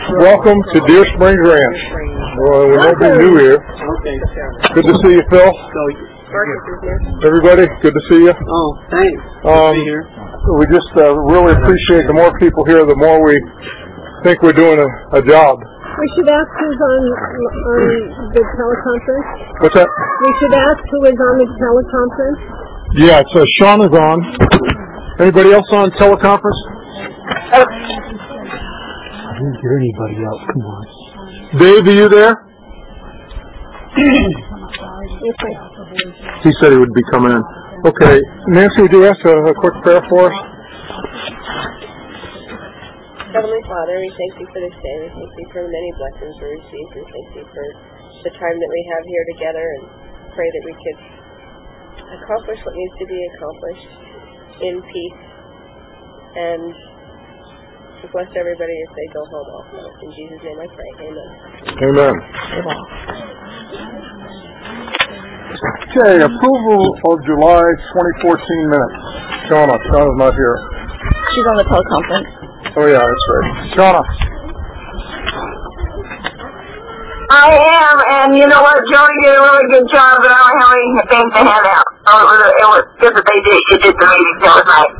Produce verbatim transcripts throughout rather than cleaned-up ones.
welcome to Deer Springs Ranch. Well, we're nobody new here. Good to see you, Phil. Everybody, good to see you. Oh, thanks. Um, Good to be here. we just uh, really appreciate the more people here, the more we think we're doing a, a job. We should ask who's on, on the teleconference. What's that? We should ask who is on the teleconference. Yeah, it's uh, Sean is on. Anybody else on teleconference? I didn't hear anybody else. Come on. Dave, are you there? He said he would be coming in. Okay. Nancy, would you ask a, a quick prayer for us? Heavenly Father, we thank you for this day. We thank you for the many blessings we received. We thank you for the time that we have here together, and pray that we could accomplish what needs to be accomplished in peace, and bless everybody as they go home also. In Jesus' name I pray. Amen. Amen. Okay, approval of July twenty fourteen minutes. Shauna, Shauna's not here. She's on the teleconference. Oh yeah, that's right. Shauna. I am, and you know what, Joey did a really good job, but I don't have anything to hand out. So it was, it was good that they did, you did the meeting, that was nice.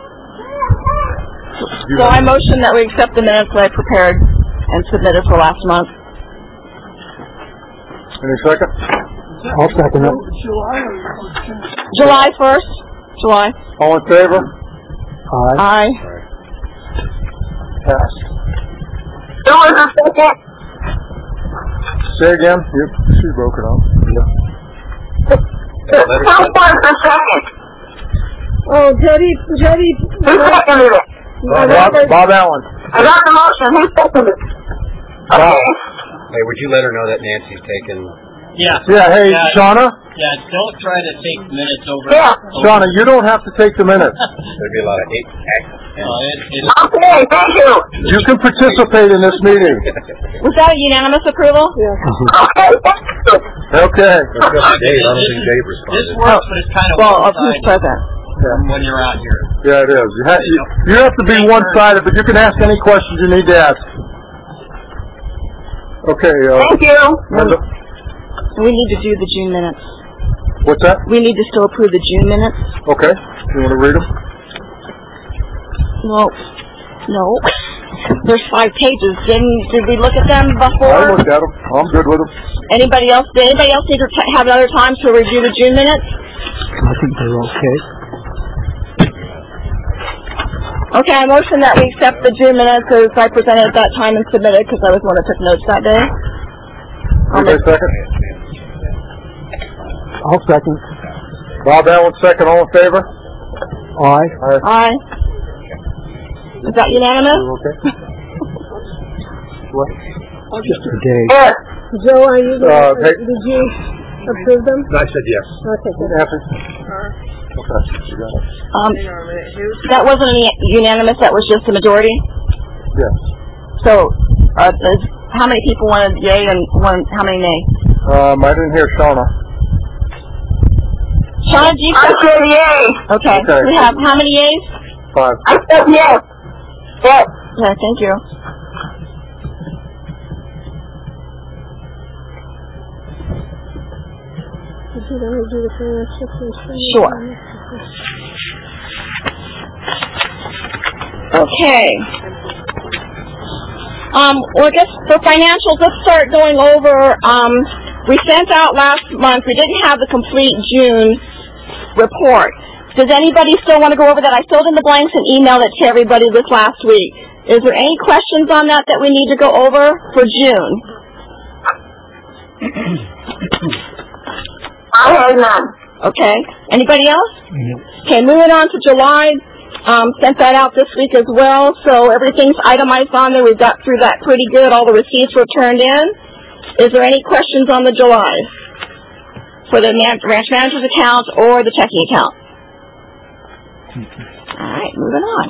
So I motion that we accept the minutes that I prepared and submitted for last month. Any second? I'll second it. July first. July. All in favor? Aye. Aye. Passed. Who was the second? Say again? Yep, she broke it up. Yeah. Who was the second? Oh, Jody, Jody. Who seconded it? Bob, Bob, Bob Allen. I got the motion, who seconded it? Okay. Hey, would you let her know that Nancy's taken... Yeah. Yeah, hey, yeah, Shauna? Yeah, don't try to take minutes over. Yeah. over. Shauna, you don't have to take the minutes. There'd be a lot of hate. Uh, it, it, Okay, thank you. You can participate in this meeting. Was that a unanimous approval? Yeah. Okay, thank you. Okay. Dave, I don't think Dave responded. this works, but it's kind of Well, of who's one-sided present? from when you're out here. Yeah, it is. You, ha- you, you have to be one-sided, but you can ask any questions you need to ask. Okay. Uh, Thank you. Linda. We need to do the June minutes. What's that? We need to still approve the June minutes. Okay. You want to read them? Well, no. There's five pages. Didn't did we look at them I before? looked at them. I'm good with them. Anybody else? Did anybody else need to t- have another time to review the June minutes? I think they're okay. Okay, I motion that we accept the June minutes as I presented at that time and submitted because I was the one that took notes that day. I'll Anybody make- second? I'll second. Bob Allen second. All in favor? Aye. Aye. Aye. Is that unanimous? You okay? What? Just a day. Yes. Joe, are you there? Uh, hey. Did you approve them? I said yes. Okay, good. Anthony? Okay. You got it. Um, that wasn't a unanimous. That was just a majority. Yes. So, uh, is, how many people wanted yay and one? How many nay? Um, I didn't hear Shauna. Shauna, do you? I said yay. Okay. Okay. We have how many yays? Five. I said yes. Yes. Yeah. Thank you. Did you want to do the financial? Sure. Okay. Um, well, I guess for financials, let's start going over. Um, we sent out last month. We didn't have the complete June report. Does anybody still want to go over that? I filled in the blanks and emailed it to everybody this last week. Is there any questions on that that we need to go over for June? I had none. Okay. Anybody else? No. Okay, moving on to July. Um, sent that out this week as well, so everything's itemized on there. We've got through that pretty good. All the receipts were turned in. Is there any questions on the July for the man- ranch manager's account or the checking account? All right, moving on.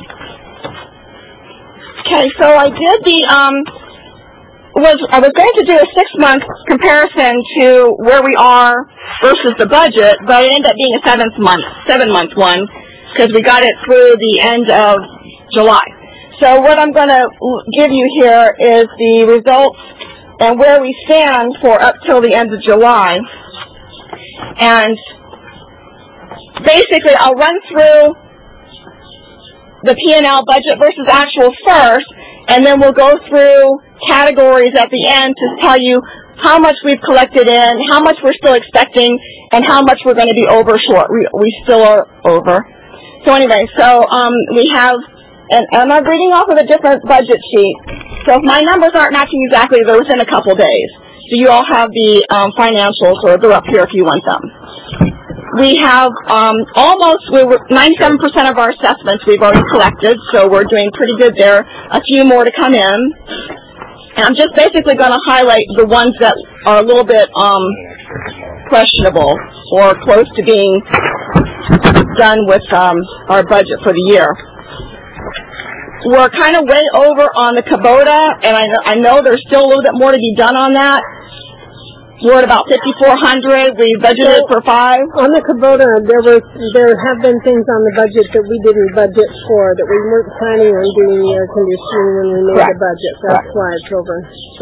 Okay, so I did the um was I was going to do a six-month comparison to where we are versus the budget, but it ended up being a seventh month, seven-month one because we got it through the end of July. So what I'm going to give you here is the results and where we stand for up till the end of July. And basically, I'll run through the P and L budget versus actual first, and then we'll go through categories at the end to tell you how much we've collected in, how much we're still expecting, and how much we're going to be over short. We, we still are over. So anyway, so um, we have, and, and I'm reading off of a different budget sheet. So if my numbers aren't matching exactly, they're within a couple days. So you all have the um, financials, or they're up here if you want them. We have um, almost, we were ninety-seven percent of our assessments we've already collected, so we're doing pretty good there. A few more to come in. And I'm just basically going to highlight the ones that are a little bit um, questionable or close to being done with um, our budget for the year. We're kind of way over on the Kubota, and I, I know there's still a little bit more to be done on that. We're at about fifty-four hundred. We budgeted for five. On the Kubota, there were there have been things on the budget that we didn't budget for, that we weren't planning on doing the air conditioning when we made Correct. the budget. That's Correct. why it's over. So,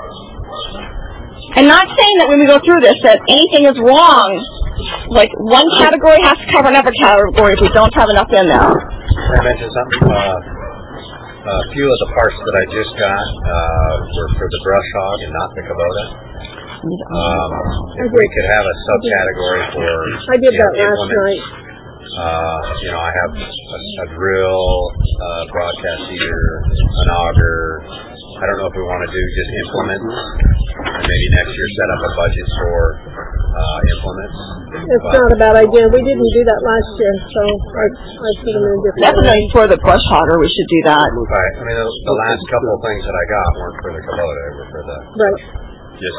And not saying that when we go through this that anything is wrong. Like one category has to cover another category if we don't have enough in there. Can I mention something? Uh, a few of the parts that I just got uh, were for the brush hog and not the Kubota. Um, if we could have a subcategory for I did you that know, last implements. night. Uh, you know, I have a, a drill, uh, broadcast heater, an auger. I don't know if we want to do just implements, and maybe next year set up a budget for uh, implements. It's But, not a bad idea. We didn't do that last year, so I, I put them in a different Definitely for the brush hogger, we should do that. right. I mean, the, the last couple of things that I got weren't for the Kubota; they were for the Right. just.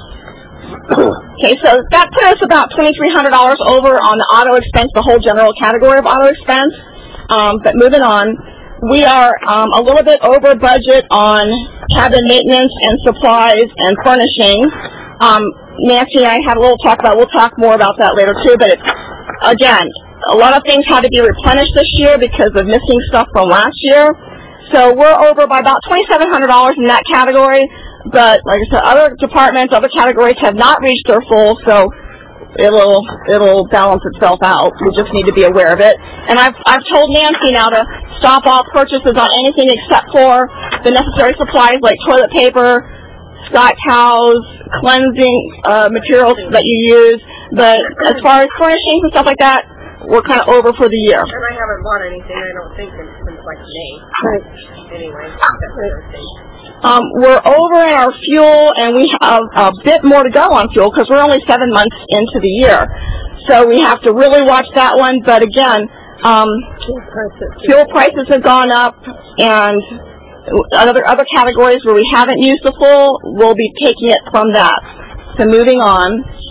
Okay, so that put us about twenty-three hundred dollars over on the auto expense, the whole general category of auto expense. Um, but moving on, we are um, a little bit over budget on cabin maintenance and supplies and furnishings. Um, Nancy and I had a little talk about, we'll talk more about that later too, but it's, again, a lot of things had to be replenished this year because of missing stuff from last year. So we're over by about twenty-seven hundred dollars in that category. But like I said, other departments, other categories have not reached their full, so it'll it'll balance itself out. We just need to be aware of it. And I've I've told Nancy now to stop all purchases on anything except for the necessary supplies like toilet paper, Scott towels, cleansing uh, materials that you use. But as far as furnishings and stuff like that, we're kind of over for the year. And I haven't bought anything, I don't think, since, since like May. Right. Anyway, except for those things. Um, we're over in our fuel, and we have a bit more to go on fuel because we're only seven months into the year. So we have to really watch that one. But again, um, fuel prices have gone up, and other other categories where we haven't used the full, we'll be taking it from that. So moving on,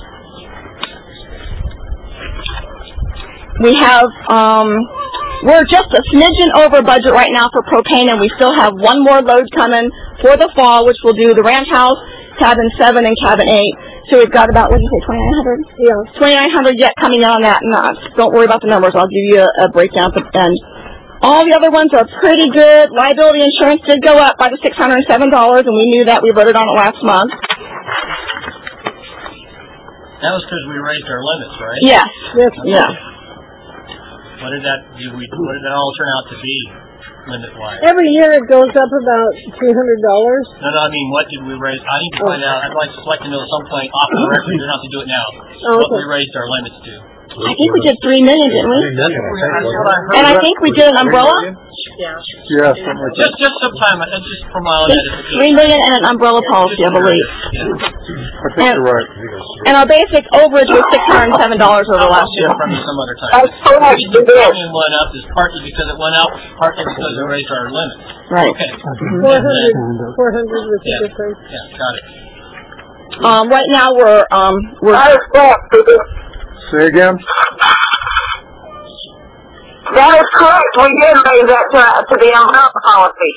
we have. Um, We're just a smidgen over budget right now for propane, and we still have one more load coming for the fall, which will do the ranch house, cabin seven, and cabin eight. So we've got about, what did you say, twenty-nine hundred? Yeah. twenty-nine hundred yet coming on that. And uh, don't worry about the numbers. I'll give you a, a breakdown at the end. All the other ones are pretty good. Liability insurance did go up by the six hundred seven dollars, and we knew that. We voted on it last month. That was because we raised our limits, right? Yes. Yes. Yeah. What did that do? We what did that all turn out to be, limit-wise? Every year it goes up about two hundred dollars. No, no. I mean, what did we raise? I need to find out. I'd like to select to know at some point off the record. You don't have to do it now. Oh, What okay. we raised our limits to. I think we did three million, didn't we? That's what I And I think we did an umbrella. Yeah. Yeah, something like that. Just, just sometime. uh, Just for my own Just edification. three million and an umbrella policy, I believe. Yeah. I think you're right. And our basic overage was six hundred seven dollars over last year. From you some other time. That's so much to The do. premium went up is partly because it went up, partly because we raised our limits. Right. Okay. Four hundred, four hundred was the Yeah. difference. Yeah, got it. Um, right now we're um we're That is correct, Susan. Say again? That is correct. We did raise that to, to the umbrella policy.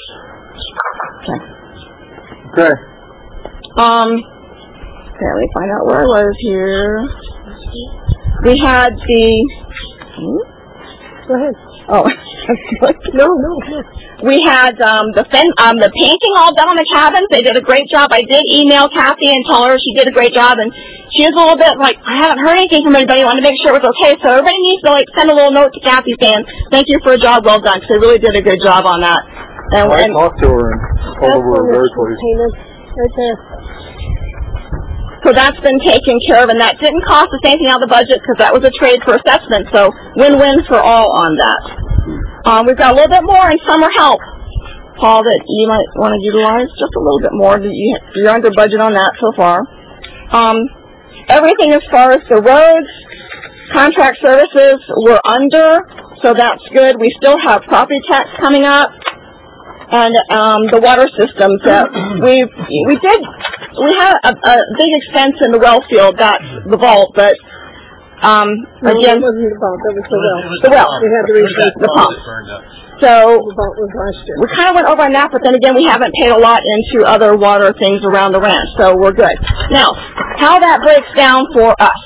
Okay. um okay, let me find out where I was here. We had the Go ahead. Oh, No, no, no. we had um, the fin- um, the painting all done on the cabins. They did a great job. I did email Kathy and tell her she did a great job, and she was a little bit like, I haven't heard anything from anybody. I wanted to make sure it was okay. So everybody needs to like send a little note to Kathy saying thank you for a job well done, because they really did a good job on that. And, I and talked to her and told her we were very pleased. Painted right there. so that's been taken care of, and that didn't cost us anything out of the budget because that was a trade for assessment. So win-win for all on that. Um, we've got a little bit more in summer help, Paul, that you might want to utilize just a little bit more. You, you're under budget on that so far. Um, everything as far as the roads, contract services, we're under, so that's good. We still have property tax coming up, and um, the water systems that we we did. We had a, a big expense in the well field, that's the vault, but um, No, again, it wasn't the vault, that was the well. It was the well. We had to It was replace that the pump pump. that burned up. So The vault was last year. we kind of went over on that, but then again, we haven't paid a lot into other water things around the ranch, so we're good. Now, how that breaks down for us.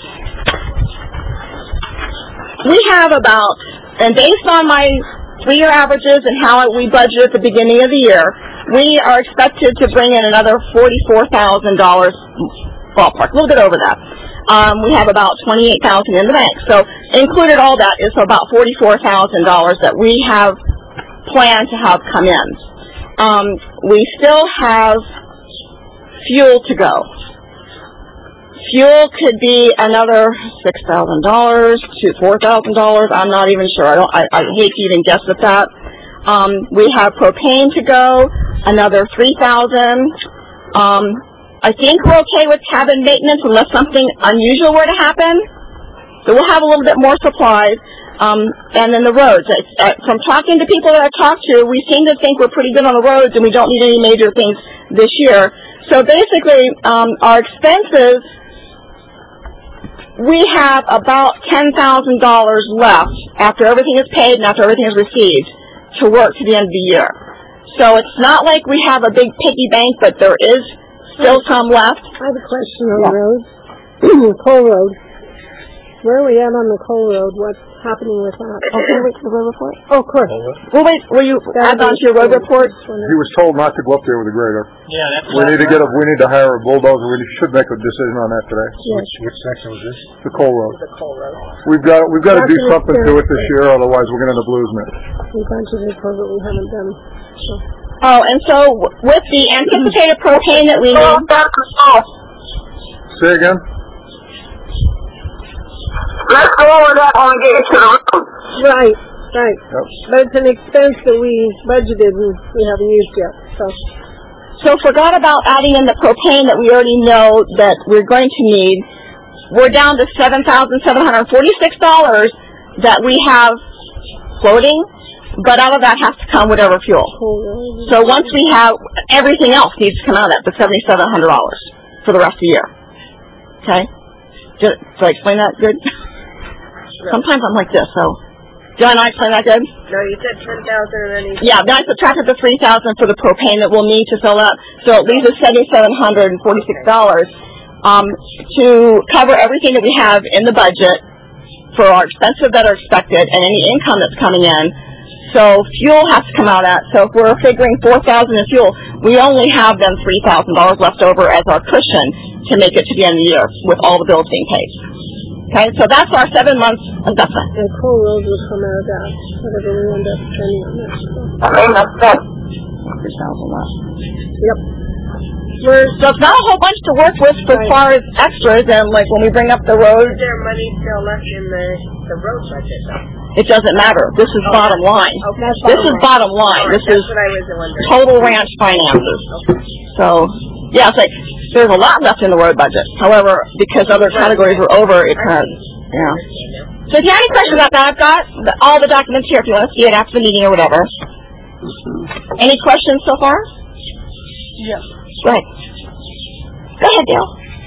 We have about, and based on my three-year averages and how we budget at the beginning of the year, we are expected to bring in another forty-four thousand dollars ballpark, a little bit over that. Um, we have about twenty-eight thousand dollars in the bank. So included all that is about forty-four thousand dollars that we have planned to have come in. Um, we still have fuel to go. Fuel could be another six thousand dollars to four thousand dollars. I'm not even sure. I don't. I, I hate to even guess at that. Um, we have propane to go, another three thousand dollars. Um, I think we're okay with cabin maintenance unless something unusual were to happen. So we'll have a little bit more supplies. Um, and then the roads. Uh, from talking to people that I've talked to, we seem to think we're pretty good on the roads and we don't need any major things this year. So basically, um, our expenses, we have about ten thousand dollars left after everything is paid and after everything is received to work to the end of the year. So it's not like we have a big piggy bank, but there is still some left. I have a question on the road. Coal Road. Where are we at on the Coal Road? What's happening with that? Oh, can we wait for the road report? Oh, of course. Well, wait, will you add on to your road report? He was told not to go up there with a grader. Yeah, that's. We need to get a, we need to hire a bulldozer. We should make a decision on that today. Yes. Which section was this? The Coal Road. The coal road. We've got, we've got to do That's something to it this year, otherwise we're going to end up losing it. We budgeted for what we haven't done. So. Oh, and so w- with the anticipated propane that we need, Say again? Let's go over that when we get to the road. Right, right. Yep. But it's an expense that we budgeted and we haven't used yet. So so forgot about adding in the propane that we already know that we're going to need. We're down to seven thousand seven hundred forty-six dollars that we have floating, but out of that has to come whatever fuel. Coal Road. So once we have, everything else needs to come out of that, the seven thousand seven hundred dollars for the rest of the year. Okay? Did, did I explain that good? Sometimes I'm like this, so. Did I not explain that good? No, you said ten thousand and then you Yeah, then I subtracted the three thousand for the propane that we'll need to fill up, so it leaves us seventy-seven hundred forty-six dollars um, to cover everything that we have in the budget for our expenses that are expected and any income that's coming in. So fuel has to come out of that. So if we're figuring four thousand dollars in fuel, we only have then three thousand dollars left over as our cushion to make it to the end of the year with all the bills being paid. Okay, so that's our seven months investment. And Coal Road will come out of that, whatever we end up spending on that. So. I mean, that's that. three thousand left. Yep. We're, so it's not a whole bunch to work with as far as extras, and like when we bring up the road, Is there money still left in the, the road budget though? it doesn't matter. This is bottom line. Okay. This is bottom line. This That's is what I was wondering. total ranch finances. So, yeah, it's like there's a lot left in the road budget. However, because other categories are over, it kind of, yeah. So if you have any questions about that, I've got the, all the documents here if you want to see it after the meeting or whatever. Any questions so far? Yes. Go ahead. Go ahead, Dale.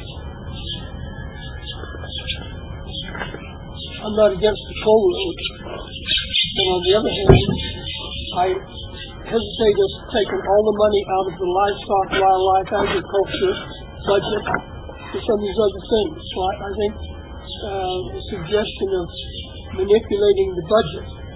I'm not against the coal road. And on the other hand, I hesitate us taking all the money out of the livestock, wildlife, agriculture budget for some of these other things. So I, I think uh, the suggestion of manipulating the budget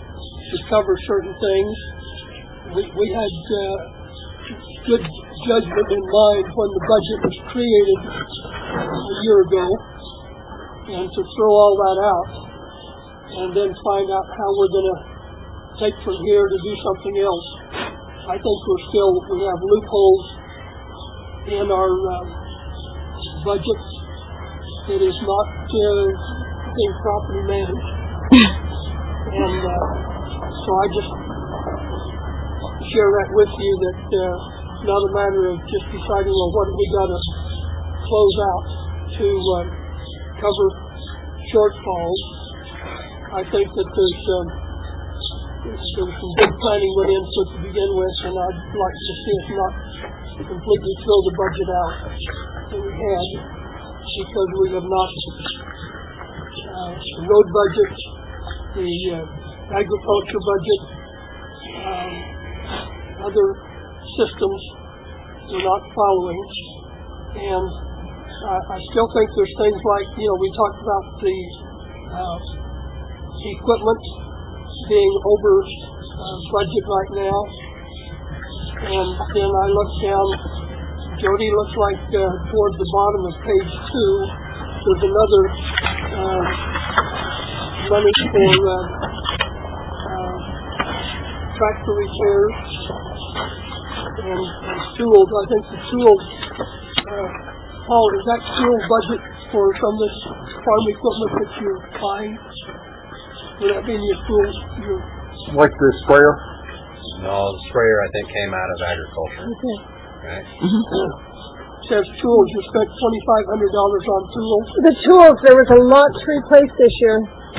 to cover certain things. We, we had uh, good judgment in mind when the budget was created a year ago, and to throw all that out and then find out how we're going to take from here to do something else. I think we're still, we have loopholes in our uh, budget. It is not uh, being properly managed. And uh, so I just share that with you, that uh, it's not a matter of just deciding, well, what have we got to close out to uh, cover shortfalls. I think that there's, um, there was some good planning went into it to begin with, and I'd like to see us not completely throw the budget out that we had, because we have not, uh, the road budget, the uh, agriculture budget, um, other systems we're not following. And uh, I still think there's things like, you know, we talked about the uh, equipment being over uh, budget right now. And then I look down, Jody, looks like uh, toward the bottom of page two, there's another uh, money for uh, uh, tractor repairs and, and tools. I think the tools, uh, Paul, is that tool budget for some of this farm equipment that you're buying? Would that be in your tools? Your Like the sprayer? No, the sprayer I think came out of agriculture. Okay. Right? Mm-hmm. It says tools. You spent twenty-five hundred dollars on tools. The tools, there was a lot to replace this year.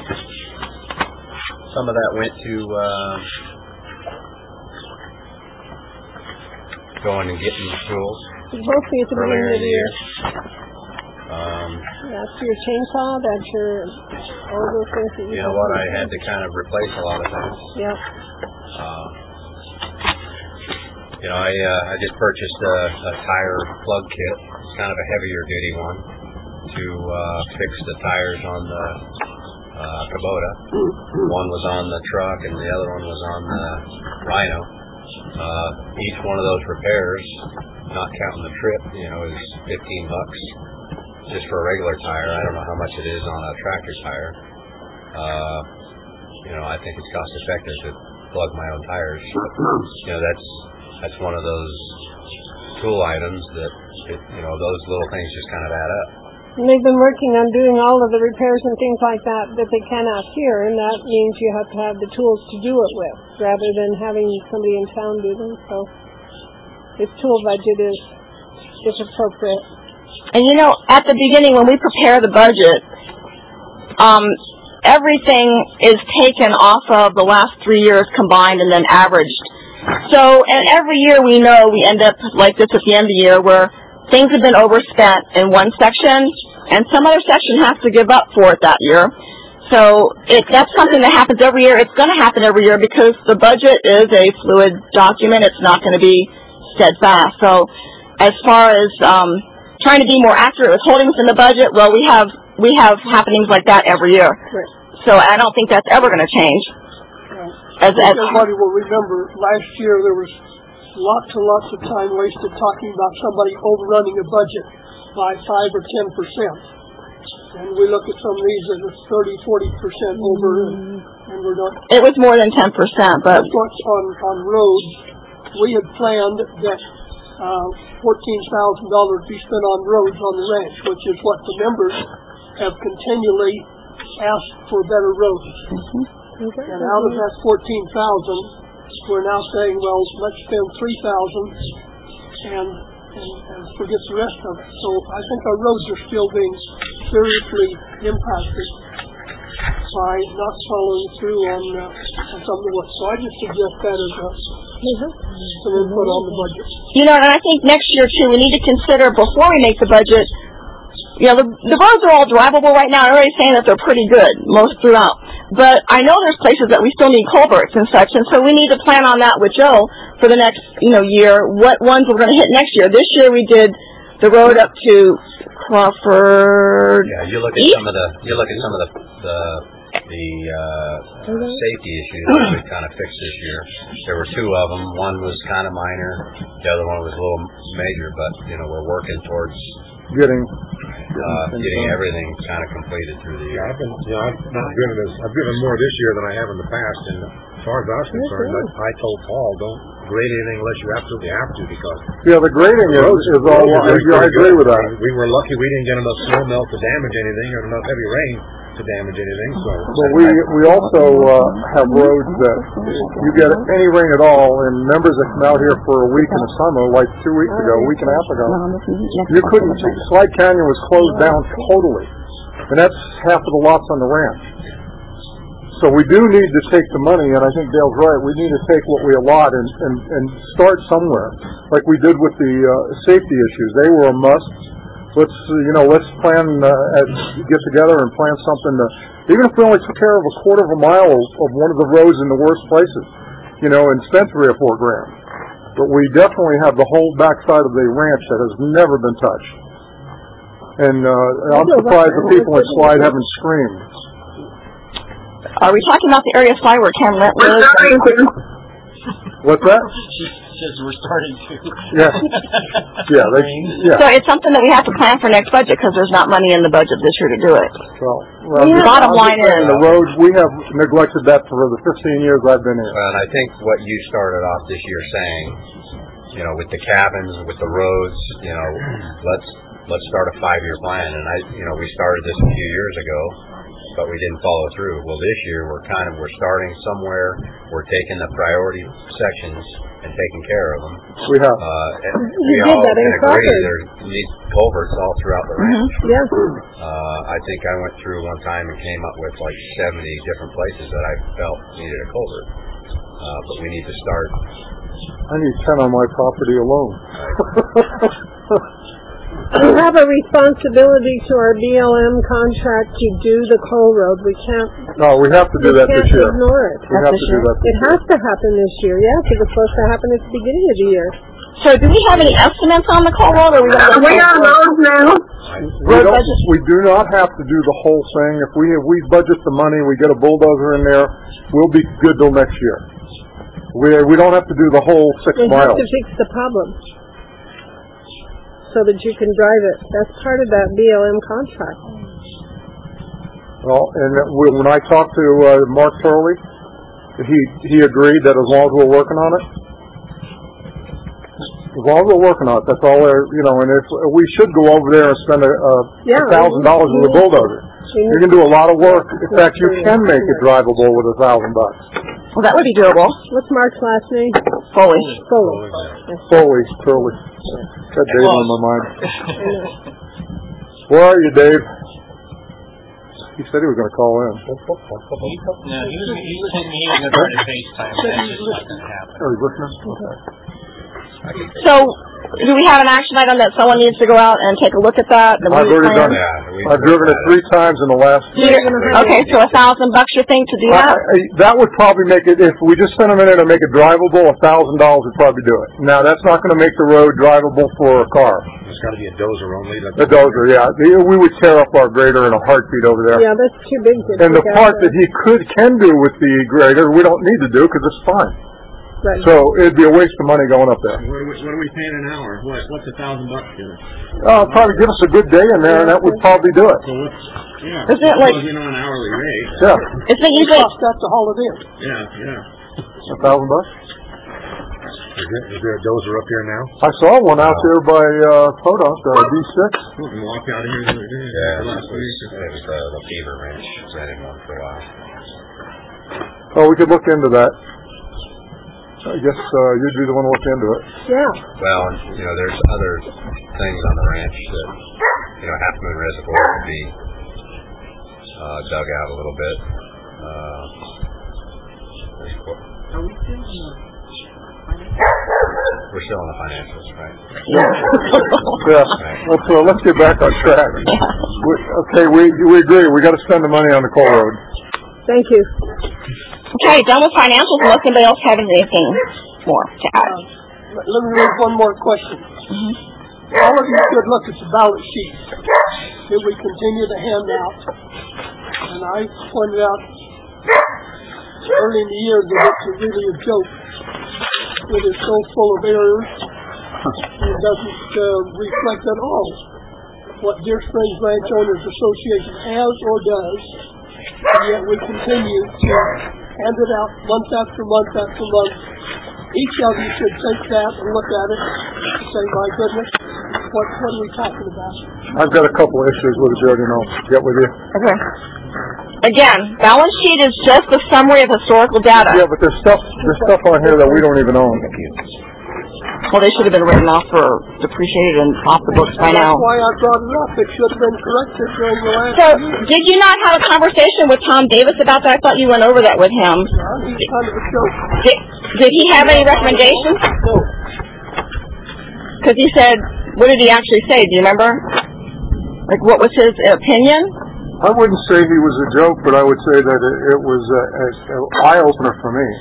Some of that went to uh, going and getting tools Mostly at the earlier beginning of in the the year. year. Um, That's your chainsaw, that's your, all those things that you you know what, I had to kind of replace a lot of things. Yep. Uh, you know, I uh, I just purchased a, a tire plug kit. It's kind of a heavier duty one to uh, fix the tires on the uh, Kubota. One was on the truck and the other one was on the Rhino. Uh, each one of those repairs, not counting the trip, you know, is fifteen bucks just for a regular tire. I don't know how much it is on a tractor tire. Uh, you know, I think it's cost effective to plug my own tires. But, you know, that's that's one of those tool items that, it, you know, those little things just kind of add up. And they've been working on doing all of the repairs and things like that that they cannot here, and that means you have to have the tools to do it with, rather than having somebody in town do them. So this tool budget is is appropriate. And you know, at the beginning when we prepare the budget, um, everything is taken off of the last three years combined and then averaged. So, and every year we know we end up like this at the end of the year where things have been overspent in one section and some other section has to give up for it that year. So it, that's something that happens every year. It's going to happen every year because the budget is a fluid document. It's not going to be steadfast. So as far as um, trying to be more accurate with holdings in the budget, well, we have we have happenings like that every year. Right. So I don't think that's ever going to change. As, as everybody will remember, last year there was lots and lots of time wasted talking about somebody overrunning a budget by five or ten percent. And we look at some of these that are thirty, forty percent over, and, and we're not. It was more than ten percent, but. That's what's on, on roads. We had planned that uh, fourteen thousand dollars be spent on roads on the ranch, which is what the members have continually asked for better roads. Mm-hmm. Okay. And out of that fourteen thousand, we're now saying, well, let's spend three thousand and, and and forget the rest of it. So I think our roads are still being seriously impacted by not following through on, uh, on some of the work. So I just suggest that as a, mm-hmm. some input on the budget. You know, and I think next year too, we need to consider before we make the budget. You know, the, the roads are all drivable right now. I'm already saying that they're pretty good, most throughout. But I know there's places that we still need culverts and such, and so we need to plan on that with Joe for the next, you know, year, what ones we're going to hit next year. This year we did the road up to Crawford Yeah, you look at East? some of the, you look at some of the, the the uh, safety issues that we kind of fixed this year. There were two of them. One was kind of minor. The other one was a little major, but, you know, we're working towards getting uh, getting everything kind of completed through the year. Yeah, I've been, you know, I've not driven as, I've driven more this year than I have in the past, and as far as I was concerned, I, I told Paul, don't grade anything unless you absolutely have to, because yeah, the grading is, is all. I, I agree with that. We were lucky we didn't get enough snow melt to damage anything, or enough heavy rain to damage anything. So, but we we also uh, have roads that you get any rain at all, and members that come out here for a week in the summer, like two weeks ago, a week and a half ago, you couldn't. Slide Canyon was closed down totally, and that's half of the lots on the ranch. So we do need to take the money, and I think Dale's right. We need to take what we allot and, and, and start somewhere, like we did with the uh, safety issues. They were a must. Let's uh, you know, let's plan uh, at, get together and plan something. To, even if we only took care of a quarter of a mile of, of one of the roads in the worst places, you know, and spent three or four grand. But we definitely have the whole backside of the ranch that has never been touched. And uh, I'm surprised the people in Slide haven't screamed. Are we talking about the area of Slide where Ken Lent lives? What's that? Because we're starting to. Yeah. Yeah, they, yeah. So it's something that we have to plan for next budget because there's not money in the budget this year to do it. Well, well the bottom line is the road. We have neglected that for the fifteen years I've been here. Well, and I think what you started off this year saying, you know, with the cabins, with the roads, you know, let's let's start a five-year plan. And I, you know, we started this a few years ago, but we didn't follow through. Well, this year we're kind of we're starting somewhere. We're taking the priority sections and taking care of them. We have. Uh, and we all can agree there needs culverts all throughout the ranch. Mm-hmm. Yes. Uh, I think I went through one time and came up with like seventy different places that I felt needed a culvert. Uh, but we need to start. I need ten on my property alone. We have a responsibility to our B L M contract to do the coal road. We can't. No, we have to do that this year. We can't ignore it. We have to do that. It has to happen this year. Yes, it was supposed to happen at the beginning of the year. So, do we have any estimates on the coal road, or are we going to? We got those now. We, don't, we do not have to do the whole thing. If we if we budget the money, we get a bulldozer in there, we'll be good till next year. We we don't have to do the whole six we miles. We have to fix the problem so that you can drive it. That's part of that B L M contract. Well, and when I talked to uh, Mark Turley, he he agreed that as long as we're working on it, as long as we're working on it, that's all there. You know, and if we should go over there and spend a, a yeah, thousand dollars with a bulldozer, you can do a lot of work. In fact, you can make it drivable with a thousand bucks. Well, that would be doable. What's Mark's last name? Foley. Foley. Foley, Turley. Got Dave on my mind. Where are you, Dave? He said he was going to call in. No, he was, he was thinking he was going to try to FaceTime. That's just not going to happen. Oh, he's listening? Okay. So, do we have an action item that someone needs to go out and take a look at that? I've already done it. I've driven it three times in the last year. Okay, so a thousand bucks you think to do that? I, I, that would probably make it, if we just spent a minute to make it drivable, a thousand dollars would probably do it. Now, that's not going to make the road drivable for a car. It's got to be a dozer only. A dozer, yeah. We would tear up our grader in a heartbeat over there. Yeah, that's too big to And the part that he could can do with the grader, we don't need to do because it's fine. Right. So it'd be a waste of money going up there. What are we, what are we paying an hour? What, what's a thousand bucks to us? Uh, probably give us a good day in there, and that would probably do it. So what's, yeah, isn't it like, you know, an hourly rate. Yeah. Isn't it usually got to haul it in? Yeah, yeah. A thousand bucks. Is there, is there a dozer up here now? I saw one out there by uh, Podunk, uh, D six. We walked out of here the other day. Yeah, it was, it was uh, the Beaver Ranch rented one for a while. Oh, we could look into that. I guess uh, you'd be the one to look into it. Yeah. Well, you know, there's other things on the ranch that, you know, Half Moon Reservoir could be uh, dug out a little bit. Uh, Are we still in the we're still in the financials, right? Yeah. Yeah. Let's uh, let's get back on track. We, okay, we we agree. We got to spend the money on the coal road. Thank you. Okay, done with financials unless anybody else has anything more to add. Uh, let me raise one more question. Mm-hmm. All of you should look at the ballot sheets that we continue to hand out. And and I pointed out early in the year that it's really a joke. It is so full of errors, and it doesn't uh, reflect at all what Deer Springs Ranch Owners Association has or does, and yet we continue to hand it out month after month after month. Each of you should take that and look at it and say, my goodness, what, what are we talking about? I've got a couple of issues with it, Jody, and I'll get with you. Okay. Again, balance sheet is just a summary of historical data. Yeah, but there's stuff there's stuff on here that we don't even own. Well, they should have been written off for depreciated and off the books by and now. That's why I brought it up. It should have been corrected during the last So, year. did you not have a conversation with Tom Davis about that? I thought you went over that with him. Yeah, he's kind of a joke. Did, did he have any recommendations? No. Because he said, what did he actually say? Do you remember? Like, what was his opinion? I wouldn't say he was a joke, but I would say that it, it was an eye-opener for me.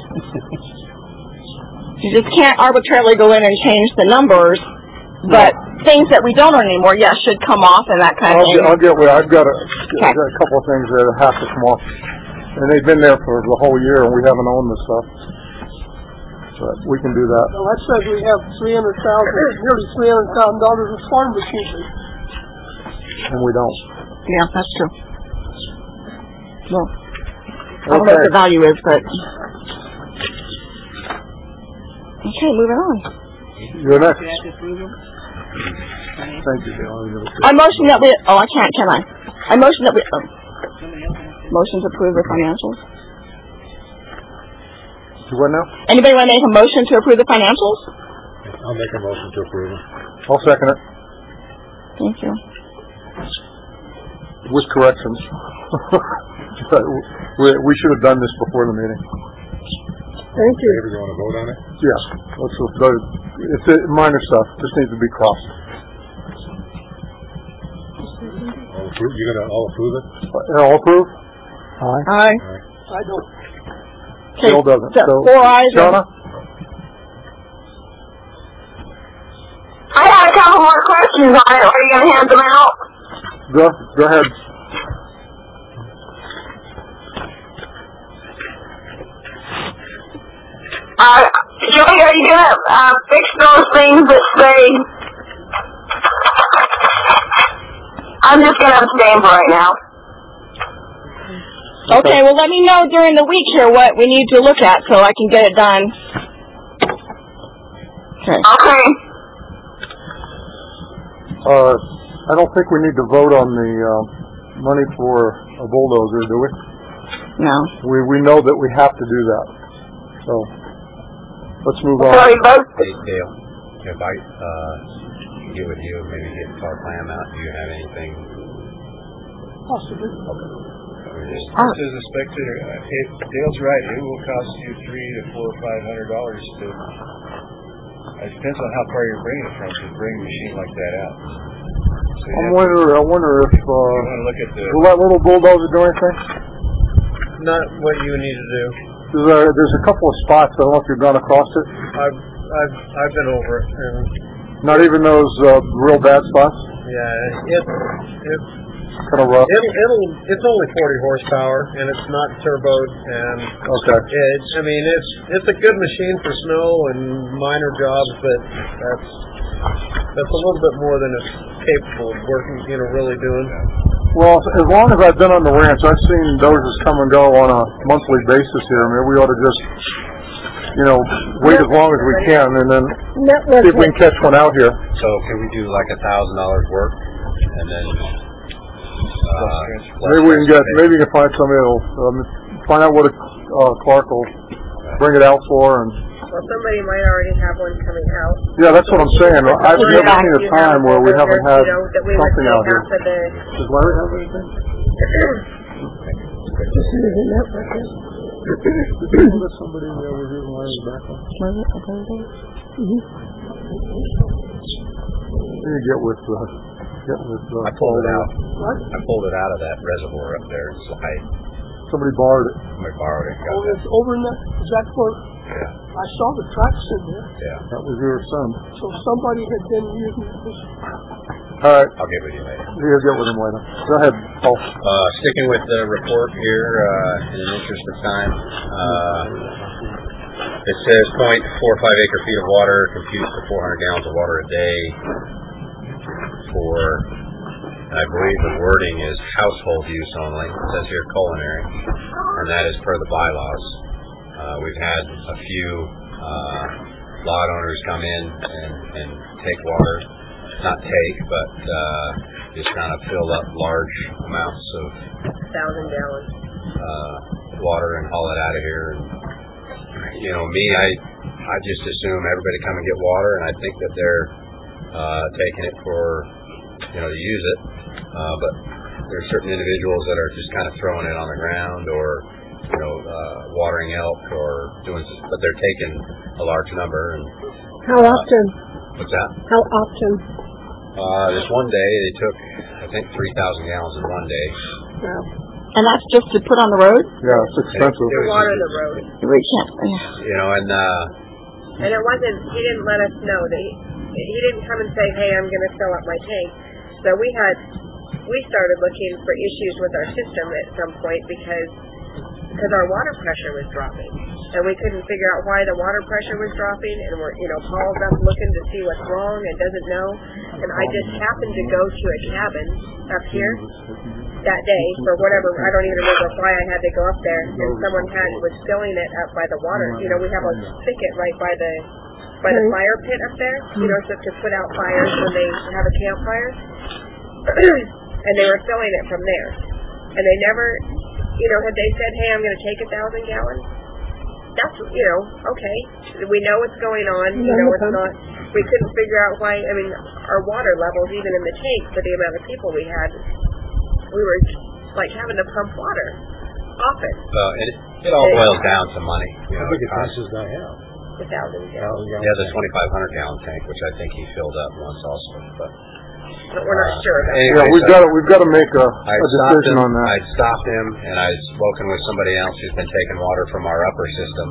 You just can't arbitrarily go in and change the numbers, but things that we don't own anymore, yes, should come off and that kind of I'll thing. get, I'll get with I've got a, Okay. I've got a couple of things that have to come off. And they've been there for the whole year, and we haven't owned this stuff. But we can do that. Well, that says we have three hundred thousand dollars, nearly three hundred thousand dollars of farm machinery. And we don't. Yeah, that's true. Well, I don't know Okay. what the value is, but... Okay, moving on. You're next. Thank you, Dale. I motion that we... Oh, I can't, can I? I motion that we... Oh. Motion to approve the financials. You what now? Anybody want to make a motion to approve the financials? I'll make a motion to approve it. I'll second it. Thank you. With corrections. we, we should have done this before the meeting. Thank you. Maybe you want to vote on it? Yeah. Let's go. It's a minor stuff. Just needs to be crossed. All approve? You're going to all approve it? Uh, all approve? Aye. Aye. I don't. Okay, Bill doesn't. so So, four ayes. Shauna? I have a couple more questions on it. Are you going to hand them out? Go, go ahead. Uh, Joey, are you going to uh, fix those things that say... I'm just going to abstain for right now. Okay, well, let me know during the week here what we need to look at so I can get it done. Okay. Okay. Uh, I don't think we need to vote on the uh, money for a bulldozer, do we? No. We we know that we have to do that. So let's move on. Sorry, both. Hey, Dale, if I uh, get with you and maybe get our plan out, do you have anything? Possibly. Ah. As a spectator, uh, if Dale's right, it will cost you three to four or five hundred dollars to. It depends on how far you're bringing it from to bring a machine like that out. So I wonder. I wonder if uh, you want to look at the will that little bulldozer do anything? not what you need to do. There's a, there's a couple of spots. I don't know if you've gone across it. I've I've I've been over it. And Not even those uh, real bad spots. yeah, it it Kind of rough. it'll it'll it's only forty horsepower and it's not turboed and Okay. it, I mean it's it's a good machine for snow and minor jobs, but that's that's a little bit more than it's capable of working, you know, really doing. Well, as long as I've been on the ranch, I've seen dozers come and go on a monthly basis here. I mean, we ought to just, you know, wait as long as we can, and then see if we can catch one out here. So can we do like a thousand dollars work, and then uh, Maybe we can get, maybe you can find somebody that'll um, find out what a, uh, Clark will bring it out for, and Well, somebody might already have one coming out. yeah, that's what I'm saying. I've Or never seen a you time have where we bulldozer, haven't had you know, that we would something take out here. out of the Does Larry have anything? There's somebody over here in Larry's background. Then you get with, uh, get with. Uh, I pulled it out. What? I pulled it out of that reservoir up there. So I Somebody borrowed it. somebody borrowed it. Oh, it's over in there? Is that where? Yeah. I saw the tracks in there. Yeah. That was your son. So somebody had been using this All right. I'll get with you later. You'll get with him later. Go ahead, Paul. Uh, sticking with the report here, uh, in the interest of time, uh, it says zero point four five acre feet of water computes to four hundred gallons of water a day for, I believe the wording is household use only. It says here culinary, and that is per the bylaws. Uh, we've had a few uh, lot owners come in and, and take water, not take, but uh, just kind of fill up large amounts of thousand gallons uh, water and haul it out of here. And, you know, me, I I just assume everybody come and get water, and I think that they're uh, taking it for, you know, to use it. Uh, but there's certain individuals that are just kind of throwing it on the ground, or you know, uh, watering elk, or doing, but they're taking a large number. And how often? Uh, what's that? How often? Uh, this one day they took, I think, three thousand gallons in one day. Wow. And that's just to put on the road? Yeah, it's expensive. to water the road. We can't. You know, and uh, and it wasn't. He didn't let us know that he, he didn't come and say, "Hey, I'm going to fill up my tank." So we had we started looking for issues with our system at some point because because our water pressure was dropping, and we couldn't figure out why the water pressure was dropping. And we're, you know, Paul's up looking to see what's wrong and doesn't know. And I just happened to go to a cabin up here that day for whatever, I don't even remember why I had to go up there, and someone had was filling it up by the water. You know, we have a thicket right by the by the fire pit up there, you know, so to put out fires when they have a campfire. And they were filling it from there. And they never, you know, had they said, "Hey, I'm going to take a thousand gallons," that's, you know, okay. We know what's going on. You know, it's not, we couldn't figure out why. I mean, our water levels, even in the tank, for the amount of people we had, we were like having to pump water often. Uh, it, it all boils down to money. You know, How many passes do I have? A thousand gallons. Yeah, the twenty-five hundred gallon tank, which I think he filled up once also. But, but we're not uh, sure about anyway, yeah, we've so got to we've got to make a, a decision him, on that. I stopped him, and I've spoken with somebody else who's been taking water from our upper system,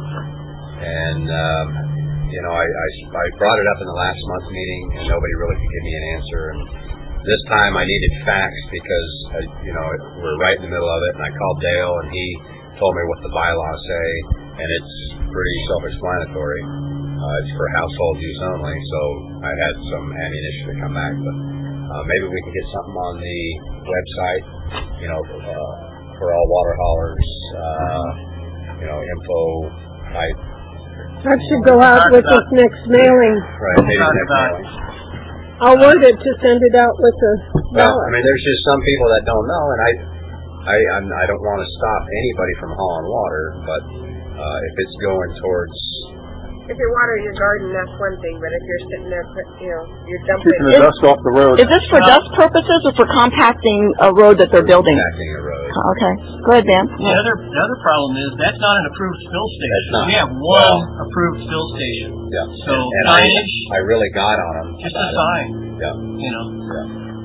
and um, you know, I, I I brought it up in the last month's meeting, and nobody really could give me an answer. And this time I needed facts because I, you know, we're right in the middle of it, and I called Dale, and he told me what the bylaws say, and it's pretty self-explanatory. Uh, it's for household use only, so I had some ammunition to come back, but uh, maybe we can get something on the website, you know, uh, for all water haulers, uh, you know, info type. That should go out with this next mailing. Right, maybe next mailing. I'll word it to send it out with the ballot. Well, I mean, there's just some people that don't know, and I, I, I'm, I don't want to stop anybody from hauling water, but uh, if it's going towards, if you're watering your garden, that's one thing, but if you're sitting there, you know, you're dumping keeping the dust off the road. Is this for dust purposes or for compacting a road that they're building? Compacting a road. Okay, go ahead, Dan. The other the other problem is that's not an approved fill station. We have one well, approved fill station. Yeah. So and signage. I, I really got on them. Just a sign. It. Yeah. You know. Yeah.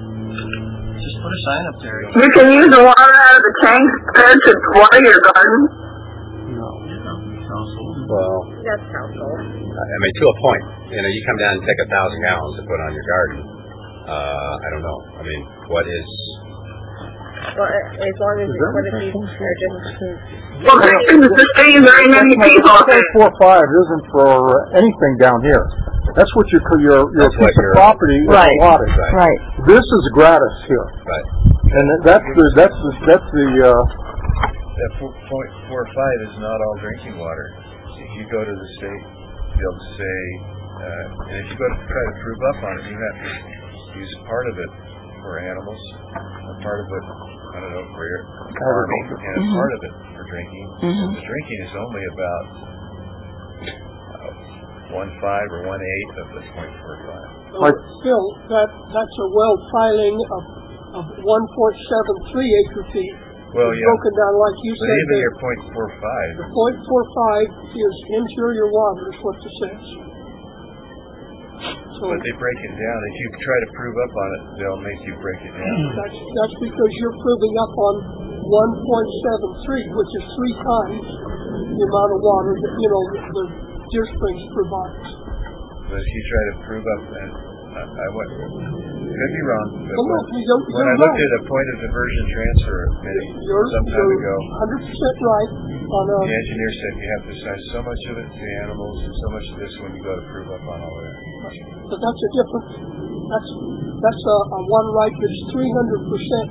Just put a sign up there. You can use the water out of the tank there to water your garden. No. Yeah, household. Well. That's household. I mean, to a point. You know, you come down and take a thousand gallons to put on your garden. Uh, I don't know. I mean, what is? Well, as long as it's what if you are just. Well, there's very many people. Four five isn't for anything down here. That's what your your your that's piece of property is right. allotted. Right. right. This is gratis here. Right. And that's the that's the that's the. Uh, that point four five is not all drinking water. If you go to the state, they'll say, uh, and if you go to try to prove up on it, you have to use part of it for animals, a part of it, I don't know, for farming, and a mm-hmm. part of it for drinking. Mm-hmm. The drinking is only about uh, one five or one eight of the point four five. But still, that that's a well filing of of one point seven three acre feet. Well, yeah. Broken down like you but said. Even your point four five. The point four five is interior water, is what it says. So but they break it down. If you try to prove up on it, they'll make you break it down. That's that's because you're proving up on one point seven three, which is three times the amount of water that, you know, the, the Deer Springs provides. But if you try to prove up that I, I went, could be wrong, but Well, when, look, you don't- when I you're looked right. at a point of diversion transfer committee You're, some time you're ago, one hundred percent right on a, the engineer said you have to assign so much of it to the animals and so much of this when you go to prove up on all of that. but that's a different, that's, that's a, a water right that's three hundred percent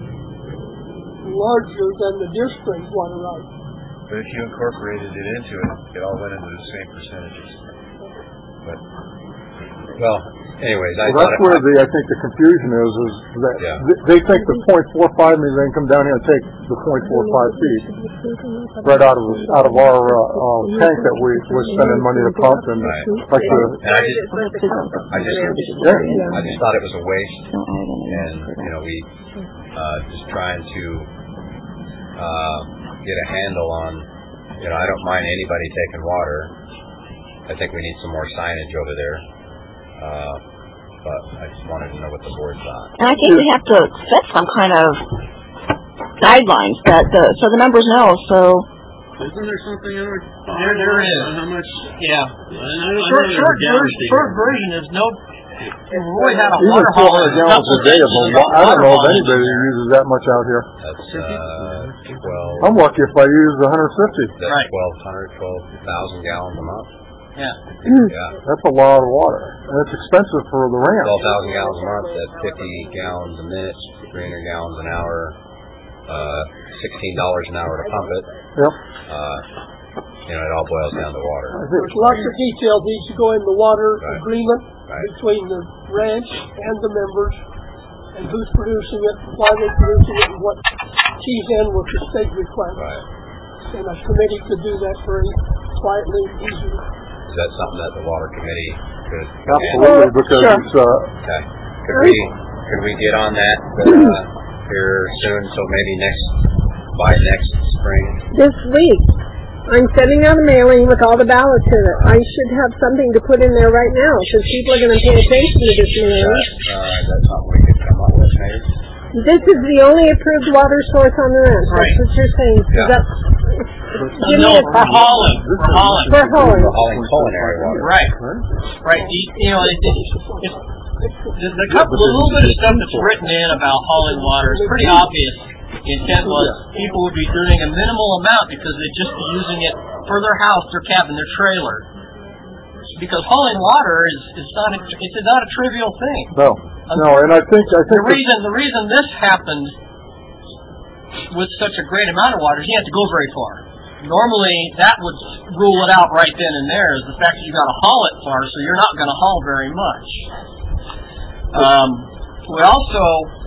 larger than the Deer Springs water right. But if you incorporated it into it, it all went into the same percentages. But Well, anyways, I Well, thought that's it, where the, I think the confusion is, is that Yeah. th- they think the point four five means they can come down here and take the point four five feet right out of the, out of our, uh, uh, tank that we, we're spending money to pump and Right. like the, and I just, I just, yeah. I just thought it was a waste, and you know, we uh, just trying to uh, get a handle on. You know, I don't mind anybody taking water. I think we need some more signage over there. Uh, but I just wanted to know what the board thought. And I think we have to set some kind of guidelines that the, so the members know. So Isn't there something in our There, there is. on how much? Yeah. I know Short, there's short, a gallon version, fee. short version is no. We've always had a Even water four hauler. hundred gallons a day is a lot. I don't know of anybody who uses that much out here. That's uh, twelve. I'm lucky if I use one hundred fifty. That's Right. twelve hundred, twelve thousand gallons a month. Yeah. Yeah. That's a lot of water. And it's expensive for the ranch. Twelve thousand gallons a month. That's fifty gallons a minute, three hundred gallons an hour, uh, sixteen dollars an hour to pump it. Yep. Uh, you know, it all boils down to water. There's lots of detail needs to go in the water Right. agreement Right. between the ranch and the members, and who's producing it, why they're producing it, and what keys in with the state requirements. Right. And a committee could do that very quietly and easily. Is that something that the water committee could? Absolutely, because Sure. it's, uh, Okay. Could we could we get on that uh, here soon? So maybe next by next spring. This week, I'm sending out a mailing with all the ballots in it. I should have something to put in there right now, because people are going to pay attention to this Is mailing. that, uh, is that something we could come up with, maybe? This is the only approved water source on the ranch. That's Right. what you're saying. Yeah. Is that, give me No, a for hauling. For hauling. For hauling. For hauling culinary water. Right. Right. You, you know, it, it, it, the, the couple, the little bit of stuff that's written in about hauling water is pretty obvious. The intent was people would be doing a minimal amount because they'd just be using it for their house, their cabin, their trailer. Because hauling water is, is not a, it's not a trivial thing. no, no, and I think, I think. The reason the reason this happened with such a great amount of water is you have to go very far. Normally, that would rule it out right then and there, is the fact that you got to haul it far, so you're not going to haul very much. Um, we also,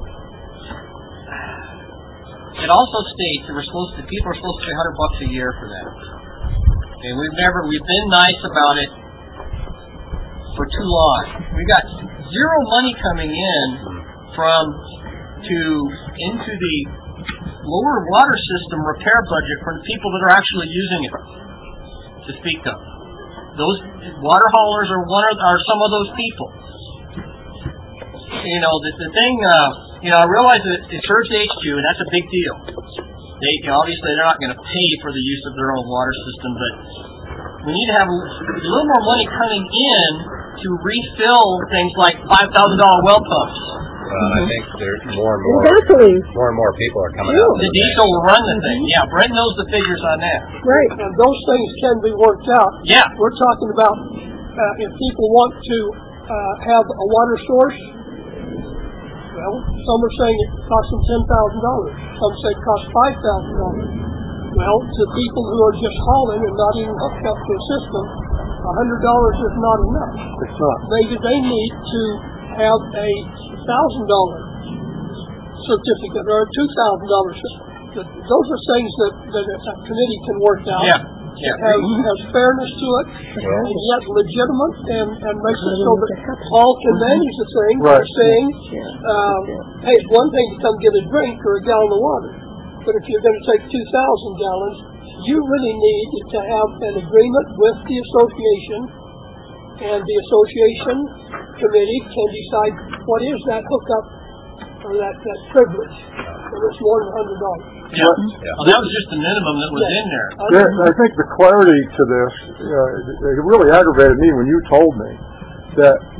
it also states that we're supposed to, people are supposed to pay one hundred bucks a year for that. And we've never, we've been nice about it for too long. We got zero money coming in from, to, into the lower water system repair budget for the people that are actually using it, to speak of. Those water haulers are one of, are some of those people. You know, the, the thing, uh, you know, I realize that it serves H two, and that's a big deal. They, you know, obviously they're not going to pay for the use of their own water system, but we need to have a, a little more money coming in to refill things like five thousand dollar well pumps. Well, I think there's more and more, Gasoline. more and more people are coming out. The diesel will run the thing. Yeah, Brent knows the figures on that. Right. And those things can be worked out. Yeah. We're talking about uh, if people want to uh, have a water source, well, some are saying it costs them ten thousand dollars. Some say it costs five thousand dollars. Well, to people who are just hauling and not even hooked up to a system, one hundred dollars is not enough. It's not. Maybe they need to have a one thousand dollars certificate or a two thousand dollars certificate. Those are things that, that a committee can work out. Yeah. Yeah. Has, has fairness to it, Well, and yet legitimate, and, and makes it so that all can manage the thing by Right. saying, um, hey, it's one thing to come get a drink or a gallon of water, but if you're going to take two thousand gallons, you really need to have an agreement with the association, and the association committee can decide what is that hookup or that, that privilege, and it's more than one hundred dollars. Yeah. yeah. Well, that was just the minimum that was Yeah. in there. Yeah, I think the clarity to this, uh, it really aggravated me when you told me that this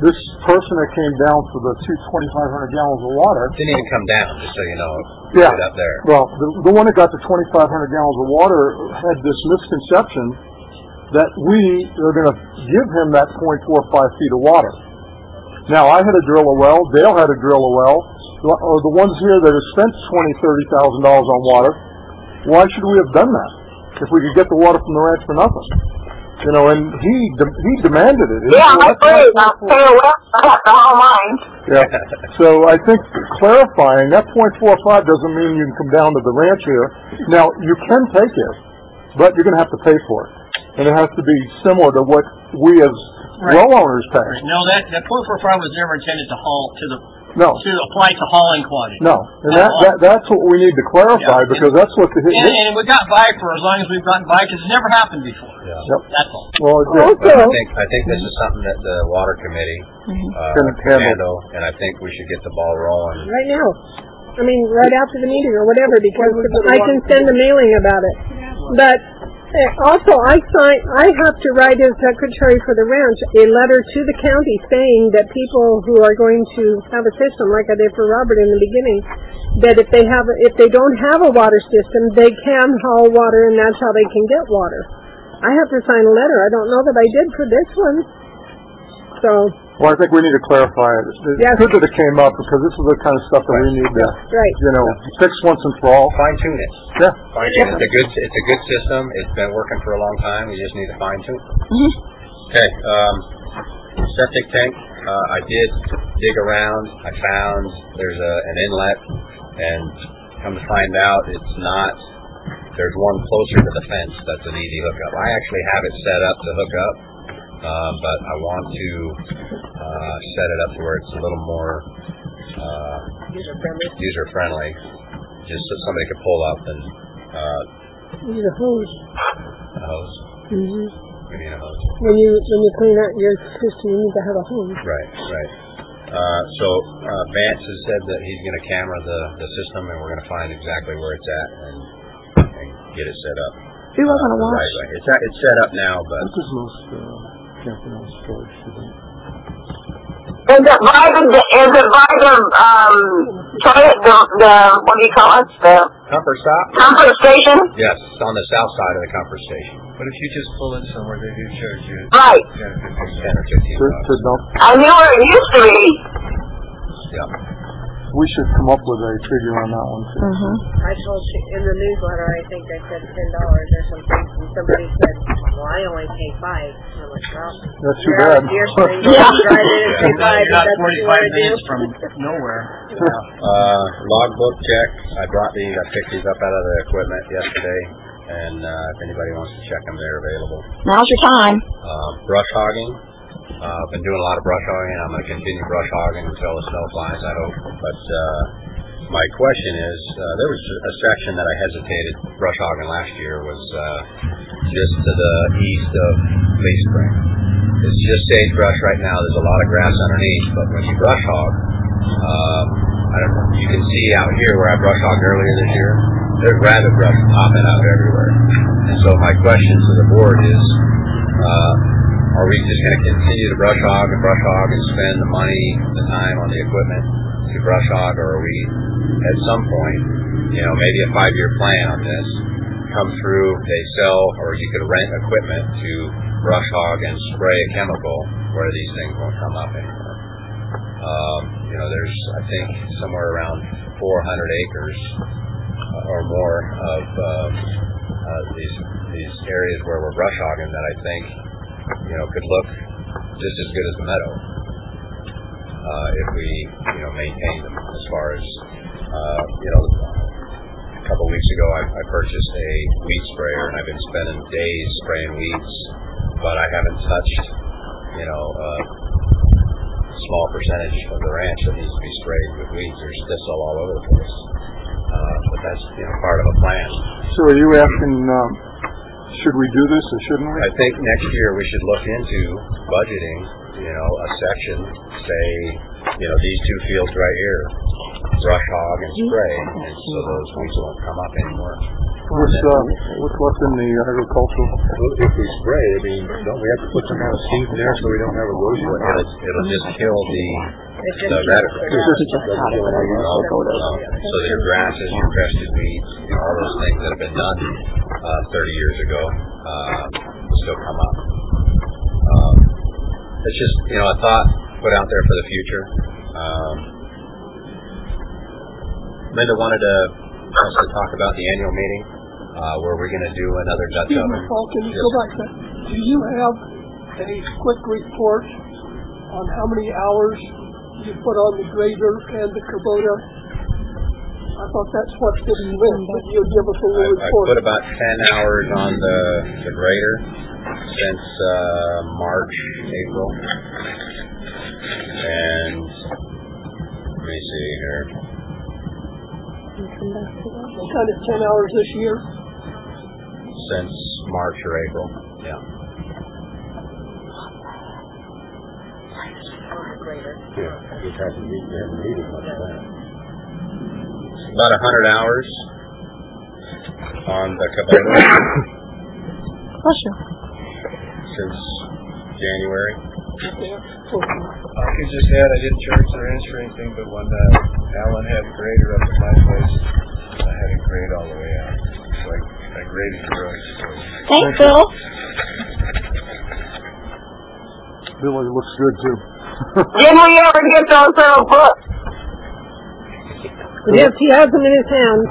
person that came down for the two twenty-five hundred gallons of water didn't even come down, just so you know. Yeah. Right up there. Well, the, the one that got the twenty-five hundred gallons of water had this misconception that we are going to give him that point four five feet of water. Now, I had to drill a well. Dale had to drill a well. Or the ones here that have spent twenty, thirty thousand dollars on water, why should we have done that if we could get the water from the ranch for nothing? You know, and he de- he demanded it. Yeah, I agree. I'll pay a well. I have to haul mine. Yeah. So I think clarifying that point four five doesn't mean you can come down to the ranch here. Now you can take it, but you're going to have to pay for it, and it has to be similar to what we as Right. well owners pay. Right. No, that that point four five was never intended to haul to the No. to apply to hauling quantity. No, and that, that that's what we need to clarify Yeah. because that's what the And, and we got by for as long as we've gotten by because it's never happened before. Yeah. Yep. That's all. Well, it Also, But I think I think this is something that the water committee uh, Can can handle. handle, and I think we should get the ball rolling. right now. I mean, right after the meeting or whatever, because I can send a mailing about it. But uh, also, I sign. I have to write as secretary for the ranch a letter to the county saying that people who are going to have a system, like I did for Robert in the beginning, that if they have, if they don't have a water system, they can haul water, and that's how they can get water. I have to sign a letter. I don't know that I did for this one. So. Well, I think we need to clarify it. It's Yes. good that it came up because this is the kind of stuff that we need to, Right. you know, fix once and for all. Fine tune it. Yeah. Fine tune it. It's a good it's a good system. It's been working for a long time. We just need to fine tune it. Okay. Um, septic tank. Uh, I did dig around. I found there's a an inlet, and come to find out, it's not. There's one closer to the fence. That's an easy hookup. I actually have it set up to hook up. Uh, but I want to uh, set it up to where it's a little more uh, User-friendly. user-friendly, just so somebody could pull up and uh, Use a hose. a hose. Mm-hmm. We need a hose. When you when you clean out your system, you need to have a hose. Right, right. Uh, so uh, Vance has said that he's going to camera the, the system, and we're going to find exactly where it's at and, and get it set up. Who was going to Uh, watch? right way. It's at, it's set up now, but This is most uh, camping on storage. Isn't it? Is it by the, is it by the, um, toilet, the, the, what do you call it? The comfort stop. comfort station? Yes, it's on the south side of the comfort station. But if you just pull in somewhere, they do charge you Right. ten or fifteen. Ten or fifteen To, bucks. to dump. I knew where it used to be. Yeah. We should come up with a figure on that one too. Mm-hmm. I told you in the newsletter, I think I said ten dollars or something, and somebody said, "Well, I only pay five." And I'm like, "Well, That's too you're out bad. of Deer Spring, Yeah. you drive in and pay You're not, five. you're If not that's what you forty-five want to do." minutes from nowhere. Uh, logbook check. I brought these. I picked these up out of the equipment yesterday, and uh, if anybody wants to check them, they're available. Now's your time. Uh, brush hogging. Uh, I've been doing a lot of brush hogging. I'm going to continue brush hogging until the snow flies, I hope. But uh, my question is, uh, there was a section that I hesitated brush hogging last year was uh, just to the east of Lee Spring. It's just sagebrush right now. There's a lot of grass underneath, but when you brush hog, um, I don't know, you can see out here where I brush hogged earlier this year, there's rabbit brush popping out everywhere. And so my question to the board is, uh, are we just going to continue to brush hog and brush hog and spend the money, the time on the equipment to brush hog, or are we at some point, you know, maybe a five-year plan on this, come through, they sell, or you could rent equipment to brush hog and spray a chemical where these things won't come up anymore. Um, you know, there's, I think, somewhere around four hundred acres uh, or more of uh, uh, these these areas where we're brush hogging that I think, you know, could look just as good as the meadow uh, if we, you know, maintain them. As far as, uh, you know, a couple weeks ago I, I purchased a weed sprayer, and I've been spending days spraying weeds, but I haven't touched, you know, a small percentage of the ranch that needs to be sprayed with weeds. There's thistle all over the place, uh, but that's, you know, part of a plan. So are you asking, um, should we do this or shouldn't we? I think next year we should look into budgeting, you know, a section, say, you know, these two fields right here, brush hog and spray, and so those weeds won't come up anymore. What's, uh, what's left in the agricultural? Well, if we spray, I mean, don't we have to put some kind of seed in there so we don't have erosion? It'll, it'll just kill the the radicle. So your grasses, your crested weeds, you know, all those things that have been done uh, thirty years ago uh, will still come up. Um, it's just, you know, a thought put out there for the future. Um, Linda wanted to, us to talk about the annual meeting, uh, where we're going to do another Dutch Excuse oven. me, Paul, can you Yes. go back to that? Do you have a quick report on how many hours you put on the grader and the Kubota? I thought that's what this meant, but you'll give us a little I, I report. put about ten hours on the, the grader since uh, March, April. And let me see here. What kind of ten hours this year? Since March or April, yeah. Yeah, just hasn't needed, they haven't needed much of that. About a hundred hours on the Kubota since January. I could just add, I didn't charge the ranch for anything, but when uh, Alan had a grader up at my place, I had a grade all the way out. So I, I graded the roads. Thanks, Bill. Billy looks good too. Did we ever get those little books? Yes, he has them in his hands.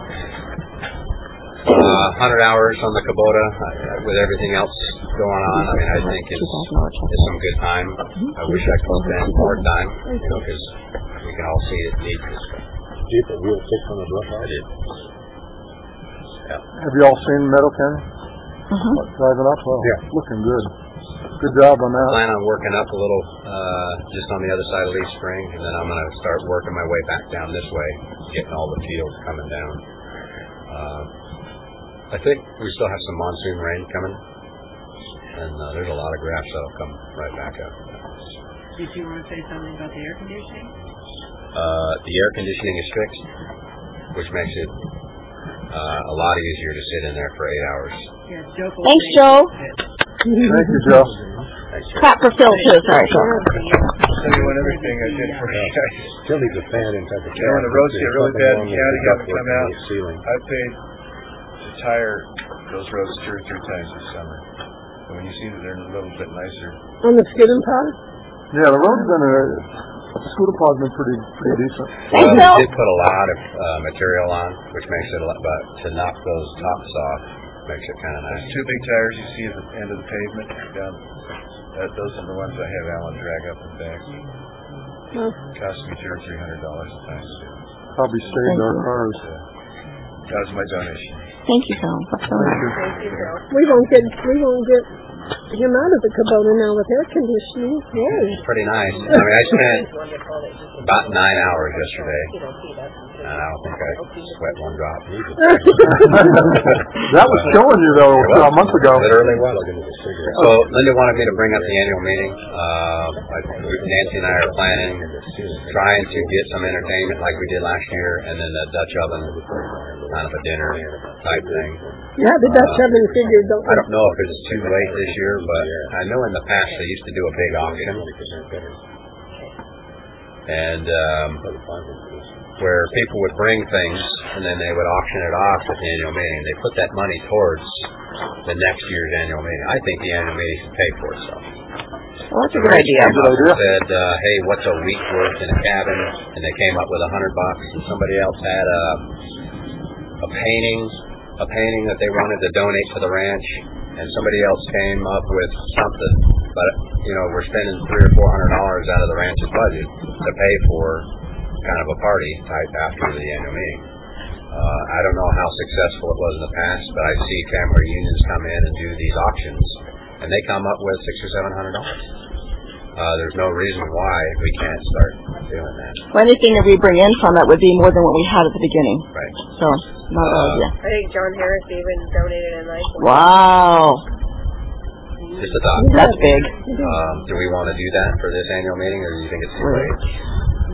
Uh, hundred hours on the Kubota uh, with everything else going on. I mean, I think it's, it's some good time. I wish I could spend more time, you know, because we can all see it needs this. Did you put wheel six on the brush I did. Yeah. Have you all seen Meadow Canyon? Mm-hmm. Driving up? Well, Yeah. looking good. Good job on that. Plan on working up a little uh, just on the other side of Leaf Spring, and then I'm going to start working my way back down this way, getting all the fields coming down. Uh, I think we still have some monsoon rain coming, and uh, there's a lot of grass that'll come right back up. Did you want to say something about the air conditioning? Uh, the air conditioning is fixed, which makes it uh, a lot easier to sit in there for eight hours. Yeah, Joe. Thanks, Joe. Thank you, Joe. Thanks, Joe. Clap for Phil, too. Sorry, Phil. Tell you one other thing I did for you guys. Still needs a fan inside the You know, when the roads get really bad and the county haven't come out, Ceiling. I paid to tire those roads two or three times this summer. And when you see that they're a little bit nicer, On the skid and pod? Yeah, the road's been a scooter pod's been pretty pretty decent. Well, we did put a lot of uh, material on, which makes it a lot, but to knock those tops off makes it kind of nice. those two big tires you see at the end of the pavement down, that, those are the ones I have Alan drag up and back. Well, Cost me two or three hundred dollars a time. Probably saved our cars. That was my donation. Thank you, Phil. That's so nice. we won't get we won't get him out of the Kubota now with air conditioning. Yay. It's pretty nice. I mean, I spent about nine hours yesterday, and I don't think I sweat one drop. That was killing you though a month ago. Literally was. So Linda wanted me to bring up the annual meeting. Uh, I, Nancy and I are planning, trying to get some entertainment like we did last year, and then the Dutch oven, kind of a dinner type thing. Yeah, the Dutch oven figured, don't I don't know if it's too late this year, but I know in the past they used to do a big auction, and um, where people would bring things and then they would auction it off at the annual meeting. They put that money towards the next year's annual meeting. I think the annual meeting should pay for itself. Well, that's a good idea. Somebody said, uh, "Hey, what's a week worth in a cabin?" And they came up with a hundred bucks. And somebody else had a a painting, a painting that they wanted to donate to the ranch. And somebody else came up with something, but you know, we're spending three or four hundred dollars out of the ranch's budget to pay for kind of a party type after the annual meeting. Uh, I don't know how successful it was in the past, but I see family reunions come in and do these auctions, and they come up with six or seven hundred dollars. Uh, there's no reason why we can't start doing that. Well, anything that we bring in from it would be more than what we had at the beginning. Right. So, not a bad idea. I think John Harris even donated a nice one. Wow. Just a thought. That's big. Um, do we want to do that for this annual meeting, or do you think it's too late?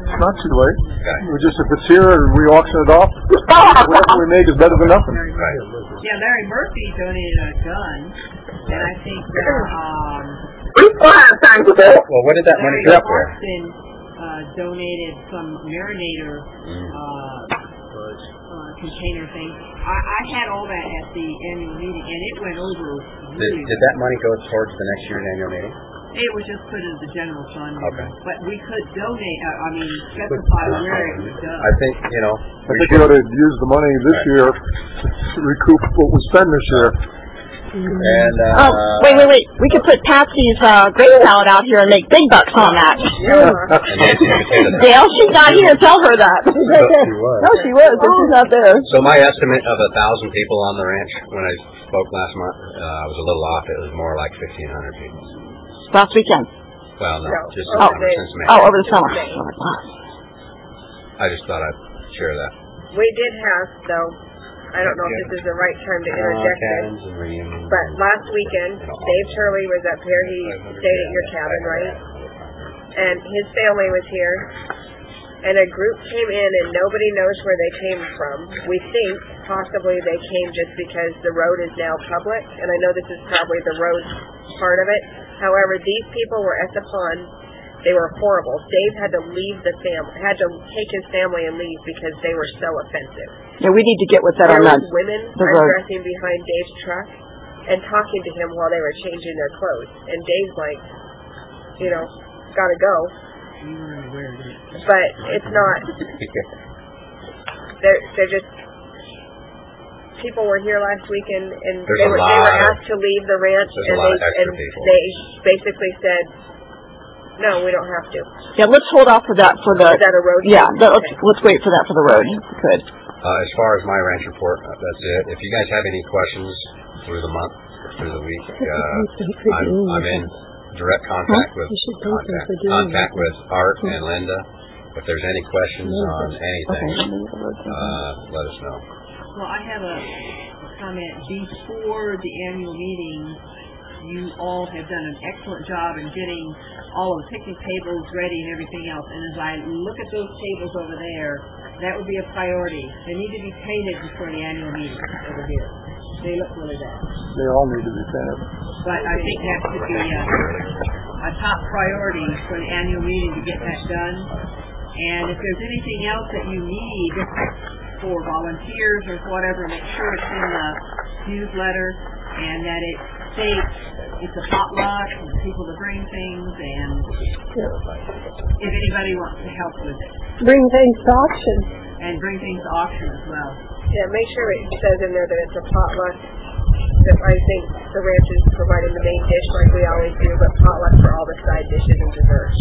It's not too late. Okay. We just, if it's here and we auction it off, whatever we make is better than nothing. Right. Yeah, Larry Murphy donated a gun, and I think that, um, Well, what did that money Larry go for? Clarkson, uh, donated some marinator, uh, uh, container thing. I, I had all that at the annual meeting, and it went over. Did, Really did that money go towards the next year's annual meeting? It was just put in the general fund. Okay. But we could donate, uh, I mean, specify where it was done. I think, you know... I think we ought to use the money this year to recoup what we spend this year. And, uh... Oh, wait, wait, wait. We could put Patsy's uh, grape salad out here and make big bucks on that. Dale, she's not here. Tell her that. No, she was, but she's not there. So my estimate of a thousand people on the ranch when I spoke last month, uh, I was a little off. It was more like fifteen hundred people. Last weekend. Well, no, No, just oh. summer, since May. Oh, over the summer. I just thought I'd share that. We did have, though, I don't know if this is the right time to interject this, but last weekend, Dave Turley was up here. He stayed at your cabin, right? And his family was here, and a group came in, and nobody knows where they came from. We think possibly they came just because the road is now public, and I know this is probably the road part of it. However, these people were at the pond. They were horrible. Dave had to leave the family, had to take his family and leave because they were so offensive. Yeah, we need to get with that there on that. was women the road. undressing behind Dave's truck and talking to him while they were changing their clothes. And Dave's like, you know, gotta go. But it's not. They're, they're just. People were here last week and, and they were, they were asked to leave the ranch, and they and they basically said, no, we don't have to. Yeah, let's hold off for that for the. Is that a road? Yeah, the, let's let's wait for that for the road. If we could. Uh, as far as my ranch report, uh, that's it. If you guys have any questions through the month, through the week, uh, I'm, I'm in direct contact with contact, contact with Art and Linda. If there's any questions on anything, uh, let us know. Well, I have a comment. Before the annual meeting, you all have done an excellent job in getting all of the picnic tables ready and everything else. And as I look at those tables over there, that would be a priority. They need to be painted before the annual meeting over here. They look really bad. They all need to be painted. But I think that should be a, a top priority for the annual meeting to get that done. And if there's anything else that you need for volunteers or whatever, make sure it's in the newsletter and that it states it's a potluck and people to bring things, and if anybody wants to help with it. Bring things to auction. And bring things to auction as well. Yeah, make sure it says in there that it's a potluck. That I think the ranch is providing the main dish like we always do, but potluck for all the side dishes and desserts.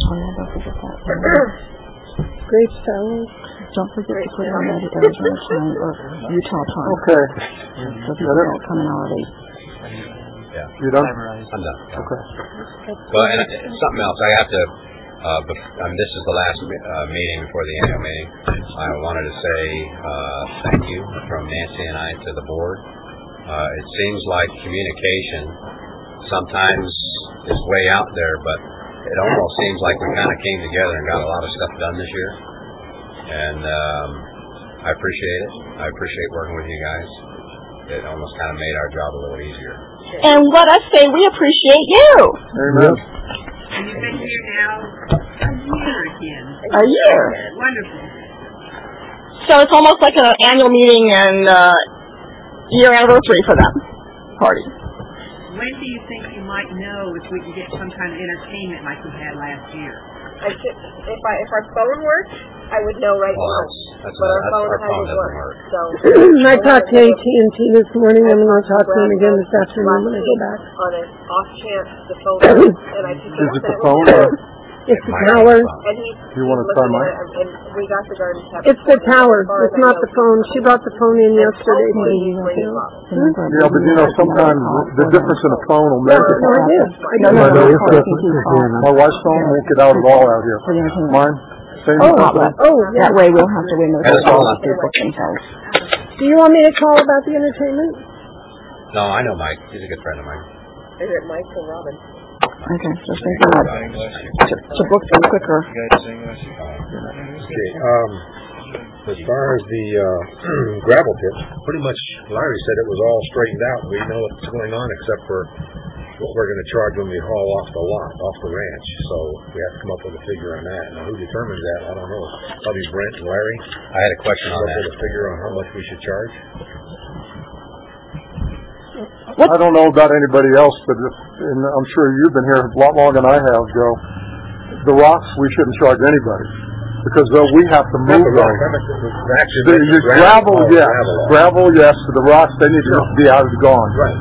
Grape salad. Don't forget to put on that Arizona time or Utah time. Okay. So people don't come in already. Yeah. You done? I'm done. Okay. Well, and uh, something else, I have to, uh, bef- um, this is the last uh, meeting before the annual meeting. I wanted to say uh, thank you from Nancy and I to the board. Uh, it seems like communication sometimes is way out there, but it almost seems like we kind of came together and got a lot of stuff done this year. And um, I appreciate it. I appreciate working with you guys. It almost kind of made our job a little easier. And let us say we appreciate you. Amen. And you've been here now a year again. A year. Wonderful. So it's almost like an annual meeting and uh, year anniversary for them party. When do you think you might know if we can get some kind of entertainment like we had last year? I should, if I if our phone works, I would know right Well, now. that's, that's But a, our that's, phone our phone hasn't doesn't worked. work. So I talked to A T and T this morning. I'm going to talk to them again this afternoon when I go back. On an off chance the phone works, and I took it Is up it and the it phone was or? there. It's the Mine tower. is fine. And he, You want to he try looked mine? at it, and we got the garden cabinet. It's the tower. It's not the phone. She brought the phone in yesterday. Yeah, but you know, sometimes the difference in a phone will make it. No, I did. I No, did. no, it's different. My wife's phone won't get out at all out here. Mine, same Oh, company. oh, yeah. That way we'll have to win those That's all. calls people can tell. Do you want me to call about the entertainment? No, I know Mike. He's a good friend of mine. Is it Mike or Robin? Okay, so thinking of to, to book them quicker. Okay, um, as far as the uh, gravel pit, pretty much Larry said it was all straightened out. We know what's going on except for what we're going to charge when we haul off the lot, off the ranch. So we have to come up with a figure on that. Now, who determines that? I don't know. Probably Brent and Larry. I had a question on Come up that. with a figure on how much we should charge. What? I don't know about anybody else, but if, and I'm sure you've been here a lot longer than I have, Joe. The rocks, we shouldn't charge anybody because uh, we have to move them. The, the gravel, gravel, yes. gravel, gravel, yes. But the rocks, they need to yeah. be out and gone. Right.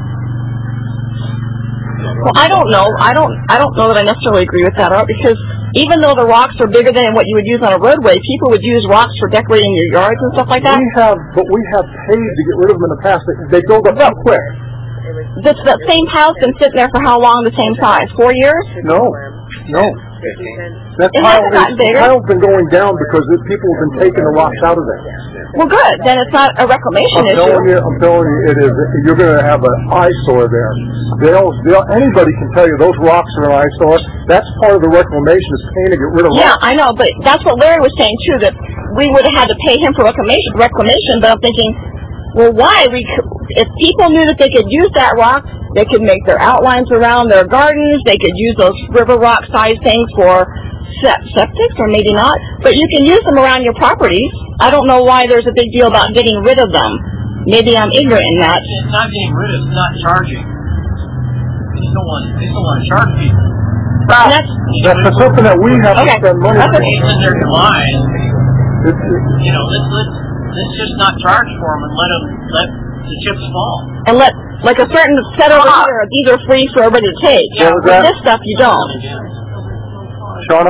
Well, I don't know. I don't. I don't know that I necessarily agree with that, Art, because even though the rocks are bigger than what you would use on a roadway, people would use rocks for decorating your yards and stuff like that. We have, but we have paid to get rid of them in the past. They, they build up too quick. This, that same pile's been sitting there for how long? The same size? Four years? No, no. That it pile, hasn't gotten bigger. The pile's been going down because it, people have been taking the rocks out of there. Well, good. Then it's not a reclamation I'm issue. Telling you, I'm telling you, it is. You're going to have an eyesore there. They'll, they'll, anybody can tell you those rocks are an eyesore. That's part of the reclamation is paying to get rid of yeah, rocks. Yeah, I know, but that's what Larry was saying too. That we would have had to pay him for reclamation. Reclamation, but I'm thinking, well, why? We, if people knew that they could use that rock, they could make their outlines around their gardens. They could use those river rock size things for septics, or maybe not. But you can use them around your properties. I don't know why there's a big deal about getting rid of them. Maybe I'm ignorant in that. It's not getting rid of, it's not charging. They still want, they still want to charge people. And that's, that's something that we have okay. to spend money That's for. It's in their mind. It's, it's, you know, let's, let's, let's just not charge for them and let them, let the chips fall. And let, like a certain set over here, these are free for everybody to take. Yeah, With this stuff, you don't. Shauna?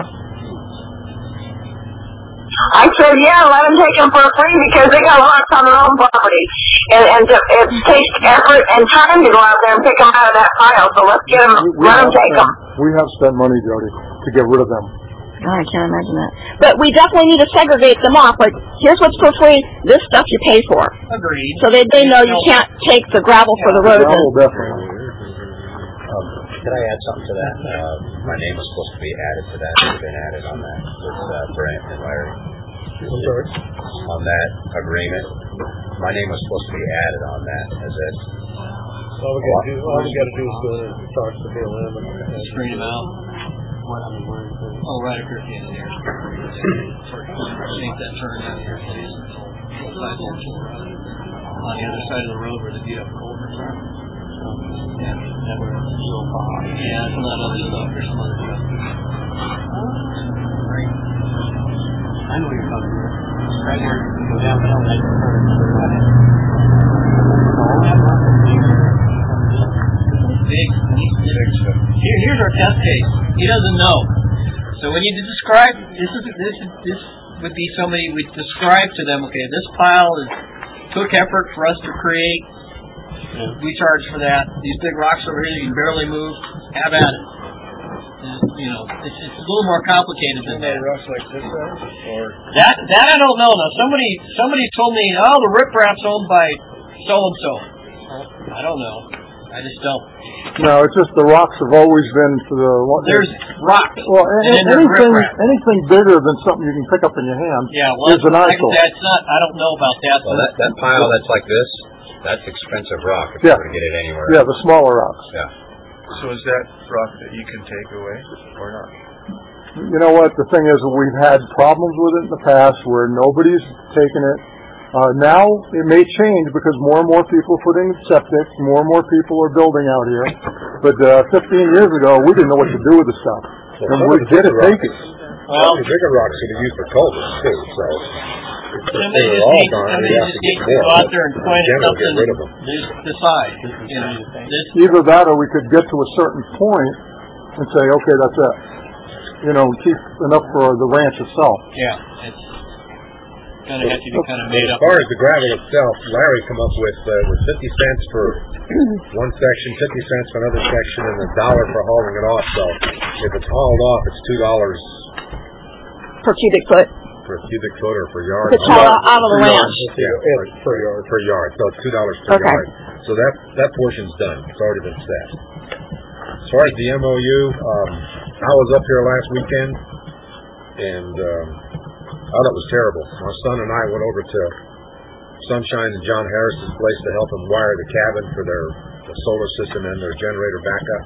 I said, yeah, let them take them for free because they got lots on their own property. And, and to, it takes effort and time to go out there and pick them out of that pile. So let's get them, we, we let them take spent, them. We have spent money, Jody, to get rid of them. Oh, I can't imagine that. But we definitely need to segregate them off. Like, here's what's for free. This stuff you pay for. Agreed. So they, they know you can't take the gravel yeah, for the road. Gravel, definitely. Um, could I add something to that? Uh, my name was supposed to be added to that. It's been added on that with uh, Brent and Larry. I'm sorry? On that agreement. My name was supposed to be added on that as it. All we got to do, all we got to do is go and talk to Bill Lim and screen them out. What, I mean, where is it? Oh, right up here at the end of there. Make that turn out here, please. On the other side of the road where the beat up culverts are. Yeah, that were real hot. Yeah, some of that other stuff. There's some other stuff. Right. I know what you're talking about. Right here, you go downhill and make a turn to the right. Big, big stuff. Here, here's our test case. He doesn't know. So when you describe, this is this this would be somebody we describe to them. Okay, this pile is took effort for us to create. We charge for that. These big rocks over here you can barely move. Have at it. You know, it's, it's a little more complicated than that. Rocks like this, or that that I don't know. Now somebody somebody told me, oh, the riprap's owned by so and so. I don't know. I just don't. No, it's just the rocks have always been for the. There's rocks. Well, and anything anything bigger than something you can pick up in your hand. Yeah, well, is an eyesore. That's not. I don't know about that. Well, that that pile that's like this, that's expensive rock if yeah. you were to get it anywhere. Yeah, the smaller rocks. Yeah. So is that rock that you can take away or not? You know what? The thing is, we've had problems with it in the past where nobody's taken it. Uh, now it may change because more and more people are putting septics, more and more people are building out here. But uh, fifteen years ago, we didn't know what to do with the stuff. Well, and we did it, take it. Well, the bigger rocks can be used for culverts too, so if they were all gone, we'd have to get more. Go out there and point at General, get rid of them. Just decide. You know, this, either that or we could get to a certain point and say, okay, that's it. You know, keep enough for the ranch itself. Yeah, it's going to have to be kind of made as up. As far as the gravel itself, Larry come up with uh, with fifty cents for one section, fifty cents for another section, and a dollar for hauling it off. So if it's hauled off, it's two dollars per cubic foot. Per cubic foot or per yard. If it's hauled out of the ranch. Yeah, per, per yard. Per yard. So it's two dollars per okay. yard. So that that portion's done. It's already been set. As far as the M O U, um, I was up here last weekend, and um, I thought it was terrible. My son and I went over to Sunshine and John Harris's place to help them wire the cabin for their the solar system and their generator backup.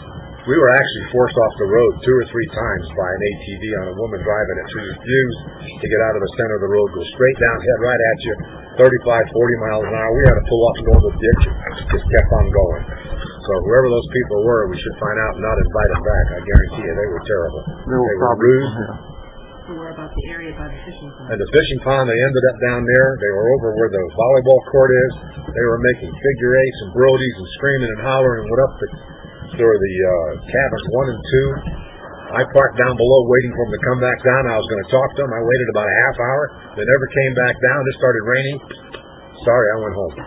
We were actually forced off the road two or three times by an A T V on a woman driving it. She refused to get out of the center of the road, go straight down, head right at you, thirty-five, forty miles an hour. We had to pull off and go in the ditch. Just kept on going. So whoever those people were, we should find out and not invite them back. I guarantee you, they were terrible. They were, they were rude. So we're about the area by the fishing pond. And the fishing pond, they ended up down there. They were over where the volleyball court is. They were making figure eights and brodies and screaming and hollering and went up the, through the uh, cabins one and two. I parked down below waiting for them to come back down. I was going to talk to them. I waited about a half hour. They never came back down. It started raining. Sorry, I went home.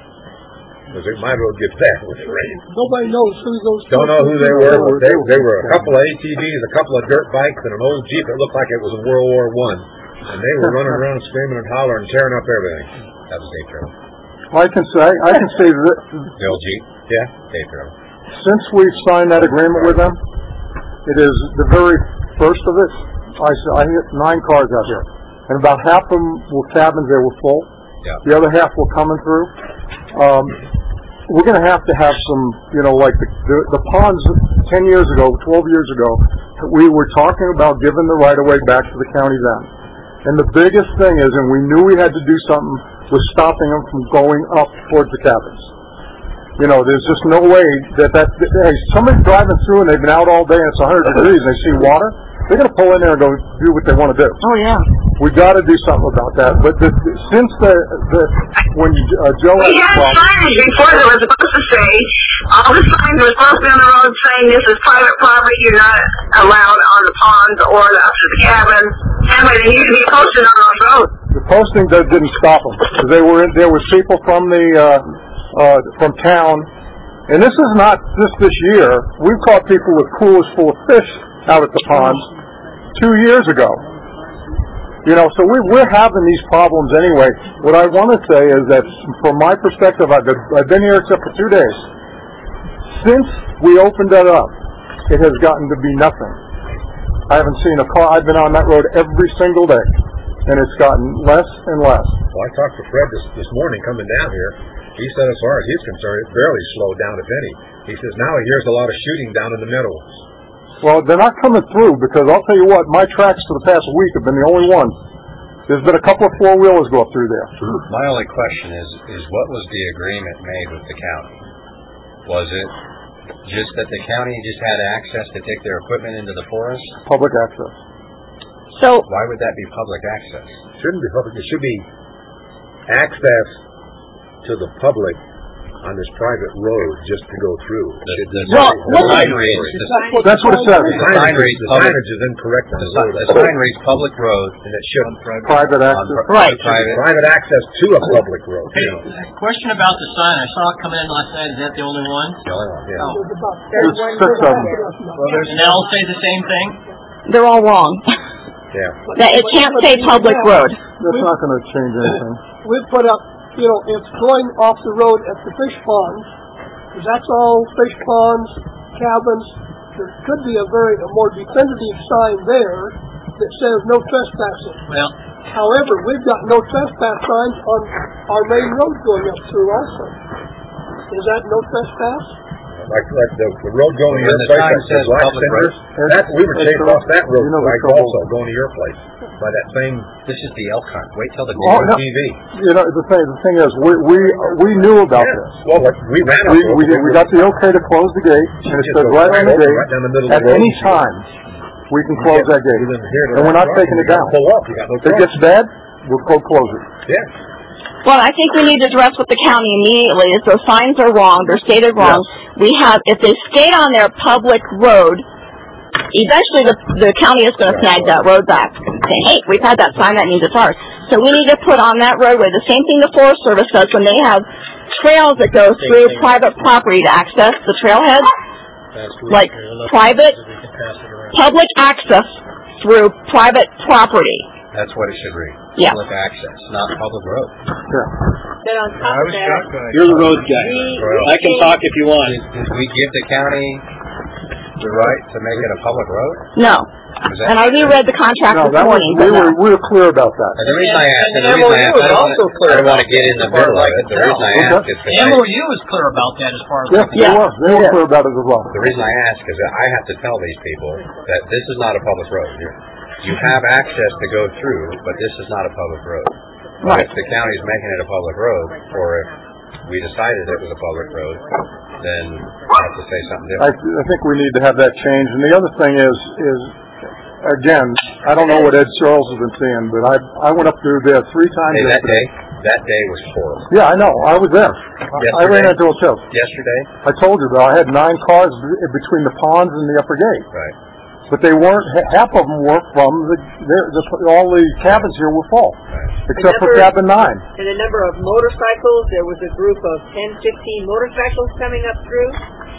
Because my road gets bad with the rain. Nobody knows who those Don't know who they were. They, they were a couple of A T Vs, a couple of dirt bikes, and an old Jeep that looked like it was in World War One. And they were running around screaming and hollering and tearing up everything. That was Dave Farrell. Well, I can say, I can say that. The old Jeep? Yeah, Dave Farrell. Since we've signed that agreement with them, it is the very first of it. I I hit nine cars out here, and about half of them were cabins. They were full. Yeah. The other half were coming through. Um, we're going to have to have some, you know, like the, the the ponds ten years ago, twelve years ago. We were talking about giving the right of way back to the county then, and the biggest thing is, and we knew we had to do something, was stopping them from going up towards the cabins. You know, there's just no way that that, hey, somebody's driving through and they've been out all day and it's one hundred degrees and they see water, they're going to pull in there and go do what they want to do. Oh, yeah. We got to do something about that. But the, the, since the, the when uh, Joe We had had problem, signage before that was supposed to say, all the signs were supposed to be on the road saying this is private property, you're not allowed on the ponds or up to the cabins. Anyway, they need to be posted on those roads. the posting that didn't stop them because they were in, there was people from the uh, uh, from town, and this is not just this year. We've caught people with coolers full of fish out at the ponds two years ago. You know, so we, we're having these problems anyway. What I want to say is that, from my perspective, I've been, I've been here except for two days. Since we opened that up, it has gotten to be nothing. I haven't seen a car. I've been on that road every single day, and it's gotten less and less. Well, I talked to Fred this, this morning coming down here. He said as far as he's concerned, it barely slowed down, if any. He says now he hears a lot of shooting down in the Meadows. Well, they're not coming through because I'll tell you what, my tracks for the past week have been the only ones. There's been a couple of four-wheelers go up through there. My only question is, is what was the agreement made with the county? Was it just that the county just had access to take their equipment into the forest? Public access. So why would that be public access? It shouldn't be public. It should be access to the public on this private road just to go through. The, the, well, the sign reads. The, that's what it says. The sign reads. The signage is incorrect on the road. The sign reads public road, and it should private access. Right. Private, private access to a public road. Hey, question about the sign. I saw it coming in last night. Is that the only one? The only one, yeah. Oh. There's six of them. Well, there's, and they all say the same thing? they're all wrong. Yeah. That it can't say public road. That's not going to change anything. We put up, you know, it's going off the road at the fish ponds. That's all fish ponds, cabins. There could be a very a more definitive sign there that says no trespassing. Well, however, we've got no trespass signs on our main road going up through also. Is that no trespass? Like, like the, the road going to your the place, sign that says says Black public Cinders, road. that, we were chased off that road, You know the like trouble. also, going to your place, by that same This is the elk hunt. Wait till the Oh, no. T V. You know, the thing, the thing is, we we we knew about Yeah. this. Well, like, we ran up We to it, we, but we got the okay to close the gate, and it just said goes right on the over, gate, right down the middle of at the road. any time, we can close that gate. We didn't hear it And we're not right taking it across. You down. gotta Pull up, you got no If it choice. gets bad, we'll go close it. Yeah. Well, I think we need to address with the county immediately. Is those signs are wrong. They're stated wrong. We have, if they skate on their public road, eventually the the county is going to snag that road back, saying, "Hey, we've had that sign. That means it's ours." So we need to put on that roadway the same thing the Forest Service does when they have trails that go through private property to access the trailhead, like private, public access through private property. That's what it should read. Yeah. Public access, not public road. Yeah. Then on top of that, You're the road guy. we, I can talk if you want. Did, did we give the county the right to make it a public road? No. And I reread the contract No, this that was, morning. we but were, no. we were clear about that. And the reason I asked, and the And reason I M O U asked, I is don't also want clear to, I don't want about to get in the middle of it. The reason I Okay. ask is The M O U is clear about that as far as Yes, I'm they Yeah. were. They were clear about it as well. The reason I ask is that I have to tell these people that this is not a public road. You you have access to go through, but this is not a public road. But if the county is making it a public road, or if we decided it was a public road, then I have to say something I, different. I think we need to have that change. And the other thing is, is again, I don't know what Ed Charles has been seeing, but I I went up through there three times. Hey, that yesterday. day, that day was horrible. Yeah, I know. I was there. I, I ran into it too. Yesterday? I told you, though, I had nine cars b- between the ponds and the upper gate. Right. But they weren't, half of them were from the, the, the all the cabins here were full, except for number- cabin nine. And the number of motorcycles, there was a group of ten, fifteen motorcycles coming up through.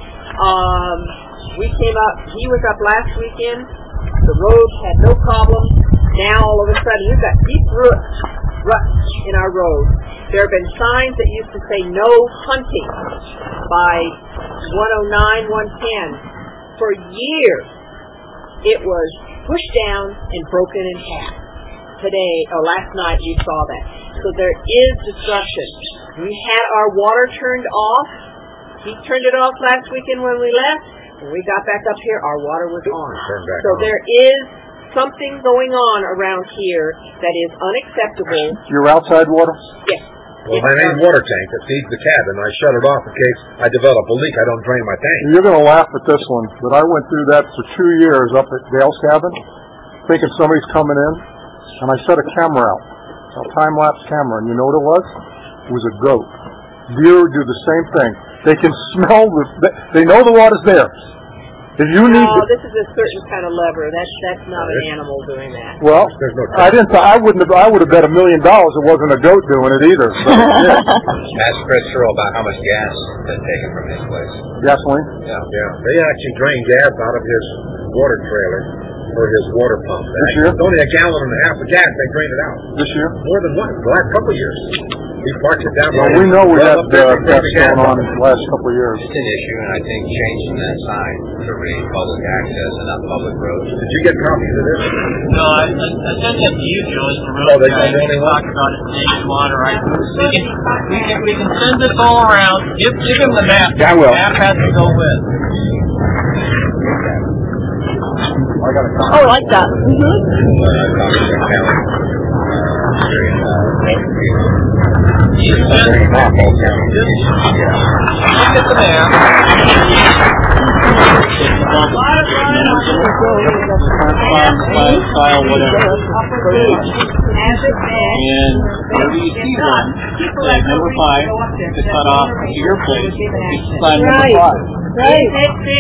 Um, we came up, he was up last weekend. The road had no problem. Now all of a sudden you've got deep roots, ruts in our road. There have been signs that used to say no hunting by one oh nine, one ten for years. It was pushed down and broken in half. Today, or last night, you saw that. So there is destruction. We had our water turned off. He turned it off last weekend when we left. When we got back up here, our water was on. So there is something going on around here that is unacceptable. Your outside water? Yes. Well, my main water tank that feeds the cabin, I shut it off in case I develop a leak. I don't drain my tank. You're going to laugh at this one, but I went through that for two years up at Dale's cabin, thinking somebody's coming in, and I set a camera out, a time-lapse camera, and you know what it was? It was a goat. Deer do the same thing. They can smell the, they know the water's there. If you need No, to, this is a certain kind of lever. That's that's not an animal doing that. well, I didn't, I wouldn't have, I would have bet a million dollars it wasn't a goat doing it either. So, yeah. Ask Chris Searle about how much gas is taken from his place. Gasoline? Yeah. Yeah, they actually drain gas out of his water trailer for his water pump. This year? It's only a gallon and a half of gas. They drain it out. This year? More than once. The last couple of years. He parks it down. Well, by we know we well had up there uh, to drain that's the gas going on out. the last couple of years. It's an issue, and I think changing that sign to read public access and not public roads. Did you get copies of this? No, I, I, I sent that to you, Joe, as the road Oh, they guy. got the We only can one? talk about it in nationwide, right? We can, we can, we can send this all around. Give, give him the map. Yeah, I will. The map has to go with. I got a copy. Oh, I like that. Mm-hmm. Uh, Congressman County, uh, very involved. You send, Very involved, all counties. look at the map. File, whatever. And where do you see one? Flag number five, to cut off to your place. It's flag number Right. five. Right.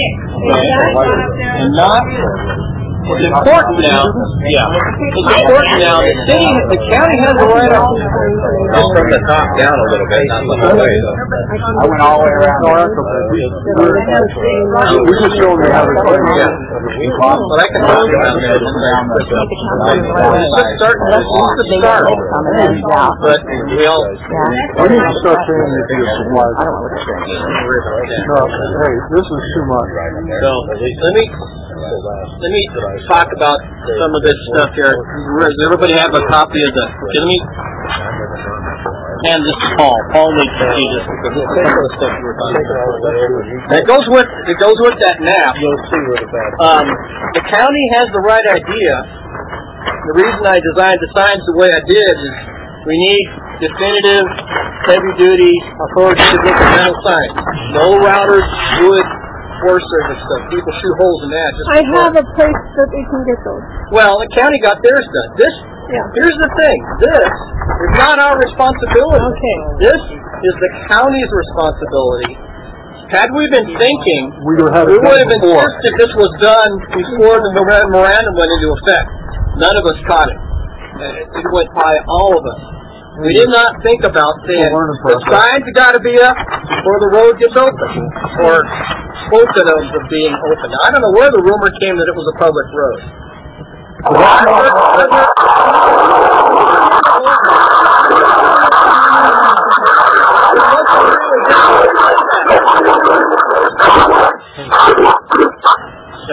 And not, it's important now, yeah, it's important now, the city, the county has the right of, Just from the top down a little bit, not the whole way, though. I went all the way around. No, that's okay. We, we just showed you how to do it. Yeah. Well, that can help you down there. let's start, this is the start. But we all, We need to start paying these people supplies. No, hey, this is too much. so, let me, let me talk about some of this stuff here. Does everybody have a copy of the, let me hand this to Paul. Paul needs to see this because it's some of the stuff you were talking about. It goes with, it goes with that map. You'll see where the bad. Um, the county has the right idea. The reason I designed the signs the way I did is we need definitive, heavy-duty authority to get the metal signs. No routers, wood, Forest Service stuff. People shoot holes in that. Just I have a place that we can get those. Well, the county got theirs done. This, Yeah. here's the thing. This is not our responsibility. Okay. This is the county's responsibility. Had we been thinking, We would have we it would done have before. insisted this was done before the memorandum went into effect. None of us caught it. Uh, It went by all of us. We did not think about saying, learning the process. signs have got to be up before the road gets open, or spoken of of being open. Now, I don't know where the rumor came that it was a public road.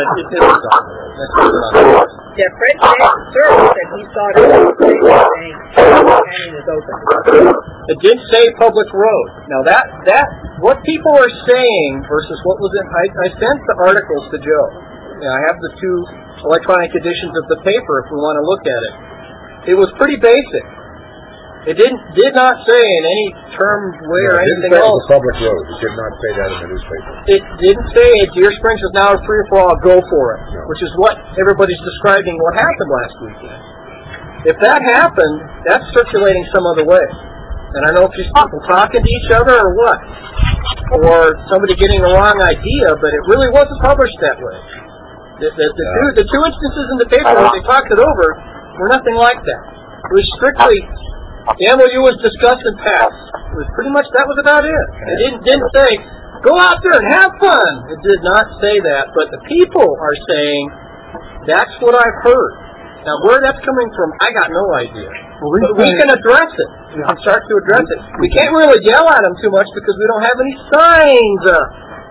it didn't stop. That's what I'm saying. Yeah, Fred Sir said he saw it on the paper saying Canyon is open. It did say public road. Now that that what people are saying versus what was in. I, I sent the articles to Joe. And I have the two electronic editions of the paper if we want to look at it. It was pretty basic. It didn't did not say in any termed way No, or it anything didn't say it else. was a public road. It did not say that in the newspaper. It didn't say Deer Springs is now free for all, go for it, No. which is what everybody's describing what happened last weekend. If that happened, that's circulating some other way. And I don't know if these people talking to each other or what, or somebody getting the wrong idea, but it really wasn't published that way. The, the, the, two, the two instances in the paper where they talked it over were nothing like that. It was strictly, the M O U was discussed and passed. It was pretty much, that was about it. It didn't, didn't say, go out there and have fun. It did not say that, but the people are saying, that's what I've heard. Now, where that's coming from, I got no idea. Well, we, But we can address it. We can start to address it. We can't really yell at them too much because we don't have any signs up.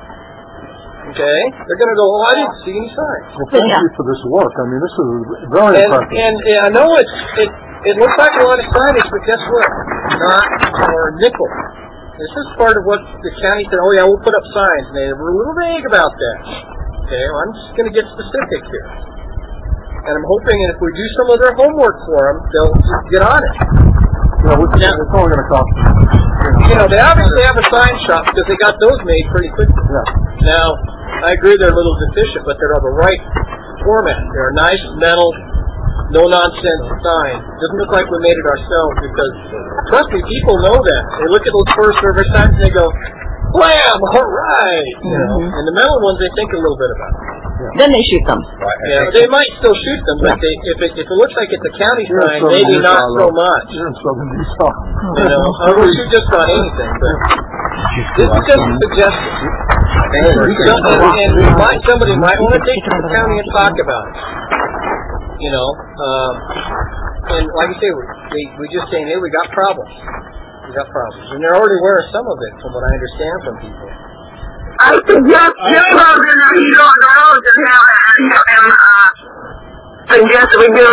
Okay? They're going to go, oh, I didn't see any signs. well, thank you for this work. I mean, this is very And, impressive. and, and I know it's, it, it looks like a lot of signage, but guess what? Not for nickel. This is part of what the county said, oh yeah, we'll put up signs. And they were a little vague about that. Okay, well, I'm just going to get specific here. And I'm hoping that if we do some of their homework for them, they'll just get on it. Yeah, we, now, it's only going to cost them. You know, they obviously have a sign shop because they got those made pretty quickly. Yeah. Now, I agree they're a little deficient, but they're of the right format. They're a nice, metal, no-nonsense sign. Doesn't look like we made it ourselves because, trust me, people know that. They look at those Forest Service signs and they go, blam, all right. You know, Mhm. and the metal ones, they think a little bit about it. Then they shoot them. Yeah, they might still shoot them, but they, if, it, if it looks like it's a county You're in sign, Southern maybe Utah, not so though. much. You're in Southern Utah. You know, I would shoot just about anything, but this is just a suggestion. So, and we might, somebody might want to take it to the county and talk about it. You know, um, and like I say, we, we, we just saying, hey, we got problems. We got problems. And they're already aware of some of it, from what I understand from people. I suggest Jim goes in there, he's on the road to him and, and uh, suggest we do.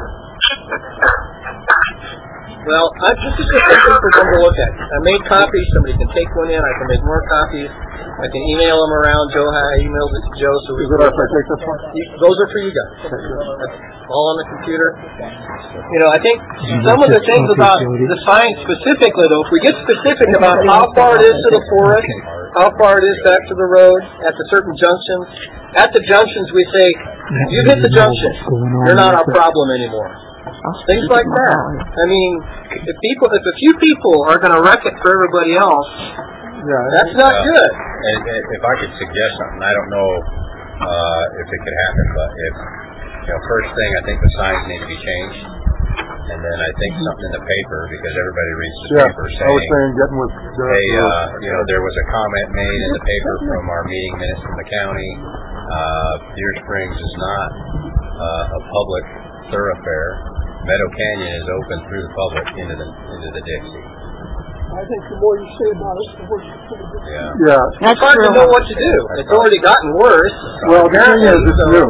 Well, I, this is just something for them to look at. I made copies. Somebody can take one in. I can make more copies. I can email them around. Joe, I emailed it to Joe. So we Is it if I take this one? Those are for you guys. That's all on the computer. You know, I think some of the things about the science specifically, though, if we get specific about how far it is to the forest, how far it is back to the road, at the certain junctions, at the junctions we say, you hit the junction, you're not our problem anymore. Things like that. I mean, if people, if a few people are going to wreck it for everybody else, yeah, that's not uh, good. And, and if I could suggest something, I don't know uh, if it could happen, but if, you know, first thing, I think the signs need to be changed. And then I think something in the paper, because everybody reads the yeah, paper, I was saying, saying getting with uh, hey, uh, you know, there was a comment made in the paper from our meeting minutes from the county. Uh, Deer Springs is not uh, a public thoroughfare. Meadow Canyon is open through the public into the into the Dixie. I think the more you say about it, the worse it's going to get. Yeah. Yeah. It's hard to know what to do. It's already gotten worse. Well, the thing is, it's new.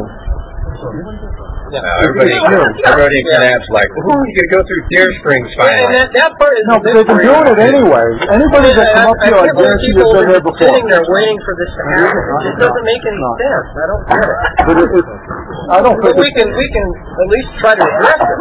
Now, everybody, everybody in Canap's like, ooh, you can go through Deer Springs Yeah, and finally. that, that part is No, but they've been doing it anyway. Anybody that come up here, I guarantee has been there before. Sitting there waiting for this to happen. It just doesn't make any sense. I don't get it. But it, it, I don't But think we can we can at least try to address it.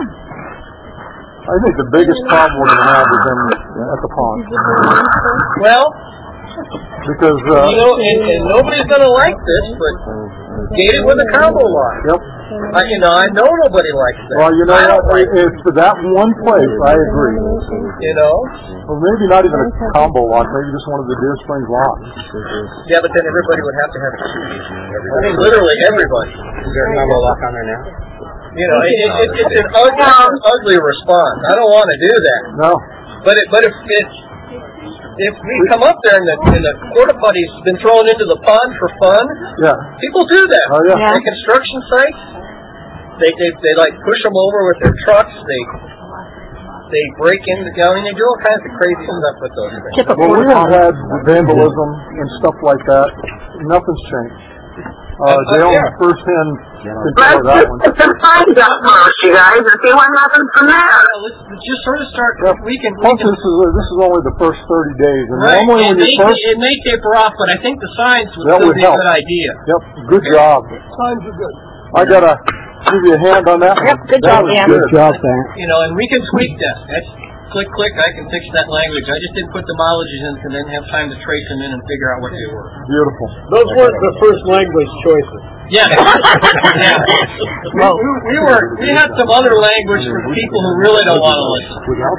I think the biggest problem we're going to have is in, at the pond. Well, Because, uh, you know, and, and nobody's going to like this, but gate it with a combo lock. Yep. I, you know, I know nobody likes that. Well, you know I don't what? like it. It's for that one place, I agree. You know? Well, maybe not even a combo lock, maybe just one of the Deer Springs locks. Yeah, but then everybody would have to have a key. I mean, literally everybody. Is there a combo lock on there now? You know, it, it, it, it's an ugly, ugly response. I don't want to do that. No. But it, but if it, if we come up there and the, and the porta potty's been thrown into the pond for fun, Yeah. people do that. Oh, yeah. At construction sites, they, they they like push them over with their trucks. They they break into the I mean, they do all kinds of crazy stuff with those things. Well, we have had vandalism and stuff like that. Nothing's changed. Uh, Dale, yeah. Firsthand control that one. Let's just find out first, you guys, and see what happens from there. Yeah, let's, let's just sort of start. Yep. We can. Plus, we can, this is uh, this is only the first thirty days, and right. normally and when you may, first, it may taper off, but I think the science would that still would be help. a good idea. Yep, good job. Times are good. I gotta give you a hand on that. Yep, good that job, Dan. Good job, Dan. You know, and we can tweak that. That's click, click. I can fix that language. I just didn't put the homologies in, and then have time to trace them in and figure out what they were. Beautiful. Those weren't the first language choices. Yeah. yeah. Well, we, we were. We had some other language for people who really don't want to listen.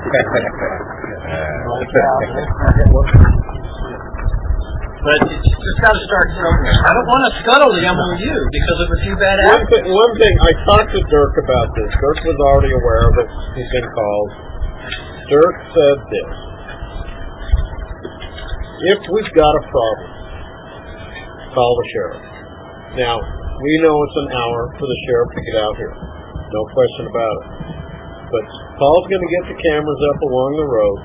But it's just got to start somewhere. I don't want to scuttle the M O U because of a few bad One apples. thing, one thing, I talked to Dirk about this. Dirk was already aware of it. He's been called. Dirk said this. If we've got a problem, call the sheriff. Now, we know it's an hour for the sheriff to get out here. No question about it. But Paul's going to get the cameras up along the road.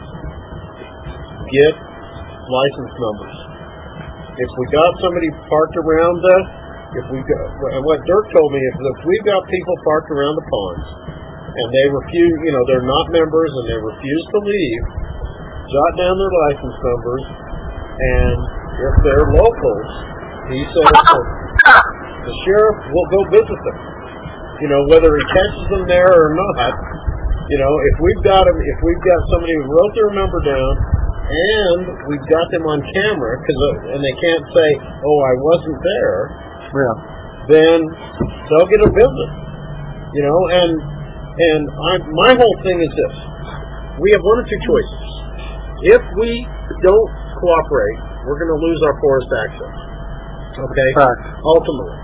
Get license numbers. If we got somebody parked around us, if we got, and what Dirk told me is if we've got people parked around the ponds, and they refuse, you know, they're not members and they refuse to leave, jot down their license numbers, and if they're locals, he says the sheriff will go visit them. You know, whether he catches them there or not, you know, if we've got them, if we've got somebody who wrote their number down, and we've got them on camera, cause, uh, and they can't say, oh, I wasn't there, yeah. then they'll get a visit. You know, and and I, my whole thing is this. We have one or two choices. If we don't cooperate, we're going to lose our forest access. Okay? Right. Ultimately.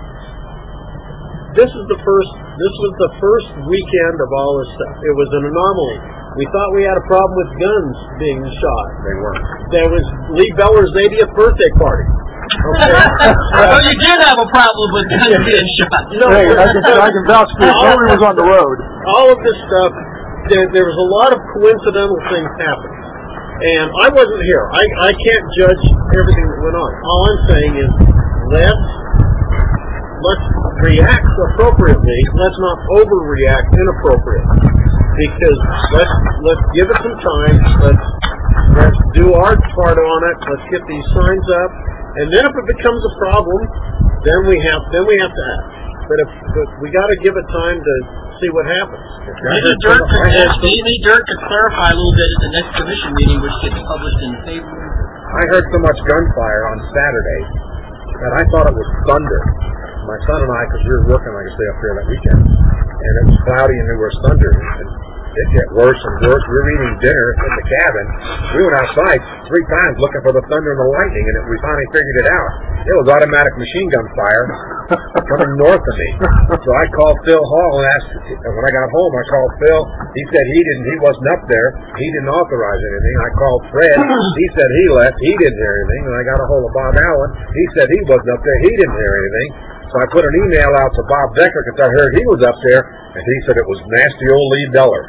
This is the first, this was the first weekend of all this stuff. It was an anomaly. We thought we had a problem with guns being shot. They weren't. There was Lee Beller's eightieth birthday party. Okay. So you did have a problem with guns being shot. No, hey, I can, I can vouch for it. Nobody was on the road. All of this stuff, there, there was a lot of coincidental things happening. And I wasn't here. I, I can't judge everything that went on. All I'm saying is let's, let's react appropriately. Let's not overreact inappropriately. Because let's, let's give it some time. Let's, let's do our part on it. Let's get these signs up. And then if it becomes a problem, then we have then we have to act. But if but we got to give it time to see what happens. Maybe Dirk could maybe Dirk could clarify a little bit at the next commission meeting, which gets published in the paper. I heard so much gunfire on Saturday that I thought it was thunder. My son and I, because we were working, like I say, up here that weekend, and it was cloudy and there was thunder. And it got worse and worse. We were eating dinner in the cabin. We went outside three times looking for the thunder and the lightning, and it, we finally figured it out. It was automatic machine gun fire coming north of me. So I called Phil Hall and asked, and when I got home, I called Phil. He said he didn't, he wasn't up there. He didn't authorize anything. I called Fred. He said he left. He didn't hear anything. And I got a hold of Bob Allen. He said he wasn't up there. He didn't hear anything. So I put an email out to Bob Decker because I heard he was up there, and he said it was nasty old Lee Beller.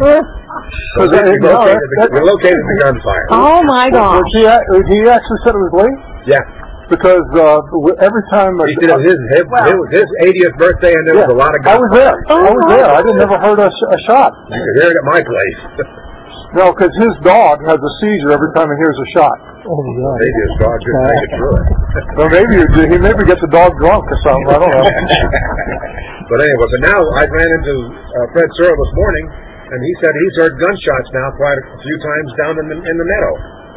So we, we, located the, we located the gunfire. Oh my God! He, he actually said it was Lee? Yeah. Because uh, every time he said it was his, his, well, it was his eightieth birthday, and there yeah, was a lot of I gunfire. was there. Oh, I was there. I didn't never heard a, a shot. You could hear it at my place. No, because his dog has a seizure every time he hears a shot. Oh my God! Maybe his dog didn't make it through it. Well, maybe he maybe gets the dog drunk or something. I don't know. But anyway, but now I ran into uh, Fred Searle this morning, and he said he's heard gunshots now quite a few times down in the in the meadow.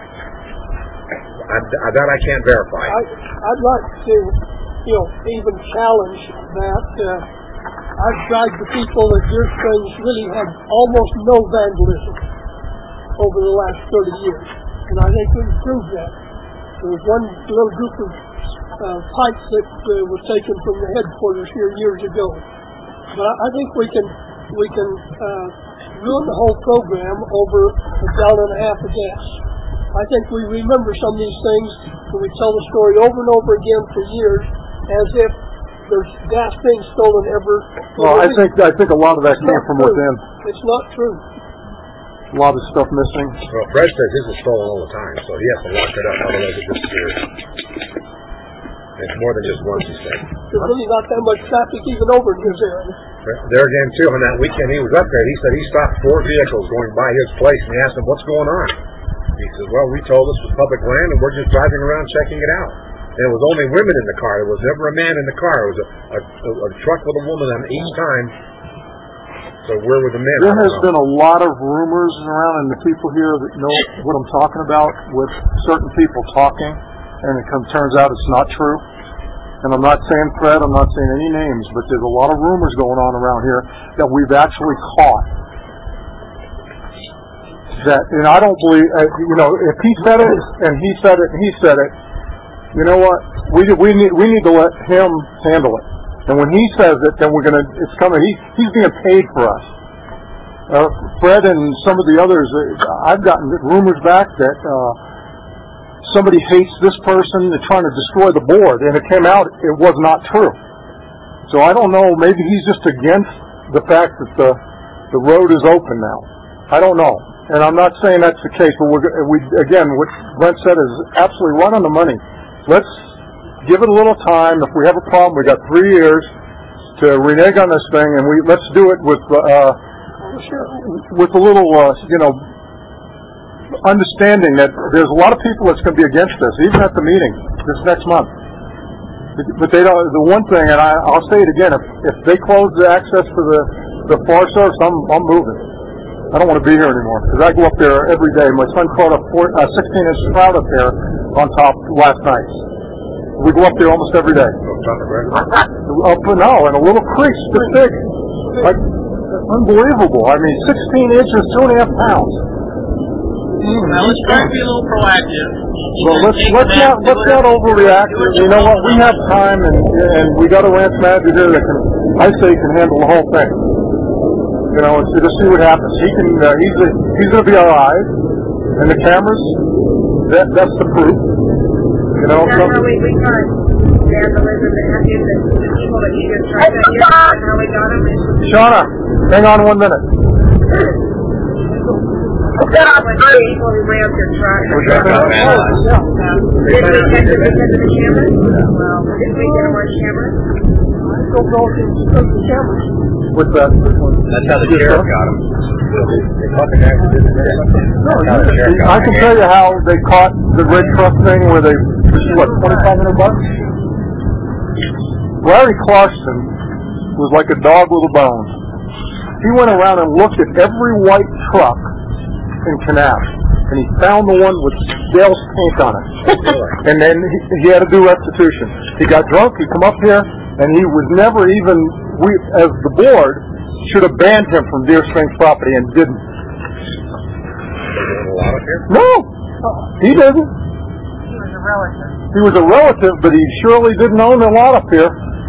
I, I, that I can't verify. I, I'd like to, you know, even challenge that. Uh, I've tried to people that your springs really had almost no vandalism over the last thirty years. And I think we can prove that. There was one little group of uh, pipes that uh, were taken from the headquarters here years ago. But I, I think we can we can uh, ruin the whole program over a gallon and a half of gas. I think we remember some of these things and we tell the story over and over again for years as if there's gas being stolen ever. Well, I think I think a lot of that came from true. within. It's not true. A lot of stuff missing. Well, Fred says his is stolen all the time, so he has to lock it up, otherwise it disappears. It's more than just once, he said. There's really not that much traffic even over in this area. There again, too, on that weekend he was up there, he said he stopped four vehicles going by his place, and he asked him, what's going on? He says, well, we told us it was public land, and we're just driving around checking it out. And it was only women in the car. There was never a man in the car. It was a, a, a, a truck with a woman on each time. So where were the men? There has been a lot of rumors around, and the people here that know what I'm talking about, with certain people talking, and it comes, turns out it's not true. And I'm not saying Fred, I'm not saying any names, but there's a lot of rumors going on around here that we've actually caught. That, and I don't believe, uh, you know, if he said it, and he said it, and he said it, you know what? We we need we need to let him handle it. And when he says it, then we're gonna. It's coming. He he's being paid for us. Uh, Fred and some of the others. Uh, I've gotten rumors back that uh, somebody hates this person. They're trying to destroy the board, and it came out it was not true. So I don't know. Maybe he's just against the fact that the the road is open now. I don't know. And I'm not saying that's the case, but we're, we again, what Brent said is absolutely right on the money. Let's give it a little time. If we have a problem, we got three years to renege on this thing, and we let's do it with uh, with a little, uh, you know, understanding that there's a lot of people that's going to be against this, even at the meeting this next month. But they don't. The one thing, and I, I'll say it again: if, if they close the access for the the Forest Service, I'm I'm moving. I don't want to be here anymore because I go up there every day. My son caught a sixteen inch trout up there on top last night. We go up there almost every day. Up no, in a little creek, this big, like unbelievable. I mean, sixteen inches, two and a half pounds. Now let's try to be a little proactive. So let's let's not let's not overreact. You know what? We have time, and and we got a ranch manager here that can, I say, can handle the whole thing. You know, so just see what happens. He can. Uh, he's a, he's going to be our eyes, and the cameras. That that's the proof. You know. That's how we we got vandalism and Matthews and the people that you just tried that year. That's how we got them. Shauna, hang on one minute. Got off three people who ran their truck. Did we catch it because of the cameras? Well, did we get them on cameras? I don't know if it's because of the cameras. What's that? That's how the sheriff got him. They caught the guy who did it. No, you, I can tell you how they caught the red truck thing where they, what, twenty-five hundred bucks? Larry Clarkson was like a dog with a bone. He went around and looked at every white truck in Canal, and he found the one with Dale's paint on it. And then he, he had to do restitution. He got drunk, he come up here, and he was never even, we as the board should have banned him from Deer Springs property and didn't. A lot of here? No, he didn't. He was a relative. He was a relative, but he surely didn't own a lot up here.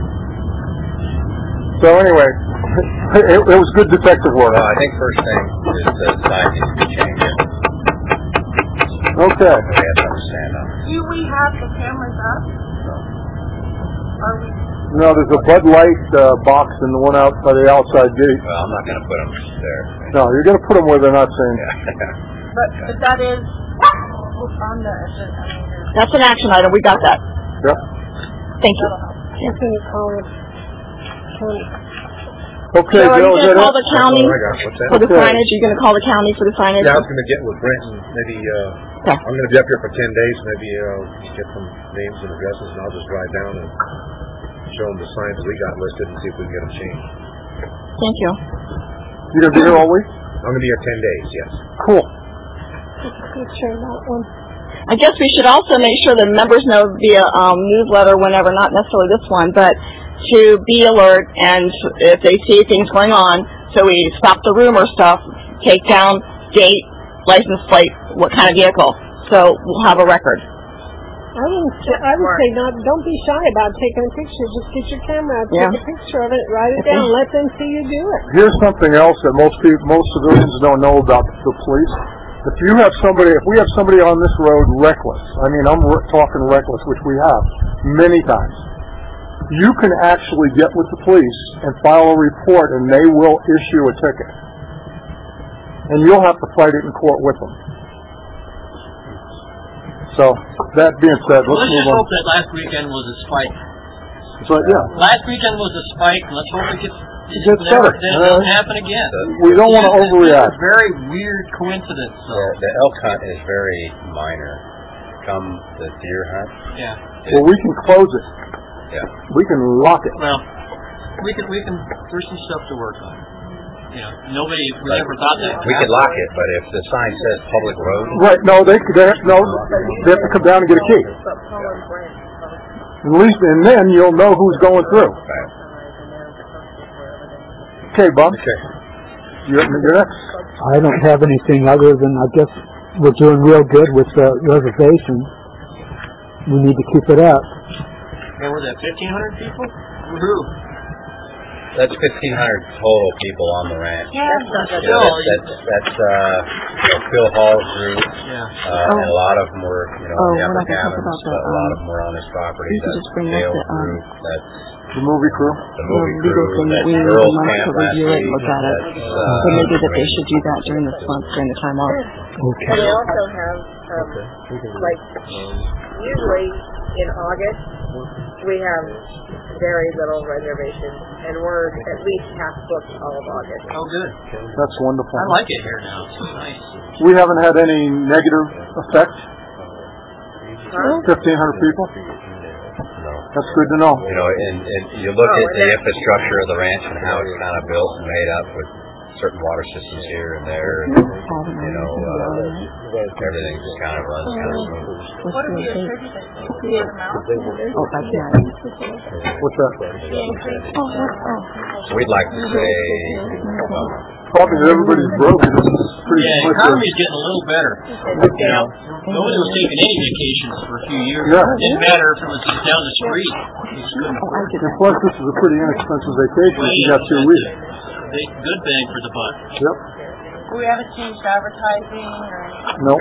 So anyway, it, it was good detective work. Well, I think first thing is the sign needs to be changed. Okay. We have to stand up. Do we have the cameras up? Are we? No, there's a Bud Light uh, box and the one out by the outside gate. Well, I'm not going to put them there. No, you're going to put them where they're not seen. But, but that is on the agenda. That's an action item. We got that. Yep. Thank you. He's going to call it. Okay, so are you Bill, going to call the county oh, for the okay. signage? Are you going to call the county for the signage? Yeah, I was going to get with Brent and maybe, uh, okay. I'm going to be up here for ten days, maybe uh, get some names and addresses, and I'll just drive down and show them the signs that we got listed and see if we can get them changed. Thank you. You going to be here all week? I'm going to be here ten days, yes. Cool. Picture that one. I guess we should also make sure that members know via um, newsletter whenever, not necessarily this one, but to be alert, and if they see things going on, so we stop the rumor stuff, take down date, license plate, what kind of vehicle, so we'll have a record. I wouldn't say, I would say not. Don't be shy about taking a picture. Just get your camera out, yeah. take a picture of it, write it down, let them see you do it. Here's something else that most people, most civilians don't know about the police. If you have somebody, if we have somebody on this road reckless, I mean, I'm re- talking reckless, which we have many times. You can actually get with the police and file a report, and they will issue a ticket. And you'll have to fight it in court with them. So, that being said, let's Let's move just on. hope that last weekend was a spike. So, yeah. Last weekend was a spike, and let's hope it gets, It gets never, better. that it doesn't happen again. We don't want to It's just overreact. a very weird coincidence. So. The, the elk hunt is very minor. Come the deer hunt. Yeah. Well, we can close it. Yeah. We can lock it. Well, we can, we can, there's some stuff to work on. You know, nobody really ever thought that. We could lock it, but if the sign says public road. Right, no, they, they, have, no, they have to come down and get a key. At least, and then you'll know who's going through. Okay, Bob. Okay. You're, you're next. I don't have anything other than I guess we're doing real good with the reservation. We need to keep it up. And was that fifteen hundred people? Woohoo. That's fifteen hundred total people on the ranch. Yeah, that's not You know, that's, that's, that's uh, you know, Phil Hall's group, Yeah. uh, Oh. and a lot of them were, you know, Oh, on the we're upper not gonna talk cabins, about but the, a lot um, of them were on this property. you could That's just bring up Dale's the, um, group, that's The movie crew. the movie the legal crew, thing that that's we need Girls a month Camp to last review it and week, look at it. that's, So uh, maybe that they should do that during this month, during the time off. Okay. And we also have, um, like, usually in August, we have very little reservations, and we're at least half booked all of August. Oh, good. That's wonderful. I like it here now. It's nice. We haven't had any negative effect. Huh? Fifteen hundred people. That's good to know. You know, and, and you look Oh, at and the that- infrastructure of the ranch and how it's kind of built and made up with certain water systems here and there, and, you know, uh, everything just kind of runs kind of smooth. What's the date? Oh, that's not. What's that? Oh, that's, oh. We'd like to say, Probably everybody's broke. This is pretty Yeah, the much economy's getting a little better. You know, nobody was taking any vacations for a few years. Yeah. It didn't matter if it was just down the street. You just couldn't afford it. And plus, this is a pretty inexpensive vacation if you got two weeks. Big, good bang for the buck. Yep. We haven't changed advertising or... No.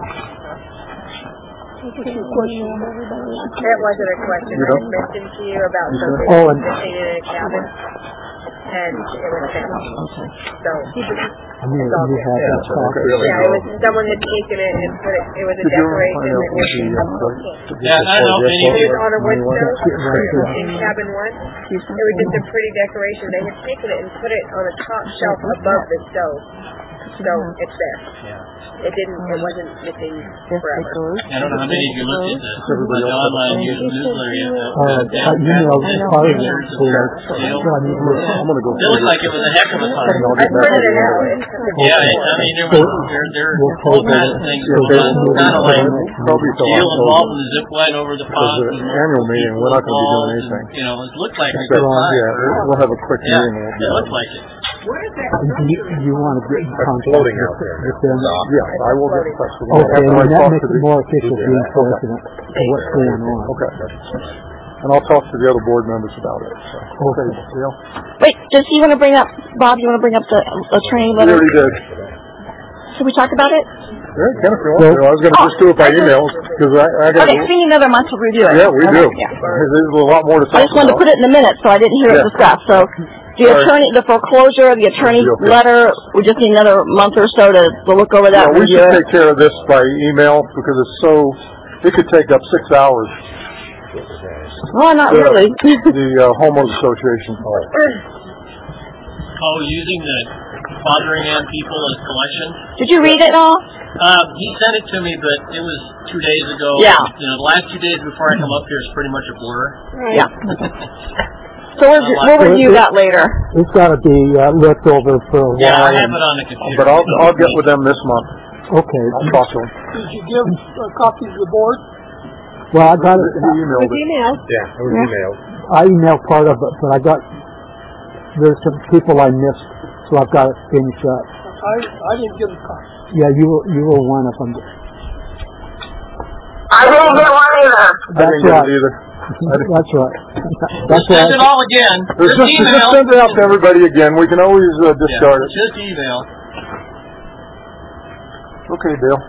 That wasn't a question. You I don't? had mentioned to you about You something Oh, and- missing in a cabin, and it was found. So, I mean, you have that talk. yeah, it was, someone had taken it and put it, it was a Did you ever decoration find out that what was the, uh, Yeah, I don't know if any it of you was on a wood stove Right. in cabin one. It was just a pretty decoration. They had taken it and put it on a top shelf above the stove. So it's there. It didn't. It wasn't missing forever. I don't know how many of you looked at the, the online news newsletter yet. The, Uh, the, I emailed the part of it pictures for, of I'm Dale. gonna go. It looked like it was a heck of a time. I printed it out. Yeah, it, I mean, there was there, there We'll were all table kinds of it. things We'll going on. table it. Kind of like Probably till Dale October. involved in the zip line over the Because pond. the annual meeting, we're not going to be doing anything. You know, it looked like a Except, good time. yeah, we'll have a quick Yeah, meeting. and it we'll looked like it. Do you, you want to get in contact floating with, out there. with them? Yeah, I will get in touch with them. Okay, After I and that talk makes to it the- more official being president of what's going on. Okay. And I'll talk to the other board members about it. So. Okay, Dale? Wait, does he want to bring up, Bob, you want to bring up the, the training We letter? already did. Should we talk about it? Yeah, Ken, if you want to. I was going to just do it by email because I, I got. Okay, we need another month to review it. Yeah, we Okay, do. yeah. There's a lot more to talk I just wanted to about. put it in the minutes, so I didn't hear it Yeah. discussed. So the All right. attorney, the foreclosure, the attorney Be okay. letter, we just need another month or so to, to look over that. Yeah, we review should it. take care of this by email because it's so. It could take up six hours. Well, not The- really. The uh, homeowners association. Oh, using the Fothering Ann people as collection. Did you read it all? Um, he sent it to me, but it was two days ago. Yeah. You know, the last two days before I come up here is pretty much a blur. Yeah. So we'll, we'll review that later. It's got to be uh, looked over for a while. Yeah, I have it on the computer. But I'll I'll get with them this month. Okay. I'll talk to them. Did you give a copy to the board? Well, I got it. He emailed With it. email. Yeah, it was emailed. I emailed part of it, but I got, there's some people I missed, so I've got it finished up. I, I didn't give a copy. Yeah, you were, you were one of them. I didn't get one either. I That's didn't get right. it either. That's right. Just That's send right. it all again. Just, Just just email. send it out to everybody again. We can always uh, discard Yeah, it. just email. Okay, Dale.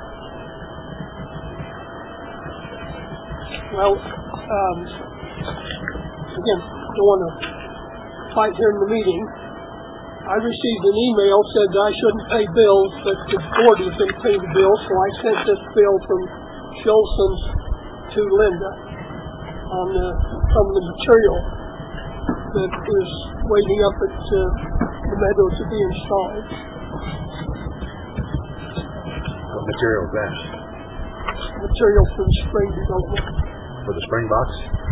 Well, um, again, don't want to fight here in the meeting. I received an email said that I shouldn't pay bills, but the board was going to pay the bills, so I sent this bill from Jolson's to Linda on the, some of the material that is waiting up at uh, the meadow to be installed. What material is that? Material for the spring development. For the spring box?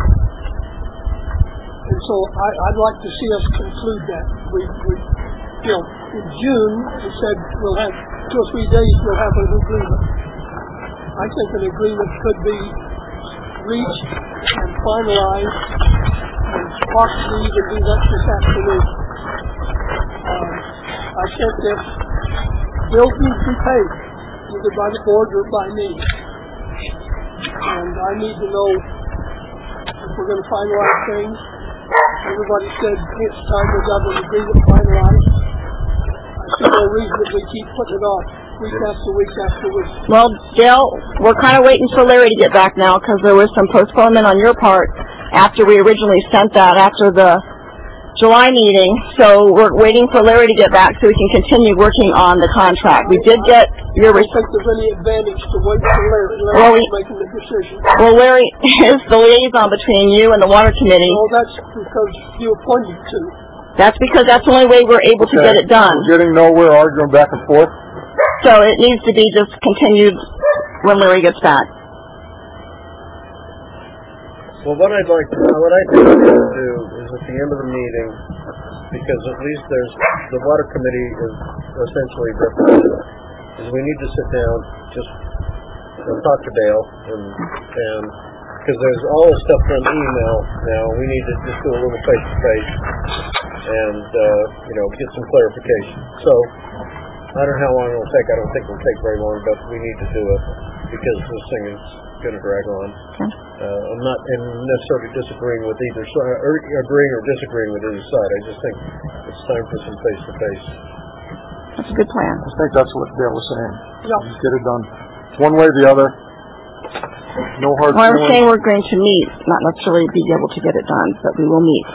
And so I, I'd like to see us conclude that. We, we, you know, in June, we said we'll have two or three days, we'll have an agreement. I think an agreement could be reached and finalized, and possibly even do that this afternoon. Um, I think that bills need to be paid, either by the board or by me. And I need to know if we're going to finalize things. Everybody said it's time we got an agreement finalized. I see no reason that we keep putting it off week after week after week. Well, Dale, we're kind of waiting for Larry to get back now because there was some postponement on your part after we originally sent that after the July meeting. So we're waiting for Larry to get back so we can continue working on the contract. We did get your... I don't think there's any advantage to wait for Larry. Larry's well, we, making the decision. Well, Larry is the liaison between you and the Water Committee. Well, that's because you appointed to. That's because that's the only way we're able to okay. get it done. We're getting nowhere, arguing back and forth. So it needs to be just continued when Larry gets back. Well, what I'd like to, what I think we need to do is at the end of the meeting, because at least there's, the Water Committee is essentially represented, is we need to sit down, just and talk to Dale, and, and, because there's all this stuff on email now, we need to just do a little face-to-face, and, uh, you know, get some clarification. So, I don't know how long it'll take, I don't think it'll take very long, but we need to do it, because this thing is going to drag on. Uh, I'm not in necessarily disagreeing with either side, or agreeing or disagreeing with either side. I just think it's time for some face-to-face. That's a good plan. I think that's what Dale was saying. Yeah. Just get it done. One way or the other. No hard Well, I'm feelings. saying we're going to meet, not necessarily be able to get it done, but we will meet.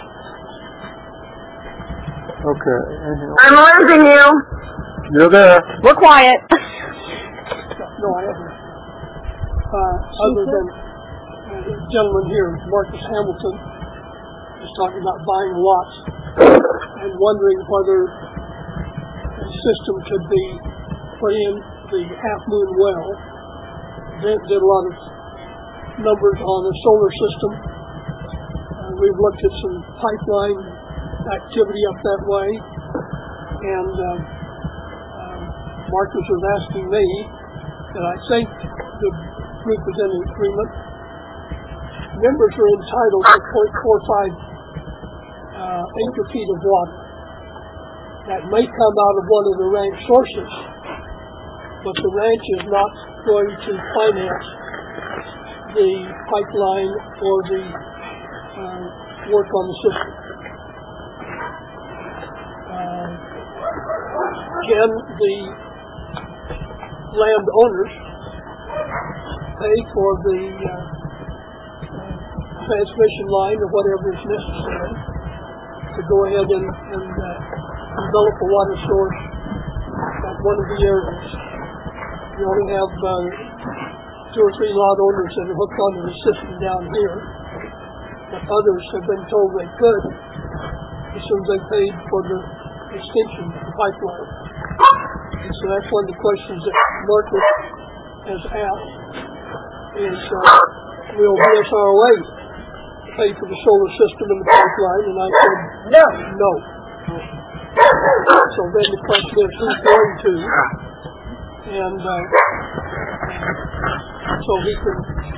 Okay. I'm losing you. You're there. We're quiet. No, I haven't. Uh, other than uh, the gentleman here, Marcus Hamilton, is talking about buying lots and wondering whether a system could be put in the Half Moon well. They did a lot of numbers on the solar system. Uh, we've looked at some pipeline activity up that way, and uh, uh, Marcus was asking me, and I think the group is in agreement. Members are entitled to zero point four five uh, acre feet of water. That may come out of one of the ranch sources, but the ranch is not going to finance the pipeline or the uh, work on the system. Uh, can the landowners pay for the uh, uh, transmission line or whatever is necessary to go ahead and, and uh, develop a water source at one of the areas? We only have uh, two or three lot owners that are hooked onto the system down here, but others have been told they could as soon as they paid for the extension of the pipeline. And so that's one of the questions that Marcus has asked is, uh, will B S R O A pay for the solar system and the pipeline? And I said, no. No. So then the question is, who's going to? And uh, so he can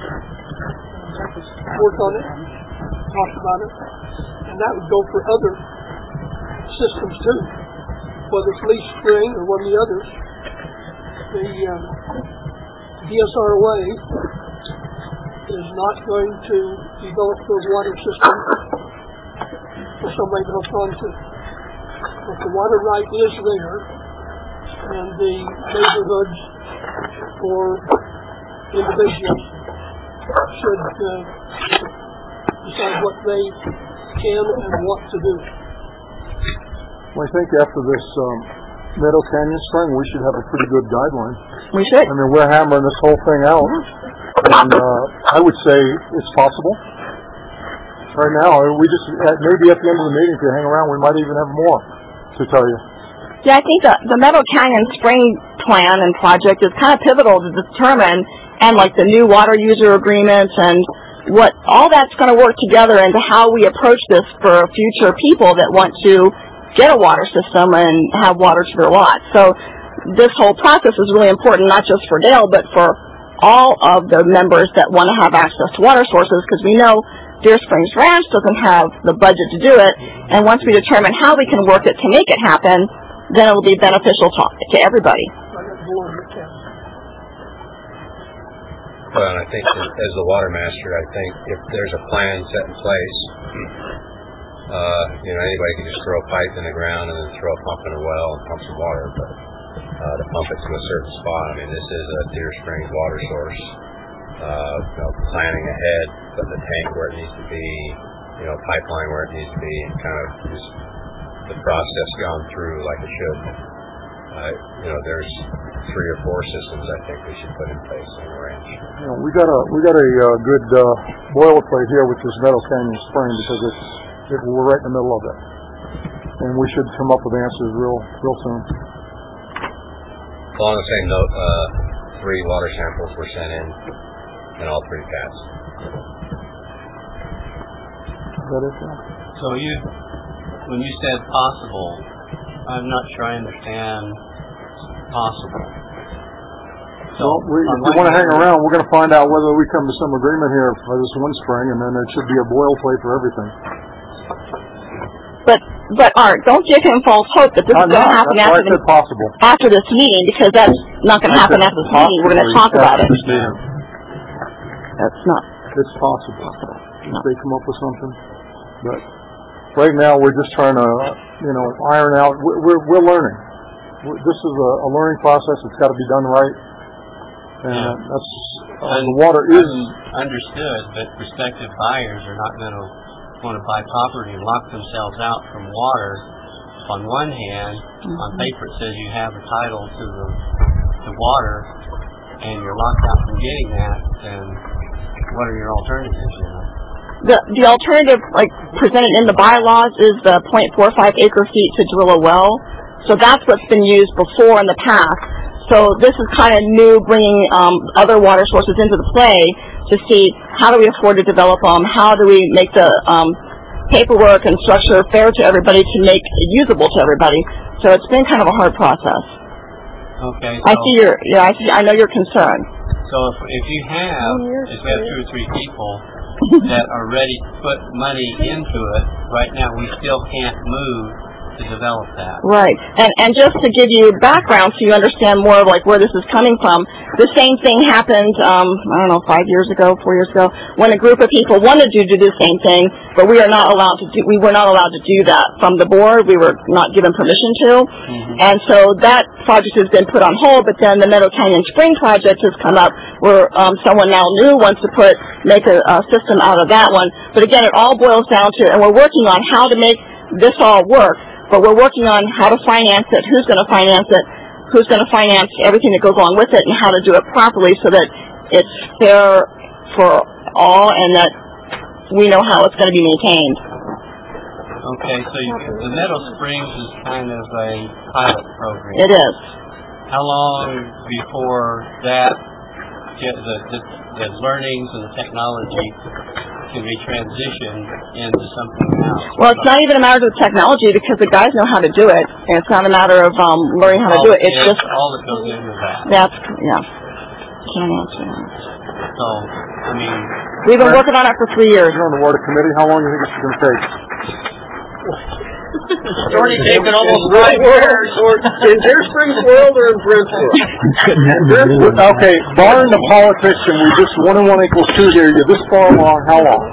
work on it, talk about it, and that would go for other systems too, whether it's Leaf Spring or one of the others. The um, B S R O A is not going to develop those water systems for somebody to hook onto. But the water right is there, and the neighborhoods or individuals should uh, decide what they can and want to do. Well, I think after this um, Meadow Canyon Spring, we should have a pretty good guideline. We should. I mean, we're hammering this whole thing out. And And uh, I would say it's possible. Right now, we just maybe at the end of the meeting, if you hang around, we might even have more to tell you. Yeah, I think the, the Meadow Canyon Spring plan and project is kind of pivotal to determine, and like the new water user agreements and what all that's going to work together into how we approach this for future people that want to get a water system and have water to their lot. So this whole process is really important, not just for Dale, but for all of the members that want to have access to water sources, because we know Deer Springs Ranch doesn't have the budget to do it, and once we determine how we can work it to make it happen, then it will be beneficial to, to everybody. Well, and I think that as the water master, I think if there's a plan set in place, uh, you know, anybody can just throw a pipe in the ground and then throw a pump in a well and pump some water, but uh, to pump it to a certain spot. I mean, this is a Deer Springs water source. Uh, you know, planning ahead, putting the tank where it needs to be, you know, pipeline where it needs to be, and kind of just the process gone through like it should. Uh, you know, there's three or four systems I think we should put in place on the ranch. You know, we got a we got a uh, good uh, boilerplate here, which is Meadow Canyon Spring, because it's it, we're right in the middle of it, and we should come up with answers real real soon. Well, on the same note, uh, three water samples were sent in, and all three passed. Is that it? Yeah? So you, when you said possible, I'm not sure I understand possible. So well, we, if you want to hang around, we're going to find out whether we come to some agreement here for this one spring, and then there should be a boilerplate for everything. But, but Art, don't give him false hope that this I'm is going to not. happen That's after, why I said possible. after this meeting, because that's not going to happen after this meeting. We're going to talk about it. That's not. It's possible. If they come up with something. But right now, we're just trying to, you know, iron out. We're, we're, we're learning. We're, this is a, a learning process. It's got to be done right. And yeah. that's, uh, the water is understood, but prospective buyers are not going to want to buy property and lock themselves out from water. On one hand, mm-hmm. on paper it says you have a title to the, the water, and you're locked out from getting that, then what are your alternatives, you know? The the alternative, like presented in the bylaws, is the zero point four five acre feet to drill a well. So that's what's been used before in the past. So this is kind of new, bringing um, other water sources into the play to see how do we afford to develop them, how do we make the um, paperwork and structure fair to everybody to make it usable to everybody. So it's been kind of a hard process. Okay. So I see your, yeah, I see, I know your concern. So if, if you have, if you have two or three people that are ready to put money into it, right now we still can't move to develop that. Right. And and just to give you background so you understand more of like where this is coming from, the same thing happened, um, I don't know, five years ago, four years ago, when a group of people wanted to do the same thing, but we are not allowed to do, we were not allowed to do that from the board. We were not given permission to. Mm-hmm. And so that project has been put on hold, but then the Meadow Canyon Spring project has come up where um, someone now new wants to put, make a, a system out of that one. But again, it all boils down to, and we're working on how to make this all work. But we're working on how to finance it, who's going to finance it, who's going to finance everything that goes along with it, and how to do it properly so that it's fair for all and that we know how it's going to be maintained. Okay, so you, the Meadow Springs is kind of a pilot program. It is. How long before that, the, the, the learnings and the technology can be transitioned into something else? Well, it's not even a matter of technology because the guys know how to do it, and it's not a matter of um, learning how all, to do it. It's yeah, just all that goes into that. That's yeah. Can't answer that. So, I mean, we've been working on it for three years. You're on the water committee. How long do you think it's going to take? It's already taken almost five years. In Deer Springs world or in Brentwood? Okay, barring the politics and we just one and one equals two here, you're this far along, how long?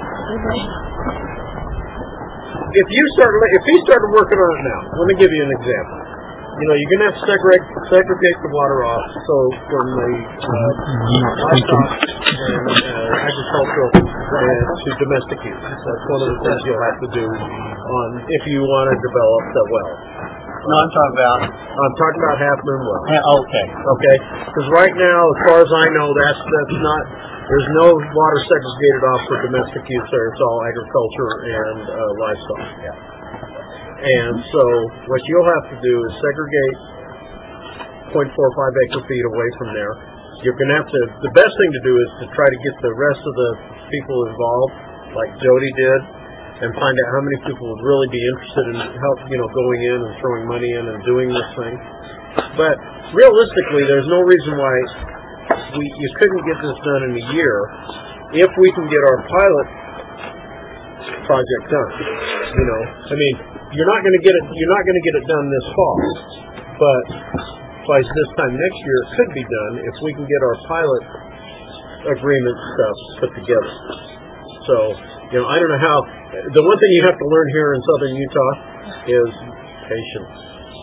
If you start, if he started working on it now, let me give you an example. You know, you're going to have to segregate, segregate the water off, so from the uh, livestock and uh, agricultural and to domestic use. That's one of the things you'll have to do on if you want to develop the well. No, I'm talking about. I'm talking about Half Moon Well. Yeah, okay. Okay. Because right now, as far as I know, that's that's not There's no water segregated off for domestic use there. It's all agriculture and uh, livestock. Yeah. And so what you'll have to do is segregate zero point four five acre feet away from there. You're going to have to, the best thing to do is to try to get the rest of the people involved, like Jody did, and find out how many people would really be interested in help, you know, going in and throwing money in and doing this thing. But realistically, there's no reason why we you couldn't get this done in a year if we can get our pilot project done. You know, I mean, you're not going to get it. You're not going to get it done this fall, but by this time next year, it could be done if we can get our pilot agreement stuff put together. So, you know, I don't know how. The one thing you have to learn here in southern Utah is patience.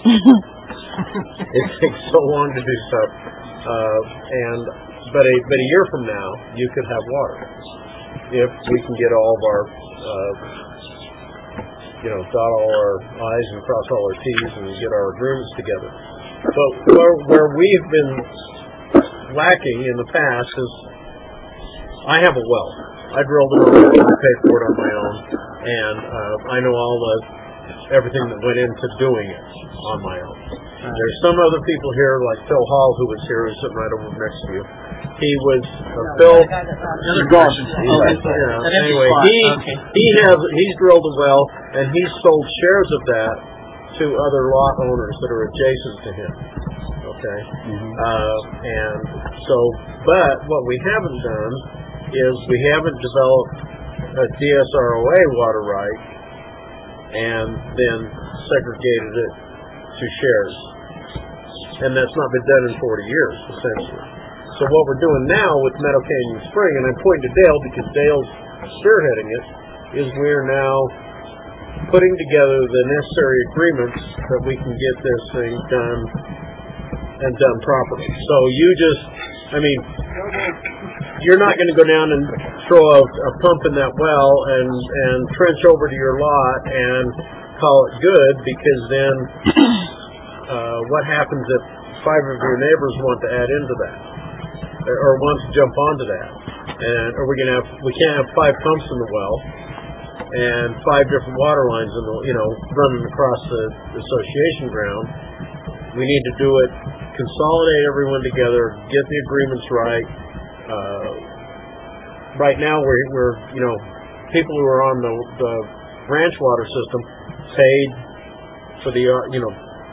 It takes so long to do stuff, uh, and but a but a year from now, you could have water if we can get all of our, uh, you know, dot all our I's and cross all our T's and get our agreements together. But where, where we've been lacking in the past is I have a well. I drilled it over and paid for it on my own, and uh, I know all the everything that went into doing it on my own. There's some other people here, like Phil Hall, who was here, who's sitting right over next to you. He was uh, Phil. He's gone. Yeah, anyway, he he has he's drilled a well, and he's sold shares of that to other lot owners that are adjacent to him. Okay, Mm-hmm. uh, and so, but what we haven't done is we haven't developed a D S R O A water right and then segregated it to shares, and that's not been done in forty years essentially. So what we're doing now with Meadow Canyon Spring, and I'm pointing to Dale because Dale's spearheading it, is we're now putting together the necessary agreements that we can get this thing done and done properly. So you just, I mean, you're not going to go down and throw a, a pump in that well and, and trench over to your lot and call it good, because then uh, what happens if five of your neighbors want to add into that or want to jump onto that? And are we going to have, we can't have five pumps in the well and five different water lines in the, you know, running across the association ground. We need to do it, consolidate everyone together, get the agreements right. Uh, right now, we're, we're, you know, people who are on the, the branch water system paid for the, uh, you know,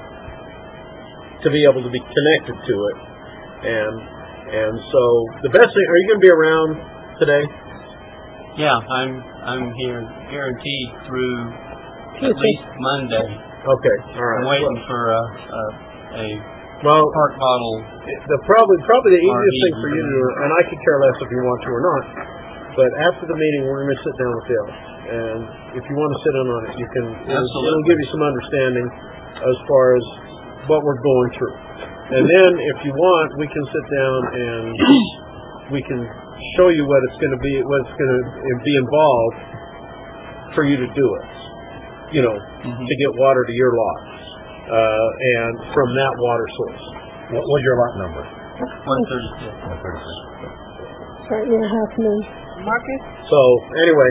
to be able to be connected to it. And, and so the best thing, are you going to be around today? Yeah, I'm I'm here guaranteed through at least Monday. Okay, all right. I'm waiting for a a, a well, park bottle. The probably probably the easiest R V thing for you to do, and I could care less if you want to or not, but after the meeting we're going to sit down with Dale, and if you want to sit in on it, you can. It'll, it'll give you some understanding as far as what we're going through, and then if you want, we can sit down and we can show you what it's going to be, what's going to be involved for you to do it, you know, mm-hmm. to get water to your lot, uh, and from that water source. What was your lot number? one thirty-six. one thirty-six. Right in half moon. Marcus? So, anyway,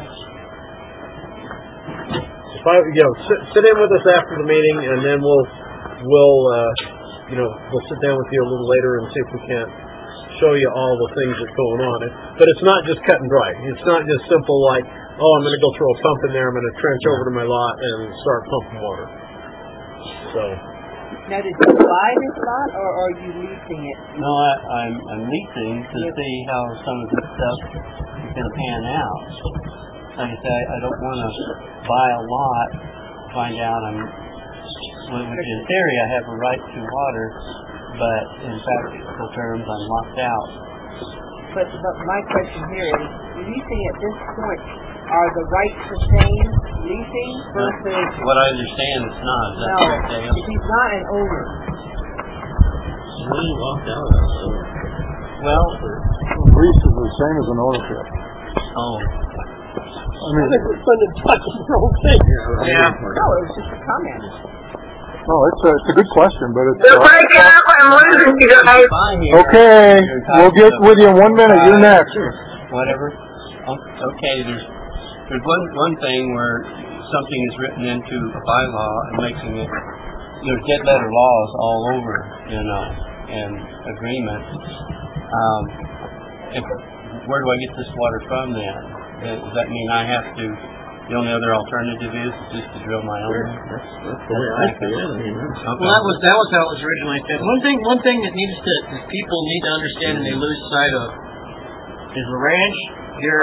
if I, you know, sit, sit in with us after the meeting, and then we'll, we'll, uh, you know, we'll sit down with you a little later and see if we can't show you all the things that's going on. But it's not just cut and dry. It's not just simple like, oh, I'm going to go throw a pump in there, I'm going to trench over to my lot and start pumping water. So. Now, did you buy this lot, or are you leasing it? No, I, I'm I'm leasing to yes. see how some of this stuff is going to pan out. Like I say, I don't want to buy a lot, find out I'm, well, in theory, I have a right to water, but in practical terms, I'm locked out. But, but my question here is, leasing at this point, are the rights the same leasing versus... What I understand, it's not. Is that no, correct, he's not an owner. He's really locked out of it. So. Well, lease is the same as an ownership. Oh. I mean, I think we're spending time on the wrong thing. Yeah. No, it was just a comment. No, it's a, it's a good question, but it's... Just like I'm losing you guys. Okay, we'll get with you in one minute. You're next. Whatever. Okay, there's there's one one thing where something is written into a bylaw and making it. There's dead letter laws all over, you know, and agreements. Um, if, where do I get this water from then? Does that mean I have to? The only other alternative is just to drill my own. That's, that's the way I see it. I mean, okay. Well, that was that was how it was originally said. One thing, one thing that needs to that people need to understand and they lose sight of is the ranch here.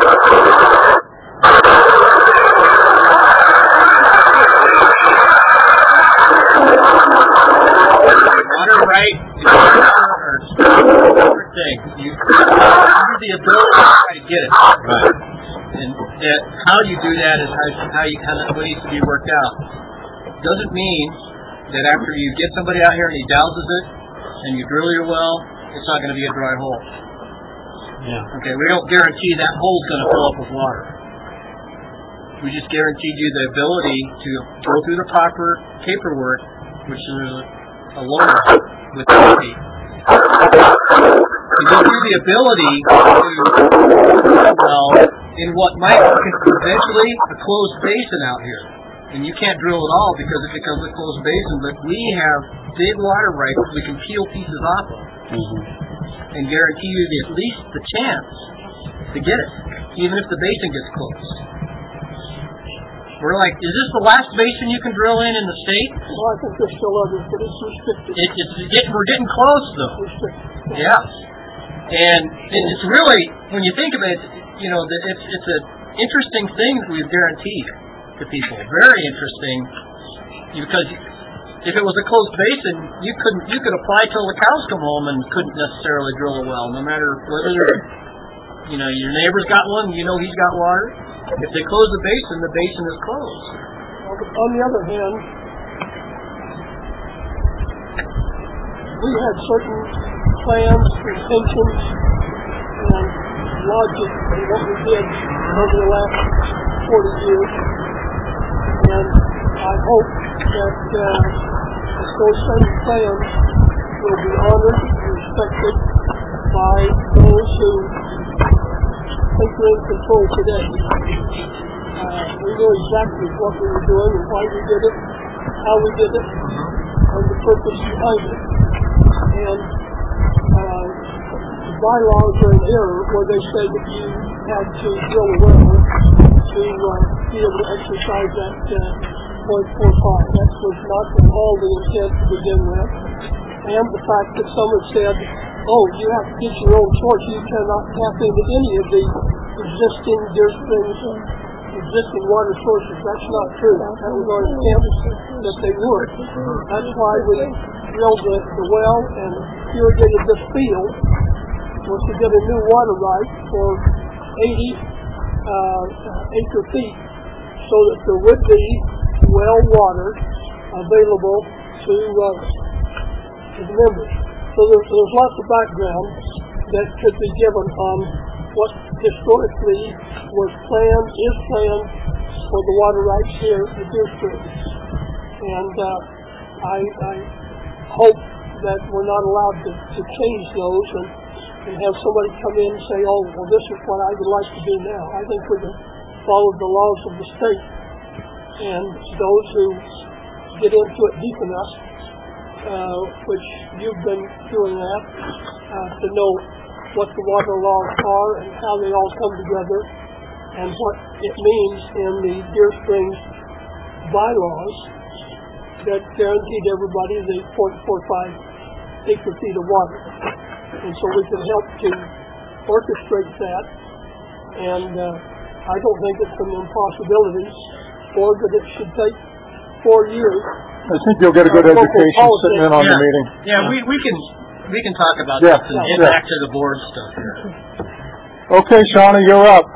Water right are different things. You have the ability to try to get it. Right. And that how you do that is how, how you kind of what needs to be worked out. Doesn't mean that after you get somebody out here and he douses it and you drill your well, it's not going to be a dry hole. Yeah. Okay, we don't guarantee that hole's going to fill up with water. We just guaranteed you the ability to go through the proper paperwork, which is a loan with the city. To give you the ability to well in what might eventually a closed basin out here. And you can't drill it all because it becomes a closed basin, but we have big water rights we can peel pieces off of mm-hmm. and guarantee you the, at least the chance to get it, even if the basin gets closed. We're like, is this the last basin you can drill in in the state? Well, I think there's still others, but it's restricted. It, it's getting, we're getting close, though. Restricted. Yeah. And it's really, when you think of it, you know, it's it's an interesting thing that we've guaranteed to people. Very interesting, because if it was a closed basin, you couldn't you could apply till the cows come home and couldn't necessarily drill a well, no matter whether you know your neighbor's got one, you know he's got water. If they close the basin, the basin is closed. Well, on the other hand, we had certain plans, intentions, and logic in what we did over the last forty years, and I hope that uh, those same plans will be honored and respected by those who think they're in control today. Uh, we knew exactly what we were doing and why we did it, how we did it, and the purpose behind it. And uh, the bylaws are in error where they say that you had to drill a well to uh, be able to exercise that uh, point four five. That was not at all the intent to begin with. And the fact that some have said, oh, you have to get your own source, you cannot tap into any of the existing Deer Springs and existing water sources. That's not true. That was our intent that they would. That's why we drilled the, the well and irrigated this field, was to get a new water right for eighty uh, acre feet so that there would be well water available to, uh, to the members. So there's, there's lots of background that could be given on what historically was planned, is planned for the water rights here at Deer Springs. And uh, I, I hope that we're not allowed to, to change those and, and have somebody come in and say, oh, well, this is what I would like to do now. I think we can follow the laws of the state. And those who get into it deep enough, uh, which you've been doing that, uh, to know what the water laws are and how they all come together and what it means in the Deer Springs bylaws that guaranteed everybody the point four five acre feet of water. And so we can help to orchestrate that. And uh, I don't think it's an impossibility or that it should take four years. I think you'll get a good education sitting in on yeah. the meeting. Yeah, we, we can we can talk about yeah. this and get yeah. back to the board stuff here. Okay, Shauna, you're up.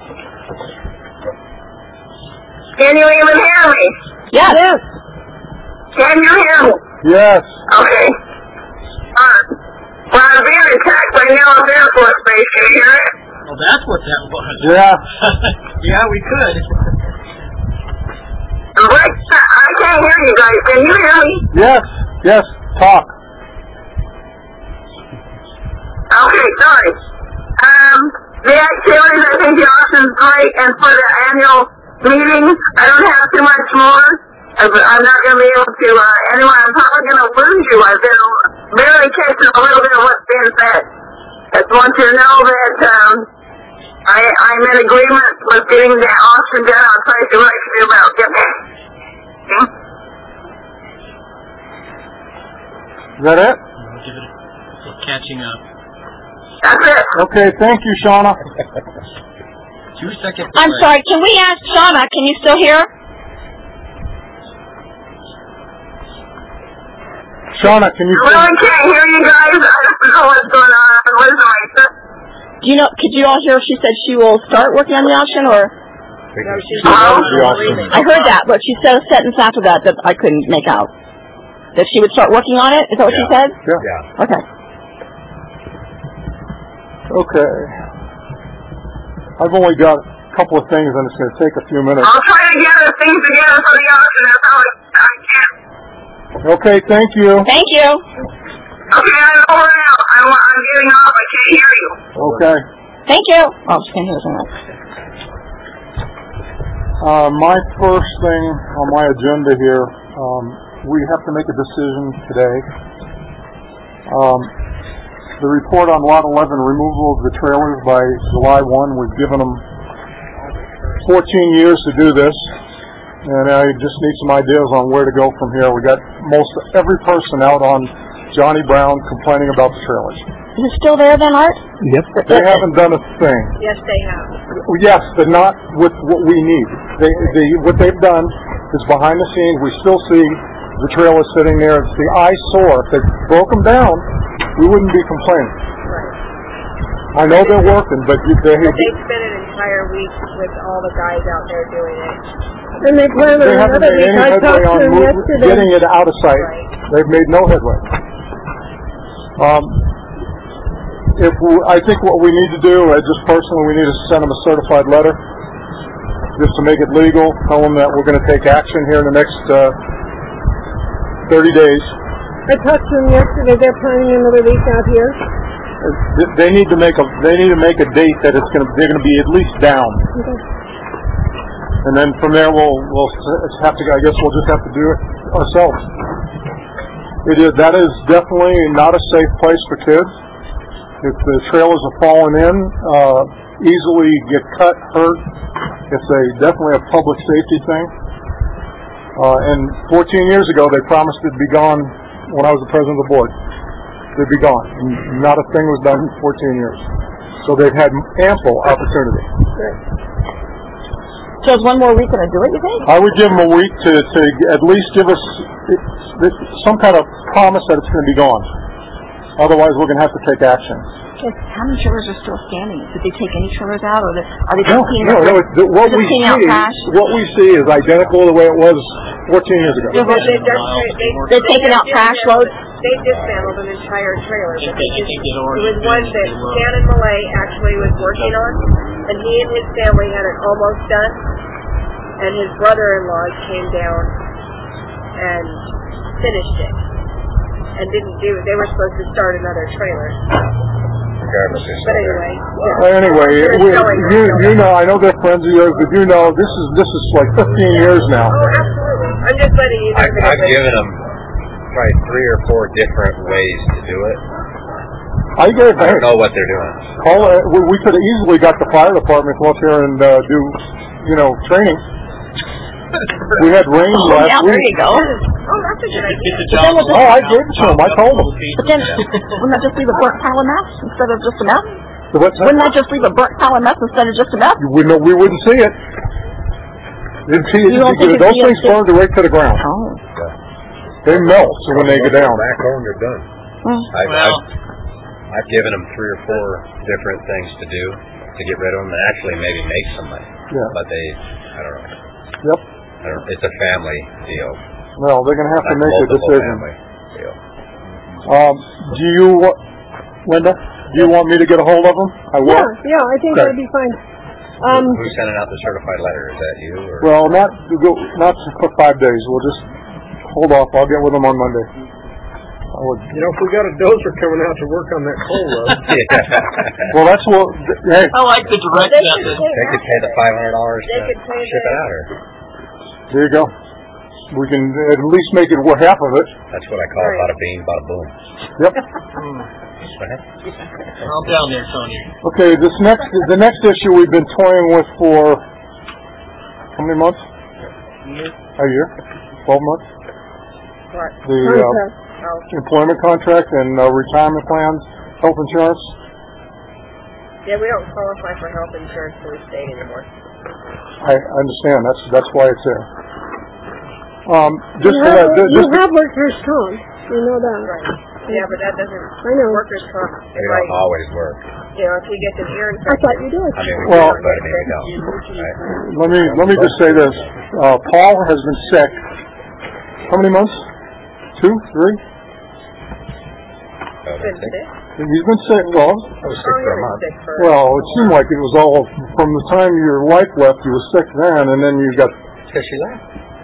Can you even hear me? Yes. yes. Can you hear me? Yes. Okay. Uh, well, I'm being attacked by Nellis Air Force Base. Can you hear it? Well, that's what that was. Yeah. yeah, we could. Right. I can't hear you guys. Can you hear me? Yes. Yes. Talk. sorry. Um, the activities, I think the auction's great, and for the annual meeting, I don't have too much more. I'm not going to be able to, uh, anyway, I'm probably going to lose you. I've been barely catching a little bit of what's being said. I just want you to know that, um, I, I'm in agreement with getting the auction done. I'll tell you what I can do about getting it. Okay? Is that it? We'll give it a catching up. That's it. Okay, thank you, Shauna. Two seconds. I'm sorry, can we ask Shauna, can you still hear? Shauna, can you... I really can't hear you guys. I don't know what's going on. I'm losing my... Do you know, could you all hear if she said she will start working on the auction, or? No, she's not the auction. I heard that, but she said a sentence after that that I couldn't make out. That she would start working on it? Is that what Yeah. she said? Yeah. Yeah. Okay. Okay. I've only got a couple of things, and it's going to take a few minutes. I'll try to gather things together for the auction. That's all I, I can. Okay, thank you. Thank you. Okay, I'm over now. I'm, I'm getting off. I can't hear you. Okay. Thank you. Oh, she can't hear us anymore. Uh, my first thing on my agenda here, um, we have to make a decision today. Um, the report on Lot eleven, removal of the trailers by July first, we've given them fourteen years to do this, and I just need some ideas on where to go from here. We got most every person out on Johnny Brown complaining about the trailers. Is it still there then, Art? Yep. They haven't done a thing. Yes, they have. Yes, but not with what we need. They, they, what they've done is behind the scenes. We still see the trailers sitting there. It's the eyesore. If they broke them down, we wouldn't be complaining. Right. I know they're working, but you- they, But they spent an entire week with all the guys out there doing it. And they plan on they haven't another made week. any I talked headway on to them move, yesterday. getting it out of sight. Right. They've made no headway. Um, if we, I think what we need to do, uh, just personally, we need to send them a certified letter, just to make it legal. Tell them that we're going to take action here in the next uh, thirty days. I talked to them yesterday. They're planning another week out here. Uh, They need to make a they need to make a date that it's going to they're going to be at least down, Okay. and then from there we'll we'll have to I guess we'll just have to do it ourselves. It is that is definitely not a safe place for kids. If the trailers are falling in, uh, easily get cut, hurt. It's a definitely a public safety thing. Uh, and fourteen years ago, they promised it'd be gone when I was the president of the board. They'd be gone. And not a thing was done in fourteen years. So they've had ample opportunity. So is one more week going to do it, you think? I would give them a week to, to at least give us some kind of promise that it's going to be gone. Otherwise, we're going to have to take action. Yes. How many trailers are still standing? Did they take any trailers out, or are they No, just cleaning no, out? no. It's, the, what just we cleaning out see, trash? what we see is identical to the way it was fourteen years ago. They, they, they, they, They're taking out trash loads? They dismantled an entire trailer. I think But they- I they just, think they'd it already was one been- that they were- Shannon Millay actually was working on, and he and his family had it almost done, and his brother-in-law came down and finished it, and didn't do it. They were supposed to start another trailer. Regardless, it's But still there. anyway, Uh, anyway, They're we, showing you us. you know, I know they're friends of yours, but you know, this is this is like fifteen years now. Oh, absolutely. I'm just letting you know I've, that I've it was- given them probably three or four different ways to do it. I gave I don't know what they're doing. Call it, we, we could have easily got the fire department to come up here and uh, do, you know, training. We had rain Oh, last yeah, week. there you go. Oh, that's a good idea. Get the But then job we'll Oh, just, I gave it to him. I told him. but then, wouldn't that just leave a burnt pile of mess instead of just a mess? So what's that? Wouldn't that just leave a burnt pile of mess instead of just a mess? We know we wouldn't see it. You'd see it. You don't think Those it'd be things a- burn right to the ground. Oh. They melt when they go down. Back home, you're done. I've, Well, I've, I've given them three or four different things to do to get rid of them and actually maybe make some money. Yeah. But they, I don't know. Yep. I don't, it's a family deal. Well, they're going to have to Like make a multiple decision. family deal. Um, do you, wa- Linda? Do you want me to get a hold of them? I will. Yeah, yeah, I think Okay. that'd be fine. Um, Who's sending out the certified letter? Is that you? Or? Well, not go, not for five days. We'll just hold off. I'll get with them on Monday. would, You know, if we got a dozer coming out to work on that coal road. well, that's what. Hey, I like the direct They method. could, they could pay the five hundred dollars to They could pay ship it the- out here. there you go. We can at least make it worth half of it. That's what I call Right. bada bing, bada boom. Yep. I'm down there, Tony. Okay, this next the next issue we've been toying with for how many months? A year? Twelve months? What? The uh, Oh. employment contract and uh, retirement plans, health insurance. Yeah, we don't qualify for health insurance for the state anymore. I understand. That's that's why it's there. Um, just you to have, let, just, you just have workers' comp. You know that. Right. Yeah, but that doesn't. I know. Workers' comp. We If don't I, always work. you know, if he gets an ear I infection. thought you did. I mean, we Well- do, but I mean, we don't. Right? let me let me just say this. Uh, Paul has been sick. How many months? Two, three? So Been that's it. sick? He's been sick. Well, I was sick Oh, for you've a been month. sick for. well, it seemed like it was all from the time your wife left. You were sick then, and then you got. Because she left.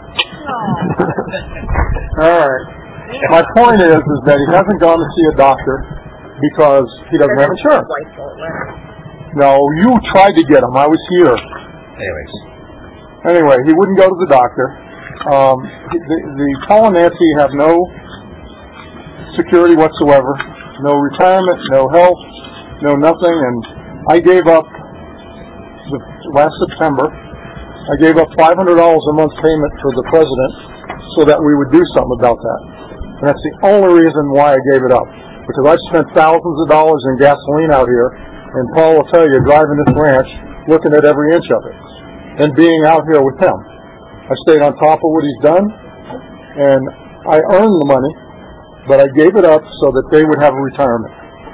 All right. My point is, is that he hasn't gone to see a doctor because he doesn't have insurance. Wife won't let him. No, you tried to get him. I was here. Anyways, Anyway, he wouldn't go to the doctor. Um, the, the Paul and Nancy have no security whatsoever, no retirement, no health, no nothing. And I gave up the, last September. I gave up five hundred dollars a month payment for the president so that we would do something about that. And that's the only reason why I gave it up. Because I spent thousands of dollars in gasoline out here, and Paul will tell you, driving this ranch, looking at every inch of it, and being out here with him. I stayed on top of what he's done, and I earned the money, but I gave it up so that they would have a retirement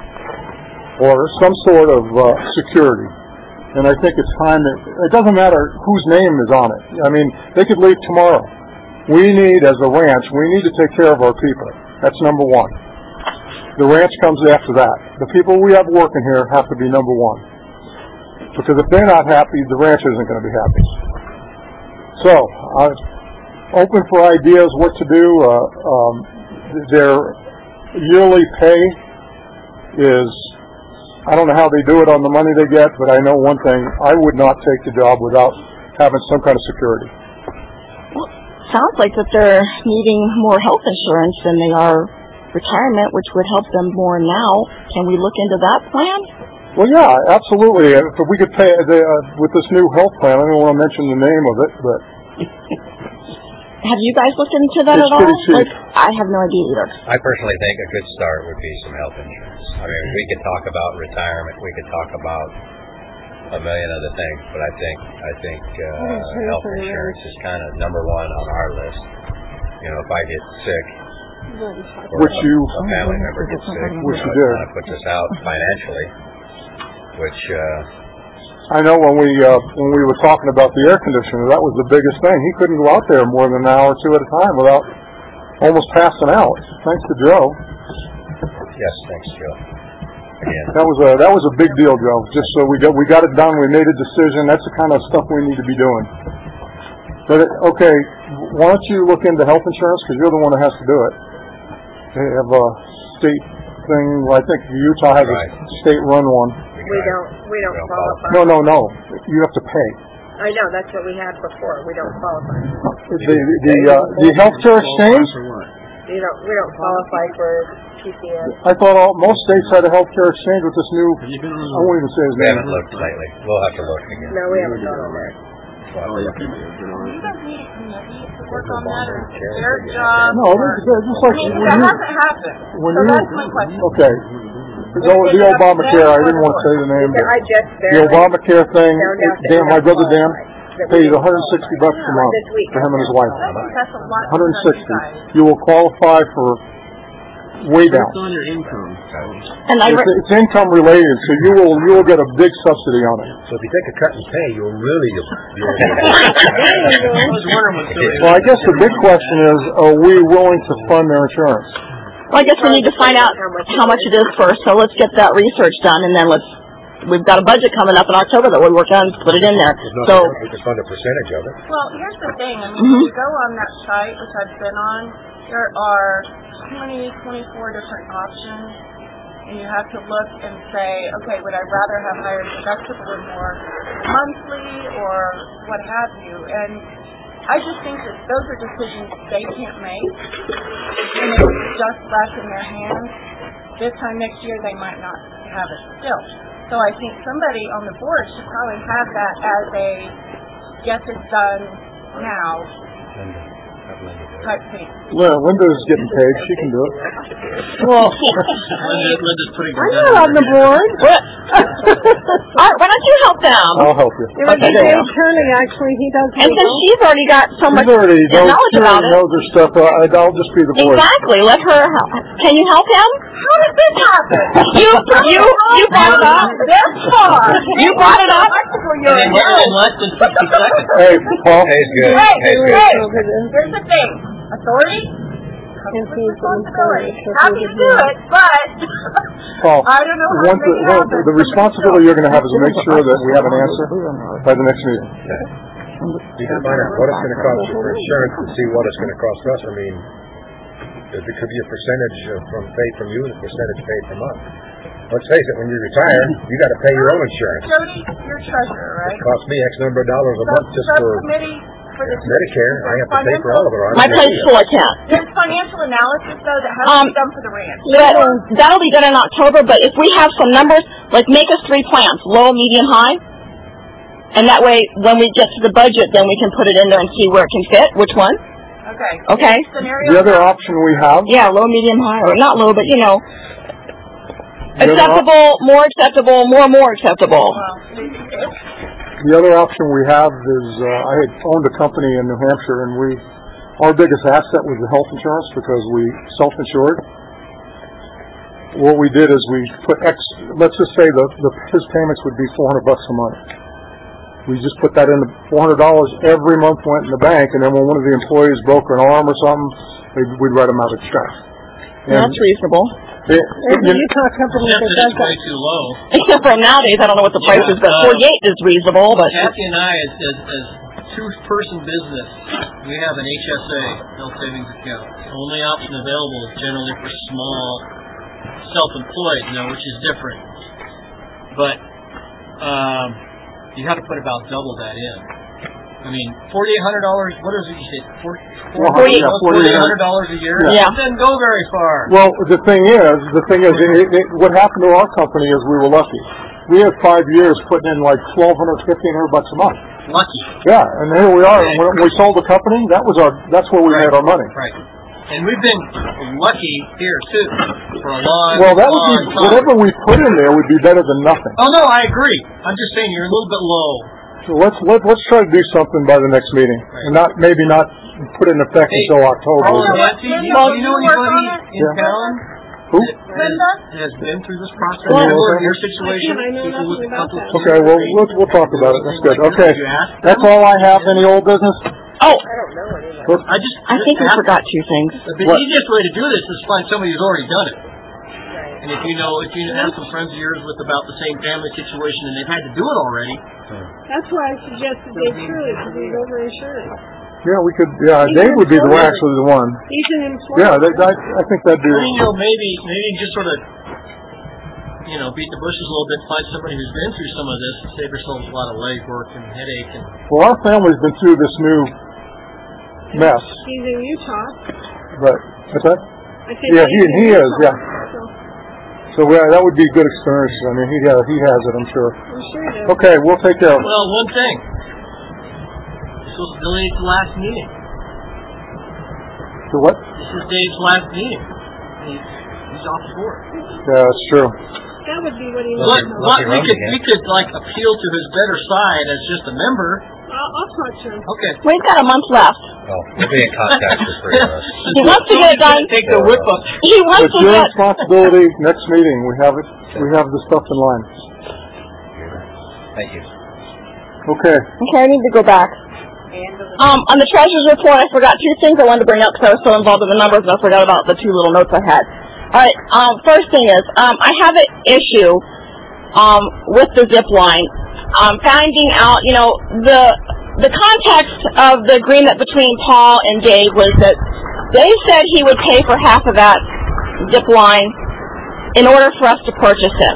or some sort of uh, security. And I think it's time that, it doesn't matter whose name is on it. I mean, they could leave tomorrow. We need, as a ranch, we need to take care of our people. That's number one. The ranch comes after that. The people we have working here have to be number one. Because if they're not happy, the ranch isn't going to be happy. So, I'm open for ideas what to do. Uh, um, their yearly pay is, I don't know how they do it on the money they get, but I know one thing, I would not take the job without having some kind of security. Well, sounds like that they're needing more health insurance than they are retirement, which would help them more now. Can we look into that plan? Well, yeah, absolutely. If we could pay the, uh, with this new health plan, I don't want to mention the name of it, but Have you guys looked into that It's at all? pretty cheap. Like, I have no idea either. I personally think a good start would be some health insurance. I mean, we could talk about retirement, we could talk about a million other things, but I think I think uh, health insurance is kind of number one on our list. You know, if I get sick, or Which a, you- a family member gets sick, Which you know, you it did. kind of puts us out financially, which uh, I know when we uh, when we were talking about the air conditioner, that was the biggest thing. He couldn't go out there more than an hour or two at a time without almost passing out. Thanks to Joe. yes, thanks, Joe. Again, That was a that was a big deal, Joe. Just so we got we got it done, we made a decision. That's the kind of stuff we need to be doing. But it, okay, why don't you look into health insurance because you're the one that has to do it. They have a state thing. I think Utah has Right. a state-run one. We don't. We don't don't qualify. No, no, no. You have to pay. I know that's what we had before. We don't qualify. The the uh, the healthcare exchange. You don't. We don't qualify for P C S. I thought all, most states had a healthcare exchange with this new. I won't even say his we name. haven't looked lately. We'll have to look again. No, we haven't gone on there. We'll have to look again. You guys need a committee to work on that, or is it their job? No, this is just like when That you. hasn't happened. When So you that's my question. okay. The, the Obamacare, I didn't want to say the name, but I just the barely Obamacare thing, found out that Dan, we my don't brother Dan, qualify. That we pays don't one hundred sixty bucks a month This week. for him and his wife. I think that's a lot. one hundred sixty. for you guys. You will qualify for way down. It's on your income. And I It's, re- it's income related, so you will you will get a big subsidy on it. So if you take a cut in pay, you'll really, you'll, I was wondering what somebody Well, I guess the big question is, are we willing to fund their insurance? well, I guess we need to find out how much it is first. So let's get that research done, and then let's. We've got a budget coming up in October that we'll work on. Put it in there. there's So nothing, we just fund a percentage of it. Well, here's the thing. I mean, Mhm. if you go on that site, which I've been on, there are twenty, twenty-four different options, and you have to look and say, okay, would I rather have higher deductible and more monthly or what have you? And I just think that those are decisions they can't make, and it's just left in their hands. This time next year, they might not have it still. So I think somebody on the board should probably have that as a get this done now type thing. Well, Linda's getting paid. She can do it. Well, Linda, Linda's putting I'm not on the board. What? All right, why don't you help them? I'll help you. It would be Dave Turley, actually. He does. And since she's already got so much She's already knows, knowledge she about already it. knows her stuff. Uh, I- I'll just be the board. Exactly. Let her help. Can you help him? How did this happen? You, you, you brought it up. This far. You brought it up. And in, in less than sixty seconds. Hey, Paul. Pays good. Hey, Pays good. hey, here's the thing. Authority comes with responsibility. Happy to do it, but Paul, I don't know how one, to make it one, happen. the responsibility you're going to have is to make sure that we have an answer by the next meeting. You can find out what it's going to cost you for insurance and see what it's going to cost us. I mean, there could be a percentage of- from paid from you and a percentage paid from us. Let's face it, when you retire, you got to pay your own insurance. Jody, you're treasurer, right? It costs me X number of dollars a month just for Subcommittee for the Medicare. I have to pay for all of it. or I My don't place get full it. account. There's financial analysis, though, that has Um, to be done for the ranch. That, that'll be done in October, but if we have some numbers, like make us three plans, low, medium, high. And that way, when we get to the budget, then we can put it in there and see where it can fit, which one. Okay. Okay. Scenario The other option we have, Yeah, low, medium, high, or not low, but you know, The other acceptable, more acceptable, more, more acceptable. the other option we have is, uh, I had owned a company in New Hampshire, and we, our biggest asset was the health insurance because we self-insured. What we did is we put X, let's just say the, the his payments would be four hundred bucks a month. We just put that in, the four hundred dollars every month went in the bank, and then when one of the employees broke an arm or something, we'd, we'd write them out a check. And That's reasonable. It, There's a Utah company that Except does it's way that. too low. Except for nowadays, I don't know what the price is, but Uh, forty-eight is reasonable. But Kathy and I, as, as, as two-person business, we have an H S A, health savings account. The only option available is generally for small self-employed, you know, which is different. But um, you have to put about double that in. I mean, forty-eight hundred dollars. What is it you said? Forty-eight hundred dollars a year. Yeah. It doesn't go very far. Well, the thing is, the thing is, it, it, what happened to our company is we were lucky. We had five years putting in like twelve hundred, fifteen hundred bucks a month. Lucky. Yeah, and here we are. And when we sold the company, that was our, that's where we Right. made our money. Right. And we've been lucky here too for a long, Well, that would long be, time. whatever we put in there would be better than nothing. Oh no, I agree. I'm just saying you're a little bit low. So let's let, let's try to do something by the next meeting, and not maybe not put it in effect Hey, until October. Oh, Nancy, you, Well, you know you work anybody on it? in Yeah. town Who? that has, has been through this process? Well, Or okay. your situation? I know People with nothing about couple- that. Okay, well, we'll we'll talk about it. That's good. Okay, Did you ask them? that's all I have. Any old business? oh, I don't know anymore. Look, I just I think we ask- forgot two things. The What? easiest way to do this is find somebody who's already done it. Right. And if you know, if you have some friends of yours with about the same family situation and they've had to do it already, That's why I suggested Dave Truly, because he's overinsured. yeah, we could. Yeah, Dave would be the one, actually the one. He's an employer. Yeah, that, I, I think that'd be. I mean, you know, maybe maybe just sort of, you know, beat the bushes a little bit, find somebody who's been through some of this, and save yourselves a lot of legwork and headache. And Well, our family's been through this new mess, He's in Utah. but what's that? I said Yeah, he's he- he in is, Utah, yeah. So So yeah, that would be a good experience. I mean, he has, he has it, I'm sure. I'm sure he does. Okay, we'll take care of it. well, one thing, this was Dave's last meeting. So what? This is Dave's last meeting. He's, he's off the board. Yeah, that's true. That would be what he But, needs. but we could we could like appeal to his better side as just a member. I'll, I'll talk to him. Okay. We've got a month left. Well, we'll be in contact with three of us. He wants to get it done. Take the whip up. He wants It's to your get. responsibility. Next meeting, we have it. We have the stuff in line. Thank you. Okay. Okay, I need to go back. Um, on the treasurer's report, I forgot two things I wanted to bring up because I was so involved in the numbers, and I forgot about the two little notes I had. All right. Um, first thing is, um, I have an issue um, with the zip line. Um, finding out, you know, the the context of the agreement between Paul and Dave was that Dave said he would pay for half of that zip line in order for us to purchase it.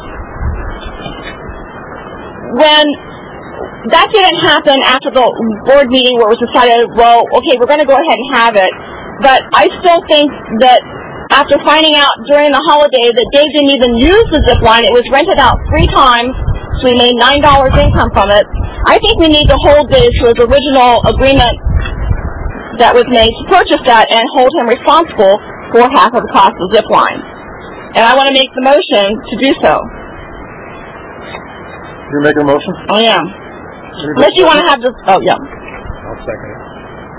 When that didn't happen after the board meeting where it was decided, well, okay, we're going to go ahead and have it, but I still think that after finding out during the holiday that Dave didn't even use the zip line, it was rented out three times, so we made nine dollars income from it. I think we need to hold Dave to his original agreement that was made to purchase that and hold him responsible for half of the cost of zip line. And I want to make the motion to do so. You're making a motion? I am. Unless you want to have this, oh yeah. I'll second it.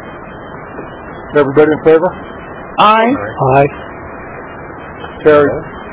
Everybody in favor? Aye. Aye. Carried.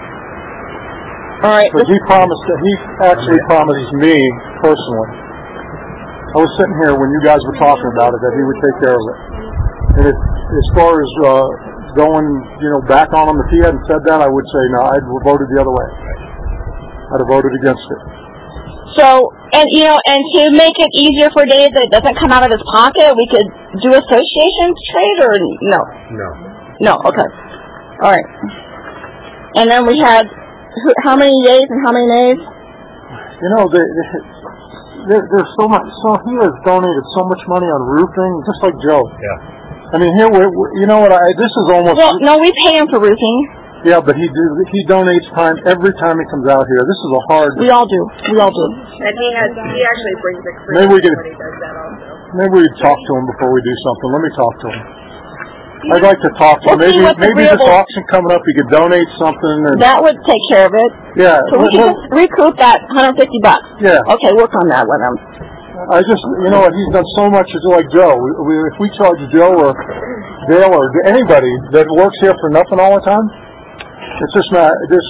All right. But he promised that he actually promised me personally. I was sitting here when you guys were talking about it that he would take care of it. And if, as far as uh, going, you know, back on him, if he hadn't said that, I would say no. I'd have voted the other way. I'd have voted against it. So, and you know, and to make it easier for Dave that it doesn't come out of his pocket, we could do associations trade or no? No. No. Okay. All right. And then we had who, how many yays and how many nays? You know, they, they, there, there's so much. So he has donated so much money on roofing, just like Joe. Yeah. I mean, here, we're, we're, you know what? I, this is almost. Well, no, we pay him for roofing. Yeah, but he do, he donates time every time he comes out here. This is a hard. We all do. We all do. And he has, he actually brings a crew Maybe we could- when he does that also. Maybe we talk to him before we do something. Let me talk to him. I'd like to talk to him. We'll see Maybe what's maybe this agreeable. auction coming up, he could donate something. And, That would take care of it. yeah. So we can just recoup that one hundred fifty bucks. Yeah. Okay, work on that with him. I just, you know what, he's done so much, it's like Joe. We, we, if we charge Joe or Dale or anybody that works here for nothing all the time, it's just not, it just...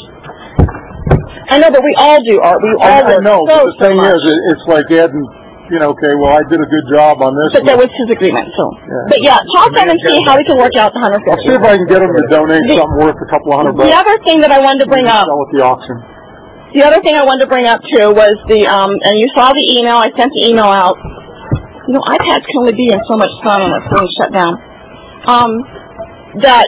I know, but we all do, Art. We all I, I work know, so, but the so thing much. is, it, it's like adding, you know, okay, well, I did a good job on this. But that was his agreement, so. Yeah. But yeah, talk to him and see how we can work out the one hundred I'll fifty. see if I can get him to donate The- something worth a couple of hundred bucks. The other thing that I wanted to bring up, Sell at the auction. the other thing I wanted to bring up too was the, um, and you saw the email, I sent the email out. You know, iPads can only be in so much sun and it's being shut down. Um, that,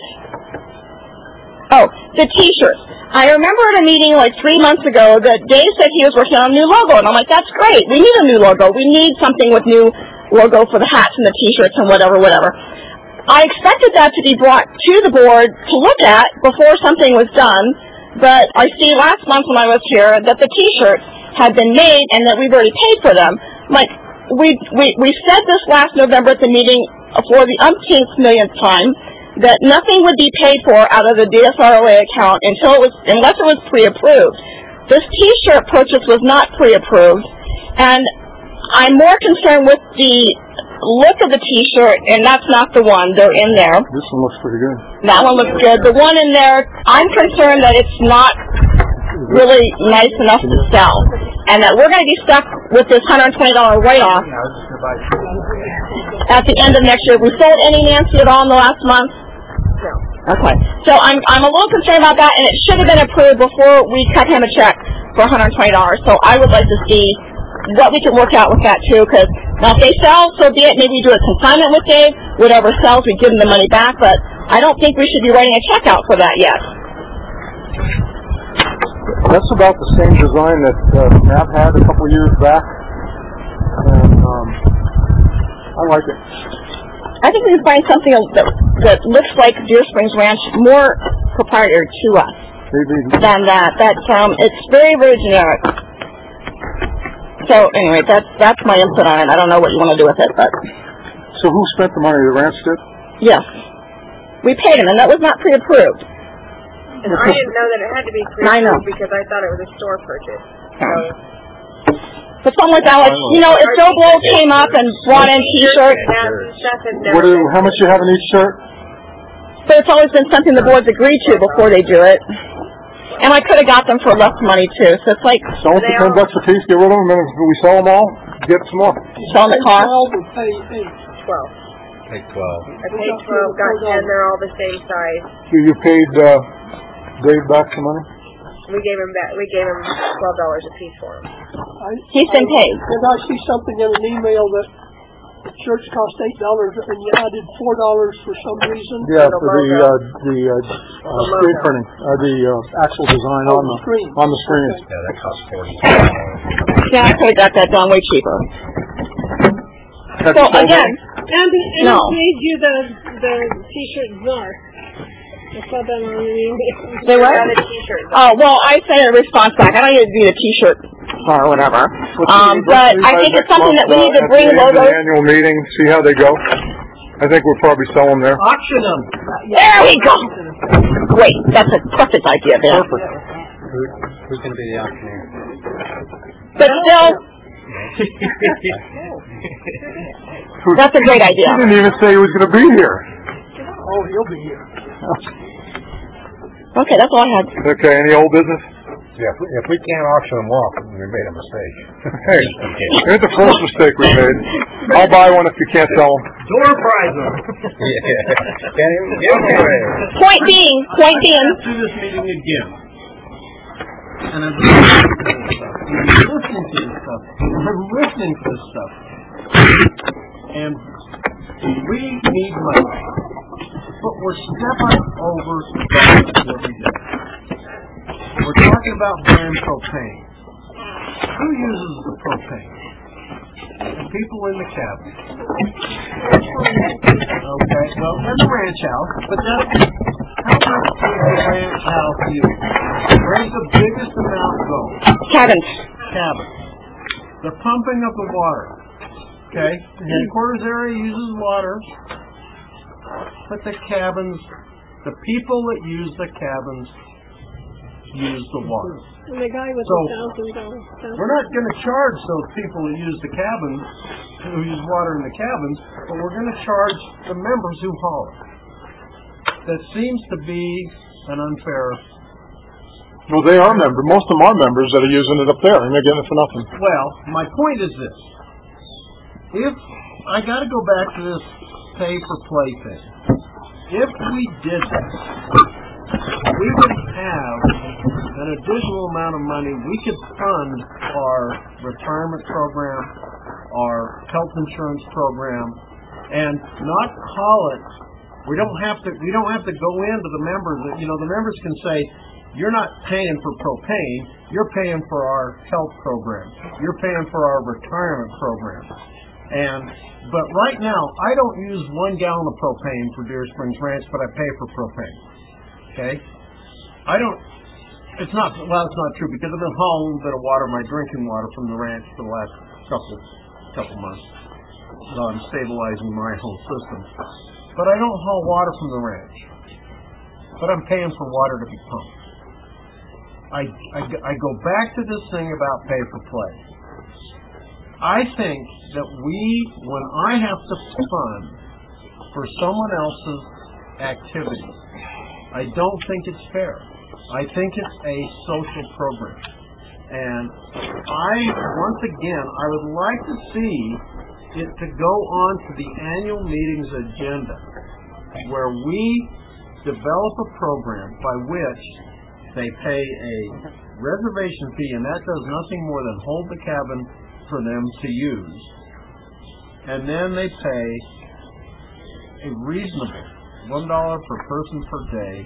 oh, the t-shirts. I remember at a meeting like three months ago that Dave said he was working on a new logo, and I'm like, that's great. We need a new logo. We need something with new logo for the hats and the t-shirts and whatever, whatever. I expected that to be brought to the board to look at before something was done, but I see last month when I was here that the t-shirts had been made and that we've already paid for them. Like, we, we, we said this last November at the meeting for the umpteenth millionth time, that nothing would be paid for out of the D S R O A account until it was, unless it was pre-approved. This T-shirt purchase was not pre-approved, and I'm more concerned with the look of the T-shirt, and that's not the one. They're in there. This one looks pretty good. That one looks good. The one in there, I'm concerned that it's not really nice enough to sell, and that we're going to be stuck with this one hundred twenty dollars write-off at the end of next year. Have we sold any Nancy at all in the last month? No. Okay. So I'm I'm a little concerned about that, and it should have been approved before we cut him a check for one hundred twenty dollars. So I would like to see what we can work out with that too, because now if they sell, so be it. Maybe we do a consignment with Dave. Whatever sells, we give him the money back. But I don't think we should be writing a check out for that yet. That's about the same design that uh, Matt had a couple of years back, and um, I like it. I think we can find something that, that looks like Deer Springs Ranch, more proprietary to us Maybe. than that. That's um, it's very, very generic. So anyway, that's that's my input on it. I don't know what you want to do with it, but So who spent the money? The ranch did? yes, we paid him, and that was not pre-approved. And I didn't know that it had to be I know. pre-approved because I thought it was a store purchase. So, But something like that, like, you know, if Joe Blow came up and brought in T-shirts, What do, how much you have in each shirt? but it's always been something the board's agreed to before they do it. And I could have got them for less money too. So it's like Sell them for ten bucks a piece, get rid of them, and if we sell them all, get some more. sell them at cost. twelve. Take twelve. I paid twelve, got ten, they're all the same size. You, you paid uh, Dave back some money? We gave him that, we gave him twelve dollars a piece for him. He's been paid. And I see something in an email that shirts cost eight dollars, and you added four dollars for some reason. Yeah, for the uh, the uh, uh, screen printing, uh, the uh, actual design oh, on the screen. on the screen. Yeah, that costs forty dollars. Yeah, I could have got that done way cheaper. Have So you sold again, any? And, and no. it made you the the t-shirt czar. I saw that on the email. They what? Got a t-shirt. Oh, well, I sent a response back. I don't need to be the t-shirt or whatever. Um, but I think it's something that we need to bring logos. At the annual meeting, see how they go. I think we'll probably sell them there. Auction them. There we go. Great. That's a perfect idea there. Perfect. Who, who's going to be the auctioneer? But still, that's a great idea. He didn't even say he was going to be here. Oh, he'll be here. Okay, that's all I had. Okay, any old business? Yeah, if we, if we can't auction them off, we made a mistake. Hey, here's the first mistake we made. I'll buy one if you can't sell them. Door prize them. Yeah. Can't even give them away. Point being, point being. I do this meeting again. And I'm listening to this stuff. I'm listening to this stuff. And we need money. But we're stepping over what we do. We're talking about buying propane. Who uses the propane? The people in the cabin. Okay, well, and the ranch house, but that's how much does the ranch house use? Where's the biggest amount go? Cabins. Cabins. The pumping of the water. Okay, the headquarters area uses water, but the cabins, the people that use the cabins use the water. And the guy with So, the thousand dollars. We're not going to charge those people who use the cabins, who use water in the cabins, but we're going to charge the members who haul it. That seems to be an unfair. Well, they are members. Most of them are members that are using it up there, and they're getting it for nothing. Well, my point is this. If, I got to go back to this pay for play thing. If we did that, we would have an additional amount of money we could fund our retirement program, our health insurance program, and not call it. We don't have to. We don't have to go into the members. You know, the members can say, "You're not paying for propane. You're paying for our health program. You're paying for our retirement program." And but right now, I don't use one gallon of propane for Deer Springs Ranch, but I pay for propane. Okay. I don't, it's not, well, it's not true because I've been hauling a little bit of water, my drinking water from the ranch for the last couple, couple months. So I'm stabilizing my whole system. But I don't haul water from the ranch. But I'm paying for water to be pumped. I, I, I go back to this thing about pay for play. I think that we, when I have to fund for someone else's activity, I don't think it's fair. I think it's a social program. And I, once again, I would like to see it to go on to the annual meeting's agenda where we develop a program by which they pay a reservation fee, and that does nothing more than hold the cabin for them to use. And then they pay a reasonable one dollar per person per day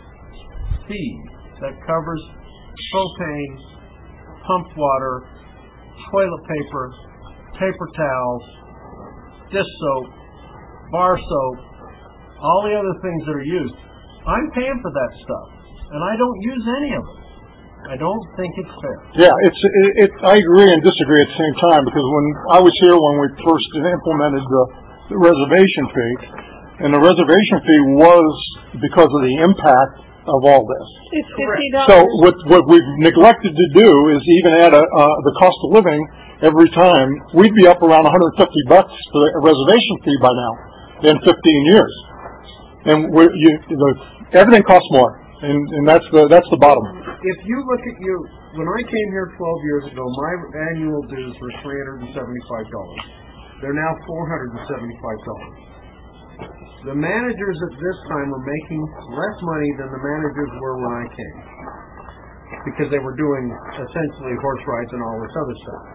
fee that covers propane, pumped water, toilet paper, paper towels, dish soap, bar soap, all the other things that are used. I'm paying for that stuff, and I don't use any of it. I don't think it's fair. Yeah, it's it, it. I agree and disagree at the same time because when I was here when we first implemented the, the reservation fee, and the reservation fee was because of the impact of all this. It's fifty dollars. So what what we've neglected to do is even add a, uh, the cost of living every time. We'd be up around one hundred fifty bucks for the reservation fee by now in fifteen years, and we're, you, the, everything costs more, and, and that's the that's the bottom. If you look at you, when I came here twelve years ago, my annual dues were three hundred seventy-five dollars. They're now four hundred seventy-five dollars. The managers at this time were making less money than the managers were when I came, because they were doing essentially horse rides and all this other stuff.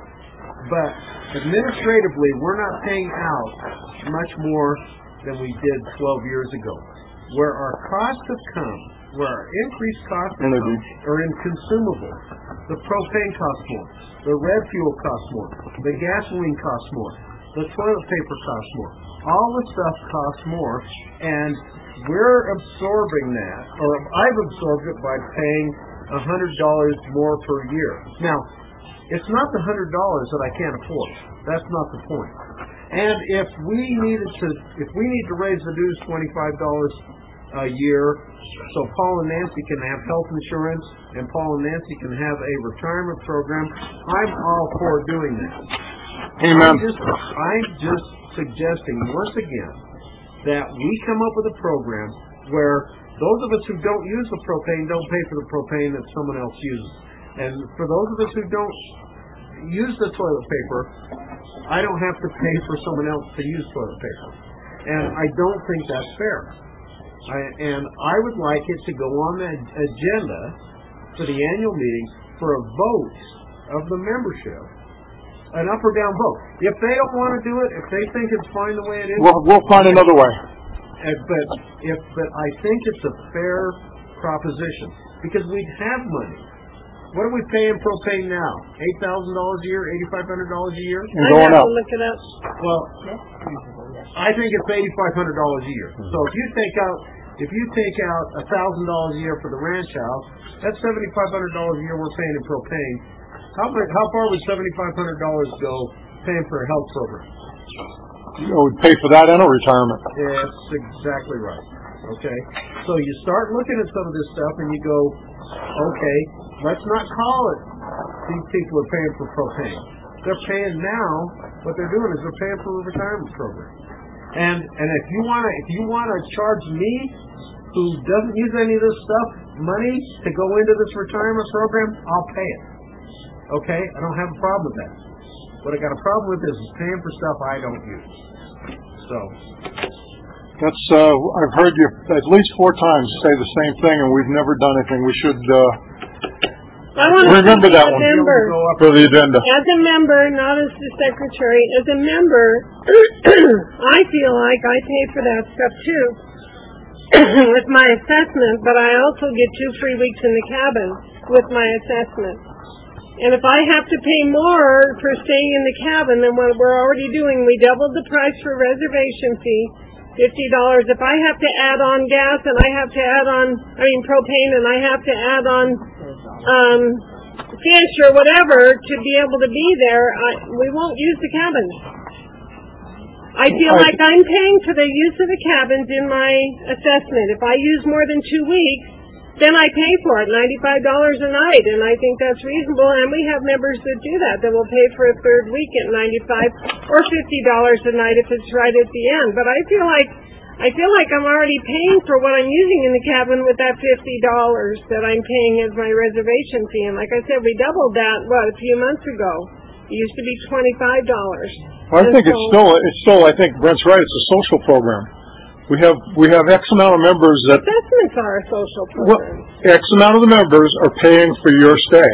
but administratively, we're not paying out much more than we did twelve years ago. Where our costs have come, where our increased costs have come, are in consumables. The propane costs more. The red fuel costs more. The gasoline costs more. The toilet paper costs more. All the stuff costs more, and we're absorbing that, or I've absorbed it by paying one hundred dollars more per year. Now, it's not the one hundred dollars that I can't afford. That's not the point. And if we needed to, if we need to raise the dues twenty-five dollars a year, so Paul and Nancy can have health insurance, and Paul and Nancy can have a retirement program, I'm all for doing that. Amen. I'm just, I'm just suggesting once again that we come up with a program where those of us who don't use the propane don't pay for the propane that someone else uses. And for those of us who don't use the toilet paper, I don't have to pay for someone else to use toilet paper. And I don't think that's fair. I, and I would like it to go on the agenda for the annual meeting for a vote of the membership, an up or down vote. If they don't want to do it, if they think it's fine the way it is, we'll, we'll find another way. Uh, but if but I think it's a fair proposition because we'd have money. What are we paying propane now? Eight thousand dollars a year, eighty five hundred dollars a year, and going I have up. to look it up. Well, I think it's eighty five hundred dollars a year. So if you take out if you take out a thousand dollars a year for the ranch house, that's seventy five hundred dollars a year we're paying in propane. How how far would seventy five hundred dollars go paying for a health program? You know, we'd pay for that and a retirement. That's exactly right. Okay, so you start looking at some of this stuff and you go, okay, let's not call it these people are paying for propane. They're paying now. What they're doing is they're paying for a retirement program. And and if you wanna if you wanna charge me, who doesn't use any of this stuff, money to go into this retirement program, I'll pay it. Okay, I don't have a problem with that. What I got a problem with is paying for stuff I don't use. So. That's, uh, I've heard you at least four times say the same thing, and we've never done anything. We should uh, I want remember to that as one member, for the agenda. As a member, not as the secretary, as a member, I feel like I pay for that stuff too with my assessment, but I also get two free weeks in the cabin with my assessment. And if I have to pay more for staying in the cabin than what we're already doing, we doubled the price for reservation fee. Fifty dollars. If I have to add on gas and I have to add on, I mean propane, and I have to add on um, fish or whatever to be able to be there, I, we won't use the cabins. I feel like I'm paying for the use of the cabins in my assessment. If I use more than two weeks, then I pay for it, ninety-five dollars a night, and I think that's reasonable. And we have members that do that, that will pay for a third week at ninety-five dollars or fifty dollars a night if it's right at the end. But I feel like I feel like I'm already paying for what I'm using in the cabin with that fifty dollars that I'm paying as my reservation fee. And like I said, we doubled that, what, a few months ago. It used to be twenty-five dollars. Well, I think so, it's still, it's still, I think Brent's right, it's a social program. We have we have X amount of members that... Assessments are a social program. Well, X amount of the members are paying for your stay.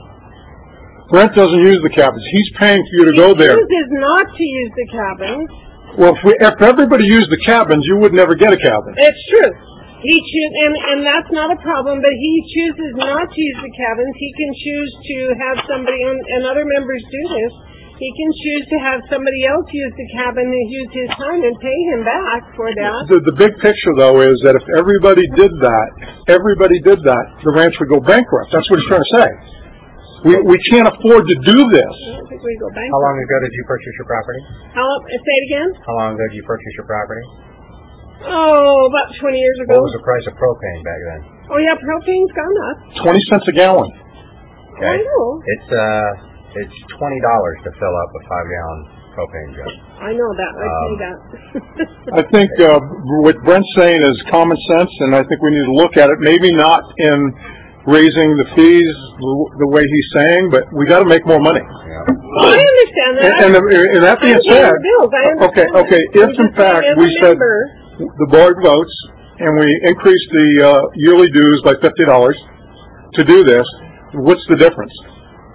Brent doesn't use the cabins. He's paying for you to he go there. He chooses not to use the cabins. Well, if, we, if everybody used the cabins, you would never get a cabin. It's true. He choose, and, and that's not a problem, but he chooses not to use the cabins. He can choose to have somebody, and, and other members do this, he can choose to have somebody else use the cabin and use his time and pay him back for that. The, the big picture, though, is that if everybody did that, everybody did that, the ranch would go bankrupt. That's what he's trying to say. We we can't afford to do this. I don't think we go bankrupt. How long ago did you purchase your property? How, say it again? How long ago did you purchase your property? Oh, about twenty years ago. What was the price of propane back then? Oh, yeah, propane's gone up. twenty cents a gallon. Okay. I know. It's, uh, it's twenty dollars to fill up a five-gallon propane jug. I know that. I um, see that. I think uh, what Brent's saying is common sense, and I think we need to look at it. Maybe not in raising the fees the way he's saying, but we got to make more money. Yeah. I understand that. And, and, and that being said, okay, okay, if in fact we said the board votes and we increase the uh, yearly dues by fifty dollars to do this, what's the difference?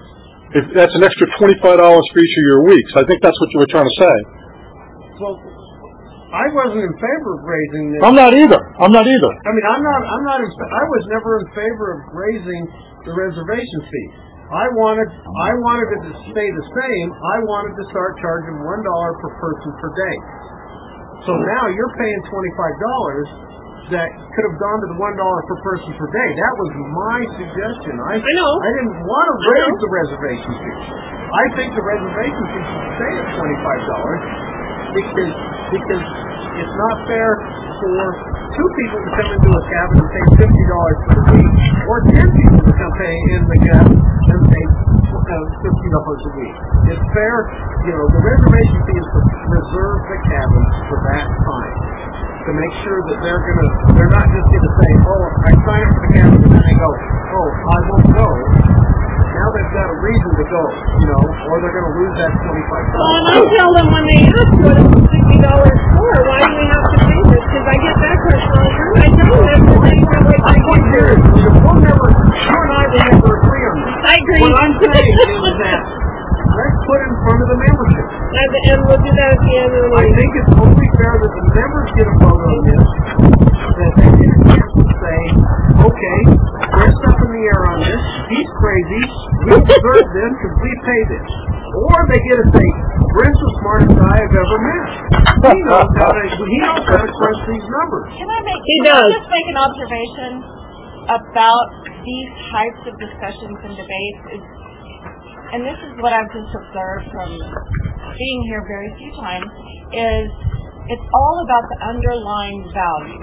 If that's an extra twenty-five dollars for each of your weeks. I think that's what you were trying to say. Well, I wasn't in favor of raising this. I'm not either. I'm not either. I mean, I'm not. I'm not. In, I was never in favor of raising the reservation fee. I wanted. I wanted it to stay the same. I wanted to start charging one dollar per person per day. So now you're paying twenty-five dollars. That could have gone to the one dollar per person per day. That was my suggestion. I, I know. I didn't want to raise the reservation fee. I think the reservation fee should stay at twenty-five dollars because because it's not fair for two people to come into a cabin and pay fifty dollars for the week, or ten people to come pay in the cabin and pay uh, fifty dollars a week. It's fair, you know. The reservation fee is to reserve the cabin for that time. To make sure that they're gonna, they're not just gonna say, oh, I sign up for the cabin, and then they go, oh, I won't go. Now they've got a reason to go, you know, or they're gonna lose that twenty-five dollars. Well, and I tell them when they ask what it was fifty dollars for, why do we have to pay this? Because I get that question all the time. I tell them that's because they can't wait for We'll never, we'll never, you and I will never agree on this. I agree. What I'm saying is that let's put it in front of the membership. And, and we'll do that at the end of the I meeting. think it's only fair that the members get a vote on this, that they get a chance to say, okay, there's stuff in the air on this, he's crazy, we deserve this because we pay this. Or they get to say, Brent's the smartest guy I've ever met. He knows how to, he knows how to crunch these numbers. Can I make, He can I does. just make an observation about these types of discussions and debates? Is, and this is what I've just observed from being here very few times, is it's all about the underlying value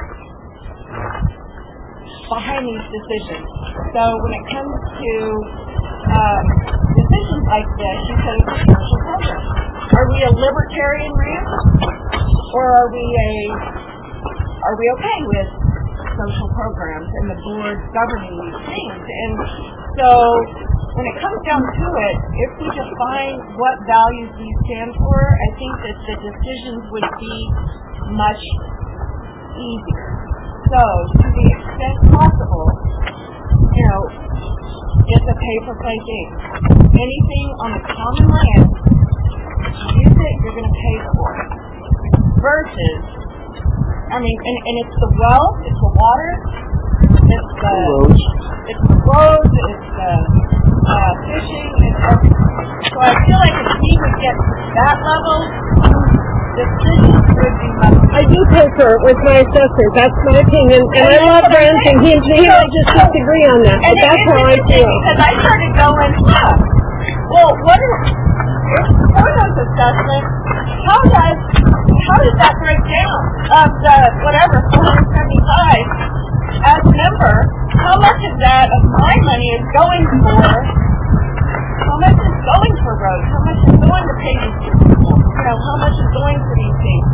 behind these decisions. So when it comes to um, decisions like this, you said it's a social program. Are we a libertarian ranch, or are we a are we okay with social programs and the board governing these things? And so when it comes down to it, if we define what values we stand for, I think that the decisions would be much easier. So, to the extent possible, you know, it's a pay-for-play thing. Anything on the common land, use it, you're going to pay for it. Versus, I mean, and, and it's the wealth, it's the water, it's the roads, it's the roads, it's the uh, fishing, and everything. So I feel like if we would get to that level, decisions would be much. I do concur with my assessor. That's my opinion. And, and I love Brent, and he, he and I just disagree on that. But that's how I feel. Because I started going, huh, well, what are, if for those assessments, how does, how does that break down? Of the, whatever, four hundred seventy-five, as a member, how much of that of my money is going for, how much is going for roads? How much is going to pay these people? You know, how much is going for these things?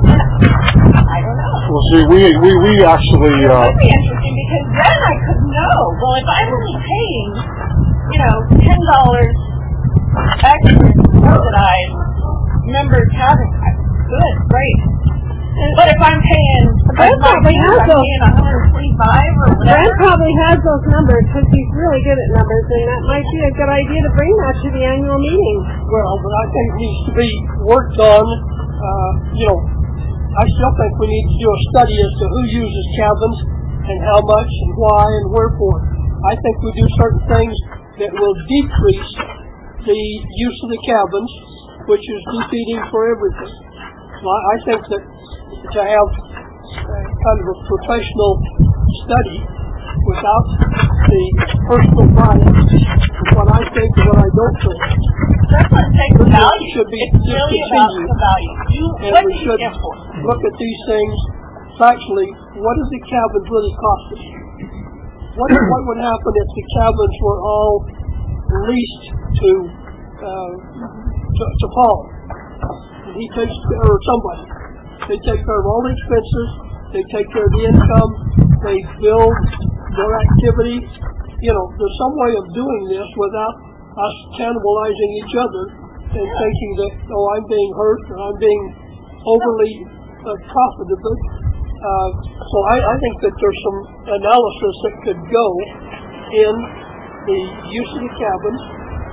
I don't know. Well, see, we we we actually. It Uh, would be interesting because then I could know. Well, if I'm only paying, you know, ten dollars extra so that I members having, good, great. But if I'm paying, Brent probably has I'm those. paying one hundred twenty-five or whatever. Brent probably has those numbers because he's really good at numbers, and that might be a good idea to bring that to the annual meeting. Well, but I think it needs to be worked on. Uh, you know, I still think we need to do a study as to who uses cabins and how much and why and wherefore. I think we do certain things that will decrease the use of the cabins, which is defeating for everything. Well, I think that to have uh, kind of a professional study without the personal bias of what I think and what I don't think. That's what takes the value. Should be It's really about the value. You, and what we do you should stand for? look at these things factually. What does the cabins really cost us? What what would happen if the cabins were all leased to uh, to, to Paul? And he takes or somebody. They take care of all the expenses. They take care of the income. They build their activity. You know, there's some way of doing this without us cannibalizing each other and thinking that, oh, I'm being hurt or I'm being overly uh, profitable. Uh, so I, I think that there's some analysis that could go in the use of the cabins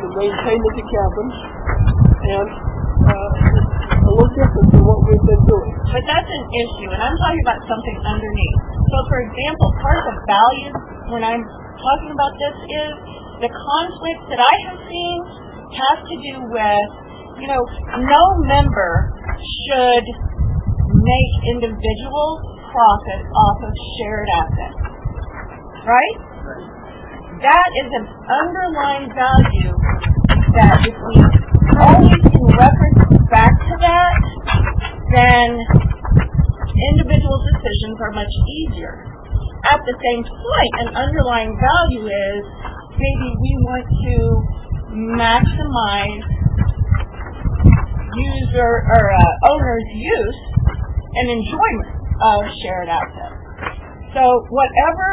the maintaining the cabin, and uh, it's a little different than what we've been doing. But that's an issue, and I'm talking about something underneath. So, for example, part of the value when I'm talking about this is the conflict that I have seen has to do with, you know, no member should make individual profit off of shared assets, right? That is an underlying value that if we always can reference back to that, then individual decisions are much easier. At the same point, an underlying value is maybe we want to maximize user or uh, owner's use and enjoyment of shared assets. So whatever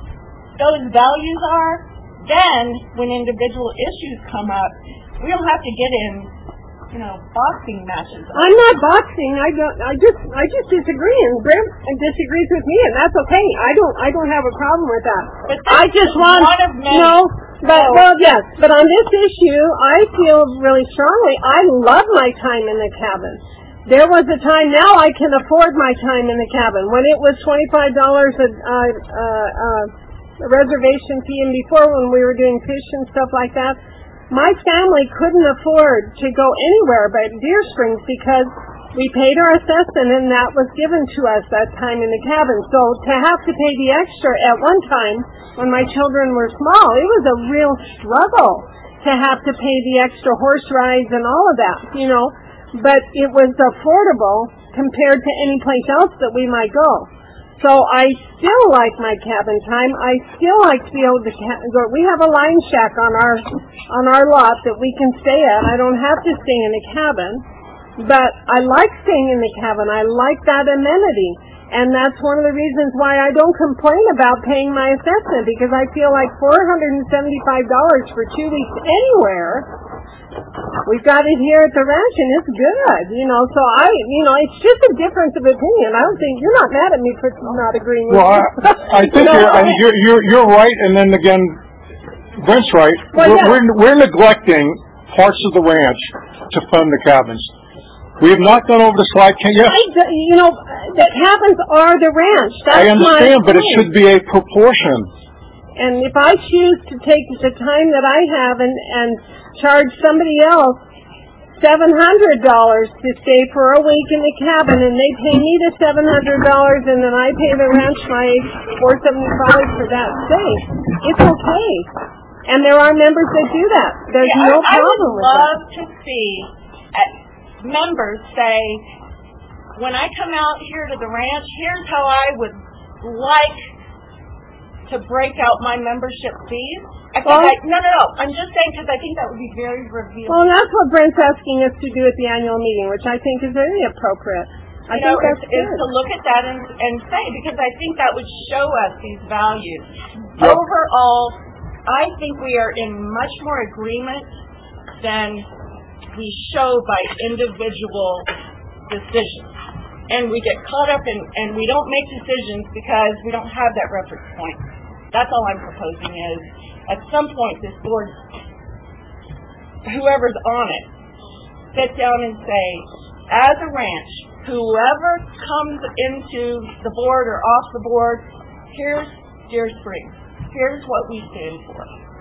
those values are, then when individual issues come up, we don't have to get in, you know, boxing matches. I'm not boxing. I don't. I just. I just disagree, and Brent disagrees with me, and that's okay. I don't. I don't have a problem with that. But I just want one of many. no. But Oh. well, yes. But on this issue, I feel really strongly. I love my time in the cabin. There was a time. Now I can afford my time in the cabin. When it was twenty-five dollars a uh, uh, uh, reservation fee, and before when we were doing fish and stuff like that. My family couldn't afford to go anywhere but Deer Springs because we paid our assessment and that was given to us that time in the cabin. So to have to pay the extra at one time when my children were small, it was a real struggle to have to pay the extra horse rides and all of that, you know. But it was affordable compared to any place else that we might go. So I still like my cabin time. I still like to be able to ca- go. We have a line shack on our on our lot that we can stay at. I don't have to stay in a cabin, but I like staying in the cabin. I like that amenity, and that's one of the reasons why I don't complain about paying my assessment, because I feel like four hundred seventy-five dollars for two weeks anywhere. We've got it here at the ranch, and it's good, you know. So I, you know, it's just a difference of opinion. I don't think you're not mad at me for not agreeing with Well, me. I, I think No, you're, I I- think you're, you're you're right, and then again, Brent's right. Well, we're, yeah. we're we're neglecting parts of the ranch to fund the cabins. We have not gone over the slide. Can yes, I d- you know, the cabins are the ranch. That's I understand, my but it point. should be a proportion. And if I choose to take the time that I have and, and charge somebody else seven hundred dollars to stay for a week in the cabin, and they pay me the seven hundred dollars, and then I pay the ranch my four seventy-five for that stay, it's okay. And there are members that do that. There's Yeah, no I, I problem would with that. love to see uh, members say, when I come out here to the ranch, here's how I would like to break out my membership fees. I think Well- I, no, no, no. I'm just saying because I think that would be very revealing. Well, and that's what Brent's asking us to do at the annual meeting, which I think is very appropriate. I you think know, that's is, is good. to look at that and, and say, because I think that would show us these values. Yep. Overall, I think we are in much more agreement than we show by individual decisions. And we get caught up in, and we don't make decisions because we don't have that reference point. That's all I'm proposing is, at some point, this board, whoever's on it, sit down and say, as a ranch, whoever comes into the board or off the board, here's Deer Springs. Here's what we stand for.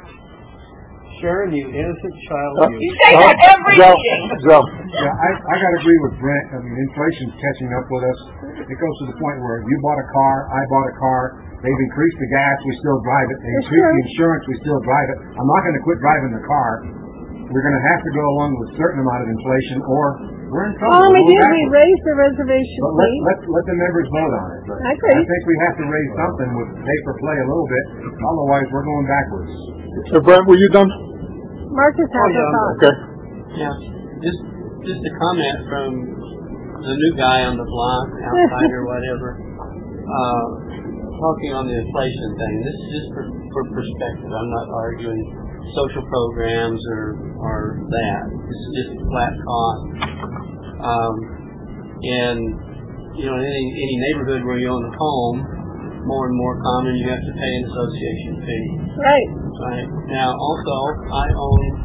Sharon, you innocent child. Uh, You say that every Joe, meeting. Joe. Yeah, I, I got to agree with Brent. I mean, inflation's catching up with us. It goes to the point where you bought a car, I bought a car. They've increased the gas, we still drive it. They That's increased the true. insurance, we still drive it. I'm not going to quit driving the car. We're going to have to go along with a certain amount of inflation, or we're in trouble. All we We're did, going we backwards. raised the reservation But let, fee. let, let the members vote on it. But I agree. I think we have to raise something with pay for play a little bit. Otherwise, we're going backwards. So Brent, were you done? Marcus has Oh, a yeah, I'm thought. Okay. Yeah, just just a comment from the new guy on the block, outsider, whatever, uh, talking on the inflation thing. This is just for, for perspective. I'm not arguing social programs or or that. This is just flat cost. Um, and you know, in any any neighborhood where you own a home, more and more common you have to pay an association fee. Right. Right. Now, also, I own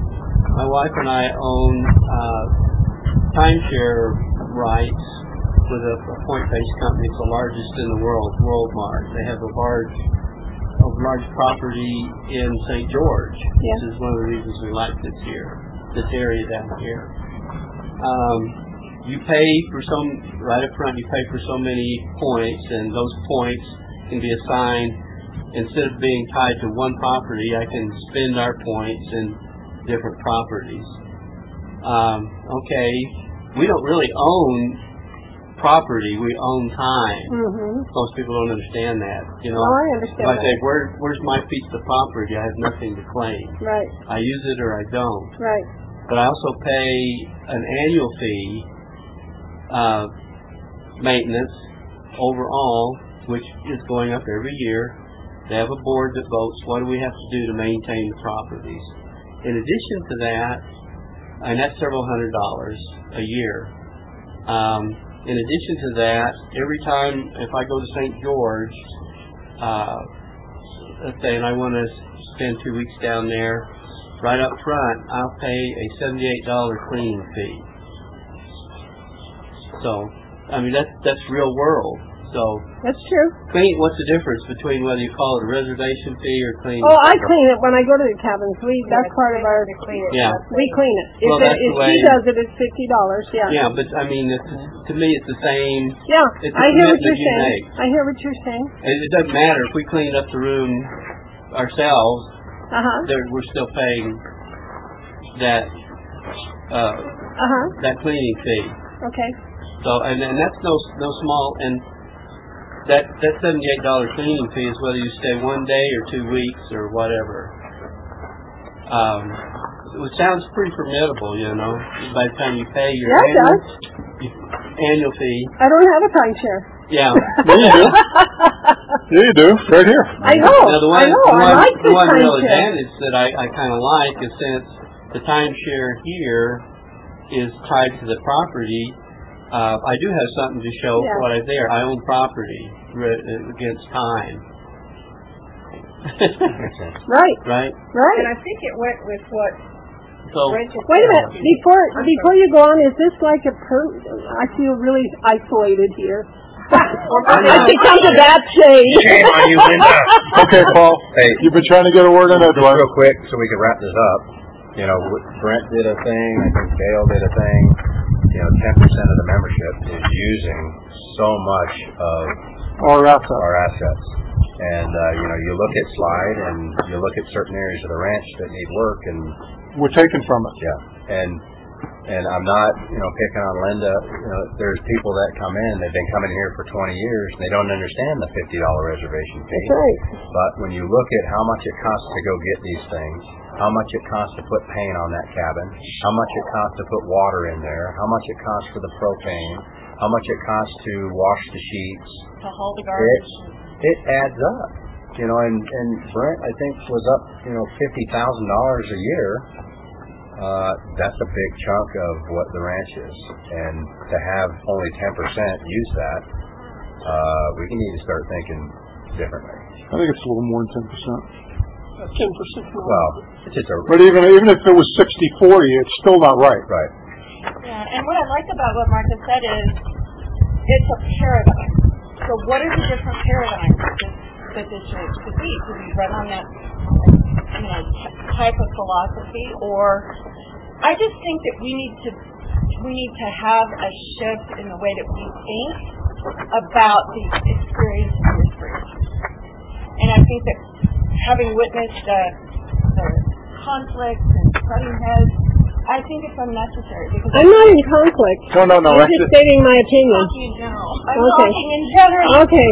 my wife and I own uh, timeshare rights with a, a point-based company. It's the largest in the world, WorldMark. They have a large, a large property in Saint George, Yeah. which is one of the reasons we like this here, this area down here. Um, you pay for some, right up front, you pay for so many points, and those points can be assigned. Instead of being tied to one property, I can spend our points in different properties. Um, okay, we don't really own property, we own time. Mm-hmm. Most people don't understand that. You know, Well, I understand if I that. say, Where, where's my piece of property? I have nothing to claim. Right, I use it or I don't. right. But I also pay an annual fee, uh, maintenance overall, which is going up every year. They have a board that votes what do we have to do to maintain the properties. In addition to that, and that's several hundred dollars a year. Um, in addition to that, every time if I go to Saint George, uh, let's say, and I want to spend two weeks down there, right up front, I'll pay a seventy-eight dollars cleaning fee. So, I mean, that's that's real world. So That's true. clean. What's the difference between whether you call it a reservation fee or clean? Oh, I clean it when I go to the cabins. We that's part of our. Yeah. We clean it. If, Well, it, that's if the way- she does it, it's fifty dollars. Yeah. Yeah, but I mean, it's, to me, it's the same. Yeah, It's a I hear what commitment you're you saying. make. I hear what you're saying. It, it doesn't matter if we clean up the room ourselves. Uh huh. there- We're still paying that uh, Uh huh. that cleaning fee. Okay. So, and, and that's no no small. And that that seventy-eight dollars cleaning fee is whether you stay one day or two weeks or whatever. Um, it sounds pretty formidable, you know. By the time you pay your Yeah, it annual, does. annual fee. I don't have a timeshare. Yeah. Yeah, you do. Yeah, you do. Right here. I know. Now, the one, I know. The I one, like the this one real timeshare. advantage that I, I kind of like is since the timeshare here is tied to the property, uh, I do have something to show Yeah. for what I there. I own property re- against time. Right. Right? Right. And I think it went with what So, Brent just Wait a said. minute. Before before you go on, is this like a per? I feel really isolated here. I've become to that stage. Shame on you, Linda. Okay, Paul. Hey, You've been trying to get a word in just edgewise. real quick so we can wrap this up. You know, Brent did a thing. I think Dale did a thing. You know, ten percent of the membership is using so much of Our assets. our assets. And, uh, you know, you look at Slide and you look at certain areas of the ranch that need work, and We're taken from it. yeah, and and I'm not, you know, picking on Linda. You know, there's people that come in. They've been coming here for twenty years, and they don't understand the fifty dollar reservation fee. That's right. But when you look at how much it costs to go get these things, how much it costs to put paint on that cabin, how much it costs to put water in there, how much it costs for the propane, how much it costs to wash the sheets, To haul the it garbage. it adds up. You know, and and Brent, I think, was up, you know, fifty thousand dollars a year. Uh, that's a big chunk of what the ranch is, and to have only ten percent use that, uh, we need to start thinking differently. I think it's a little more than ten percent. Ten percent. Well, it's just a But even even if it was sixty forty, it's still not right. right. Yeah, and what I like about what Martha said is it's a paradigm. So what are the different paradigms that this, that this range could be? Could we run on that, you know, t- type of philosophy? Or I just think that we need to we need to have a shift in the way that we think about the experience of this range. And I think that having witnessed the, the conflicts and butting heads, I think it's unnecessary because I'm not in conflict. No, no, no. I'm that's just it. stating my opinion. talking in general. I'm Okay. talking in general. Okay.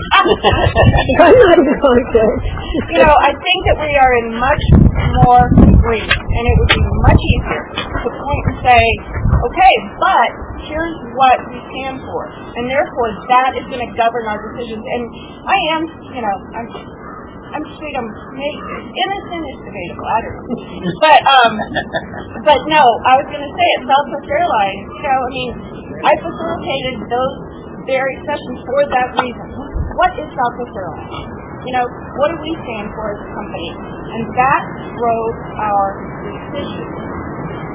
I'm not in conflict. You know, I think that we are in much more agreement, and it would be much easier to point and say, okay, but here's what we stand for, and therefore that is going to govern our decisions. And I am, you know, I'm, I'm sweet. I'm maybe innocent is debatable. I don't know, but um, but no, I was going to say at Southwest Airlines, you know, I mean, I facilitated those very sessions for that reason. What is Southwest Airlines? You know, what do we stand for as a company? And that drove our decisions.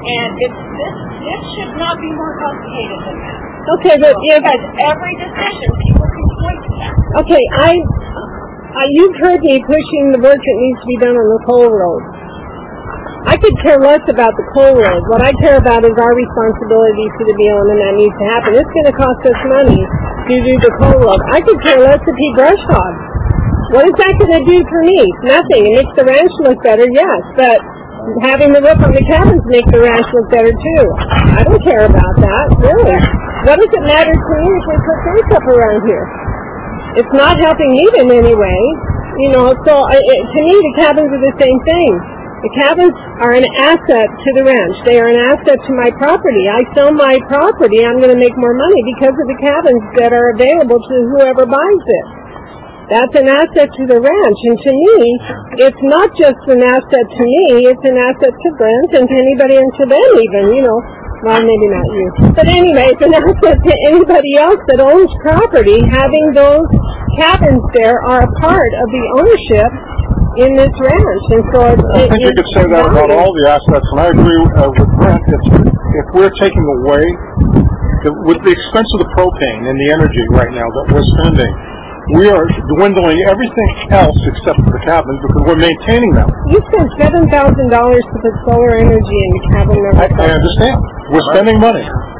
And it's, this, this should not be more complicated than that. Okay, but if... Because every decision, people can point to that. Okay, I, I, you've heard me pushing the work that needs to be done on the coal road. I could care less about the coal road. What I care about is our responsibility to the B L M, and that needs to happen. It's going to cost us money to do the coal road. I could care less if he brush hogs. What is that going to do for me? Nothing. It makes the ranch look better, yes, but having the roof on the cabins makes the ranch look better too. I don't care about that, really. What does it matter to me if we put things up around here? It's not helping me in any way. You know, so it, to me the cabins are the same thing. The cabins are an asset to the ranch. They are an asset to my property. I sell my property, I'm going to make more money because of the cabins that are available to whoever buys it. That's an asset to the ranch. And to me, it's not just an asset to me, it's an asset to Brent and to anybody and to them even, you know. Well, maybe not you. But anyway, it's an asset to anybody else that owns property. Having those cabins there are a part of the ownership in this ranch, and so it, I think you could say that about all the assets, and I agree uh, with Brent. It's, if we're taking away, the, with the expense of the propane and the energy right now that we're spending, we are dwindling everything else except for the cabins because we're maintaining them. You spent seven thousand dollars to put solar energy in the cabin. I, I understand. We're spending money.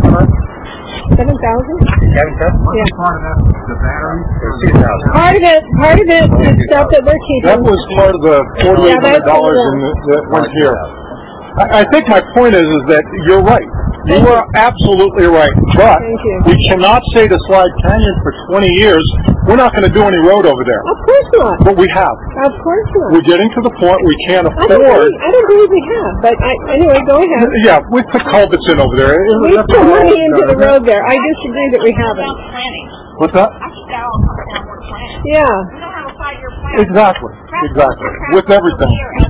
Seven thousand? Seven thousand? Yeah. Part of that, the battery? Two thousand. Part of it, part of it is stuff that we're keeping. That was part of the forty-eight hundred dollars that went here. I, I think my point is, is that you're right. You are absolutely right. But we cannot say to Slide Canyon for twenty years, we're not going to do any road over there. Of course not. But we have. Of course not. We're getting to the point we can't I don't afford. believe, I don't believe we have, but I, anyway, go ahead. Yeah, we put culverts in over there. It, We that's put all money we've into done. the road there. I disagree that we haven't. What's that? Yeah. Exactly. Exactly. With everything.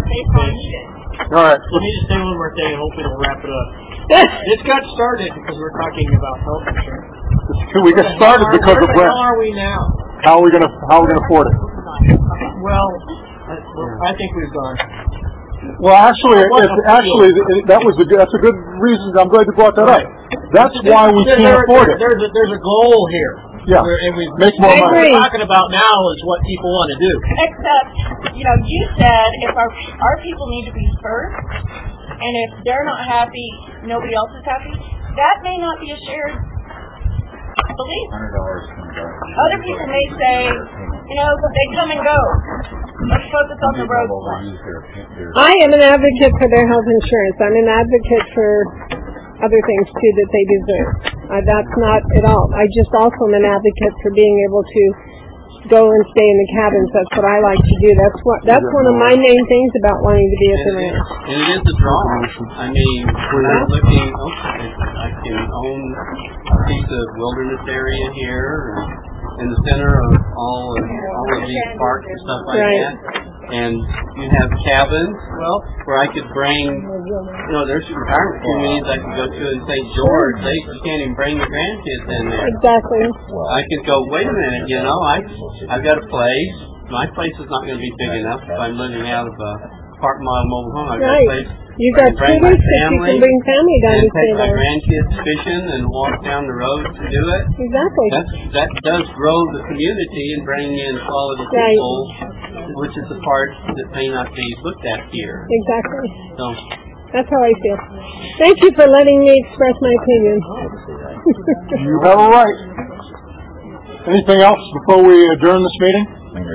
All right. Let me just say one more thing, and hopefully we'll wrap it up. This got started because we're talking about health insurance. We got started because of Where the rent. hell are we now? How are we gonna How are we gonna afford it? Well, I, well, I think we've gone. Well, actually, it's, actually, it, that was a, that's a good reason. I'm glad you brought that up. That's why we There- can't there- afford it. There's a, there's a goal here. Yeah. Where, and we Make more what money. we're talking about now is what people want to do. Except, you know, you said if our our people need to be first, and if they're not happy, nobody else is happy. That may not be a shared belief. Other people may say, you know, they come and go. Let's focus on the road. I am an advocate for their health insurance. I'm an advocate for other things too that they deserve. Uh, that's not at all. I just also am an advocate for being able to go and stay in the cabins. That's what I like to do. That's what. That's one of my main things about wanting to be at the ranch. And it is a draw. I mean, we're not looking, okay, I can own a piece of wilderness area here, or in the center of all of, all of these parks and stuff like Right. that. And you have cabins, well, where I could bring, you know, there's retirement communities I could go to in Saint George. They you can't even bring your grandkids in there. Exactly. I could go, wait a minute, you know, I, I've got a place. My place is not going to be big enough if I'm living out of a park model mobile home. I've got a Right. place You where I got can bring two my weeks that you family can bring family down and to stay take my there. grandkids fishing and walk down the road to do it. Exactly. That's, that does grow the community and bring in quality Right. people, which is the part that may not be looked at here. Exactly. So, That's how I feel. Thank you for letting me express my opinion. You have a right. Anything else before we adjourn this meeting?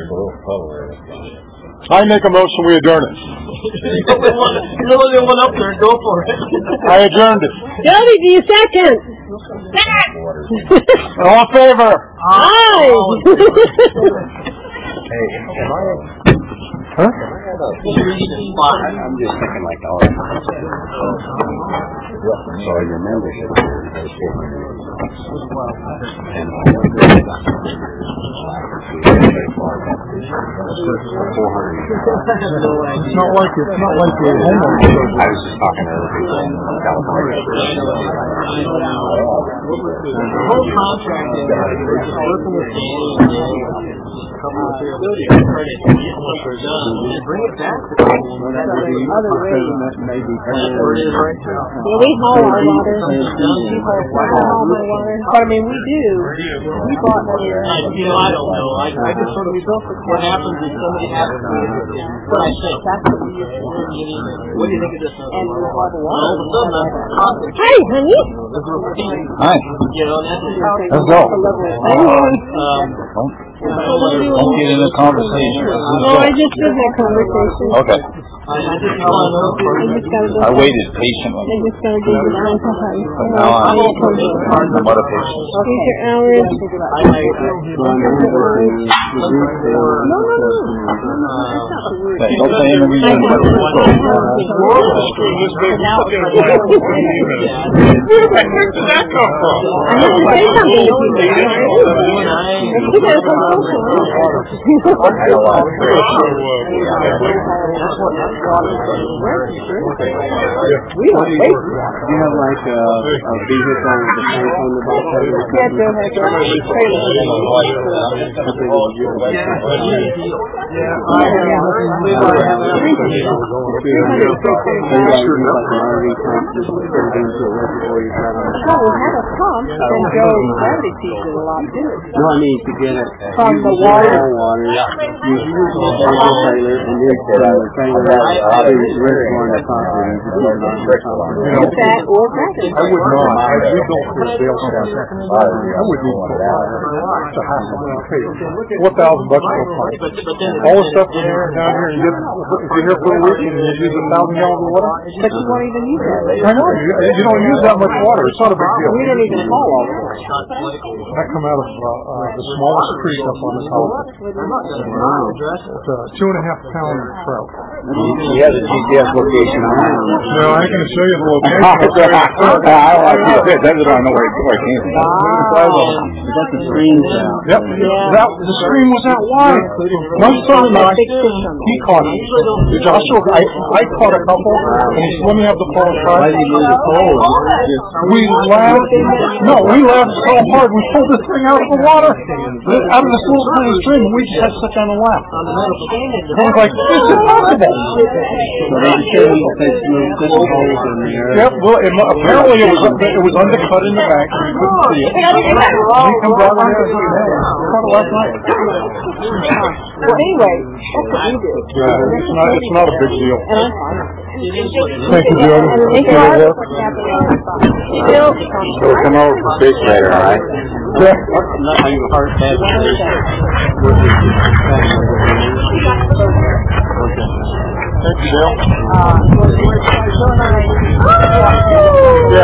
I make a motion we adjourn it. You're the only one up there. Go for it. I adjourned it. Jody, do you second? All in favor? Aye. Huh? I'm just thinking like all of so your membership is It's not like it's not like you're homeowner. I was just talking to other people in California. The whole contract is working with Danny and couple of buildings and try to get something done and then bring it back to people. Well, that would be other ways. Maybe. That's where it is right now. Yeah, we haul our water. I haul my water. But I mean, we do. We bought one here. I, you know, I don't know. I, I just sort of, what happens is somebody asks me, what I think. What do you think of this? And all of a sudden, I'm Hi, honey. Hi. You know, that's Let's go. Um, Don't get in a conversation. No, I just did that conversation. Okay. I, I just know I know. I just gotta go. I waited patiently. I just gotta go down to her. But now I'm I'm out of patience. These are hours. I, I, No, no, no. That's not the word. Okay, don't say anything. I have to. Where did that come from? I have to say something to you. You gotta come closer. We don't wait. Do you have like a, a vehicle with a tank on the back of it? Yeah, Joe has a trailer. No, we had a pump, and Joe gravity feeds it a lot too. No, I mean to get it From the water. water. You use the trailer and then the trailer out to the reservoir in the property. That or gravity. I would not. As we go through a sales tax, I wouldn't even put water. It's a hassle. Hey, four thousand bucks for a pump. All the stuff down here, and you get, if you're here for a week and you use a thousand gallons of water. But you won't even use that. I know. You, you don't use that much water. It's not a big deal. We don't even haul all of it. I come out of uh, uh, the smallest creek up on the top. It's a two and a half pound trout. He has a G P S location on it. No, I can show you the location. I don't like it. That's I don't know where it came from. Is that the stream sound? Yep. That, the stream was that wide. My son and I, he caught it. Joshua, I, I caught a couple, and he's swimming up the pole. Why did you lose the pole? We laughed. No, we laughed so hard. We pulled this thing out of the water, out of this little tiny stream, and we just had to sit down and laugh. I was like, this is impossible. So they showed you that there's little holes in there. Yep. Well, it, apparently it was it was undercut in the bank. You couldn't see it. He comes out and he caught it last night. Well, anyway, that's what we do. Yeah, it's not it's not a big deal. And I'm fine. Thank you, Jody. Thank you, Art. Bill. We'll come over for fish later, all right? Yeah. Not how you heart that. Thank you, Bill. Uh, Yeah.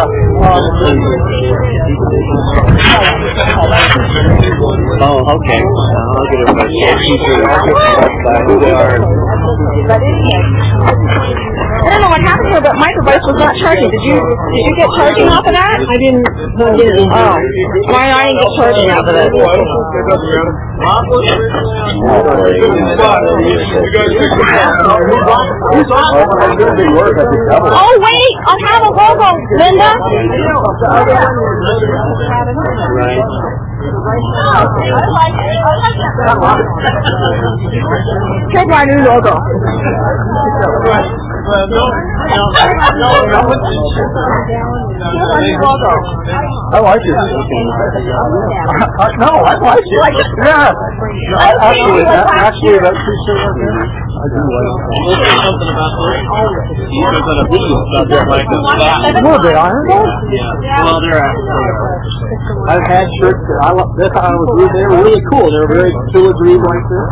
Oh, okay. I'll get it right. Who they are. But anyway, I don't know what happened here, but my device was not charging. Did you did you get charging off of that? I didn't. I didn't. Oh, why I didn't get charging off of it? Oh wait, I'll have a logo, Linda. Right. Here's my new logo. I like it. I, no, I like it. Yeah. No, actually, that, actually, that t-shirt right there, I do like it. Something about this. You guys on a video subject like this. Were they Iron Bowl? Yeah. Well, they're actually. I've had shirts that I love. This I was really, they were really cool. They were very filigree like this.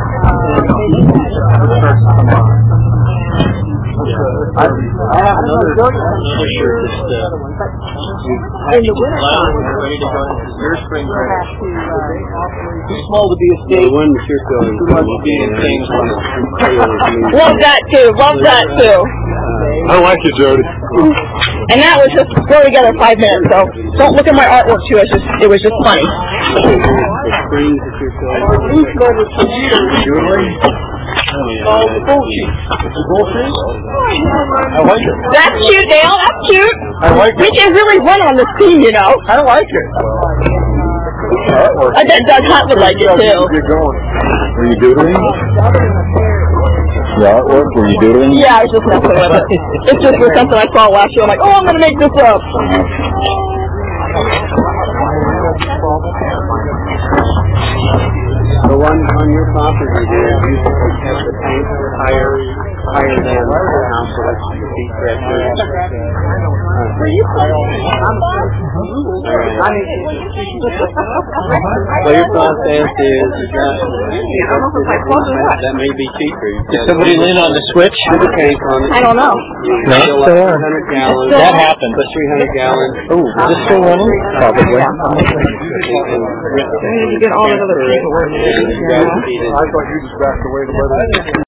I, I have another, another shirt that's uh, in the winter time, ready to go. Your spring we'll have to. Uh, too small to be a state. One shirt going. Too much being things. Love that too. Love that too. I like you, Jody. And that was just we're together five minutes, so don't look at my artwork too. It's just it was just funny. Oh, the bullshit. The bullshit? I like it. That's cute, Dale. That's cute. I like it. We can really run on this team, you know. I like it. I bet Doug Hunt would like it too. Get going. Were you doodling? The artwork, were you doodling? Yeah, I was just messing with it. It's just was something I saw last year. I'm like, oh, I'm going to make this up. The one on your property there, you have the tank higher, higher than the house with the deep pressure. Were you Well, your process is, is that, that may be cheaper. Did somebody lean on the switch? Put a tank on it. I don't know. No, Fill up three hundred gallons. That happened. Put three hundred gallons. Oh, is this still running? Probably. We need to get all the other paperwork. I thought you just backed away to let it.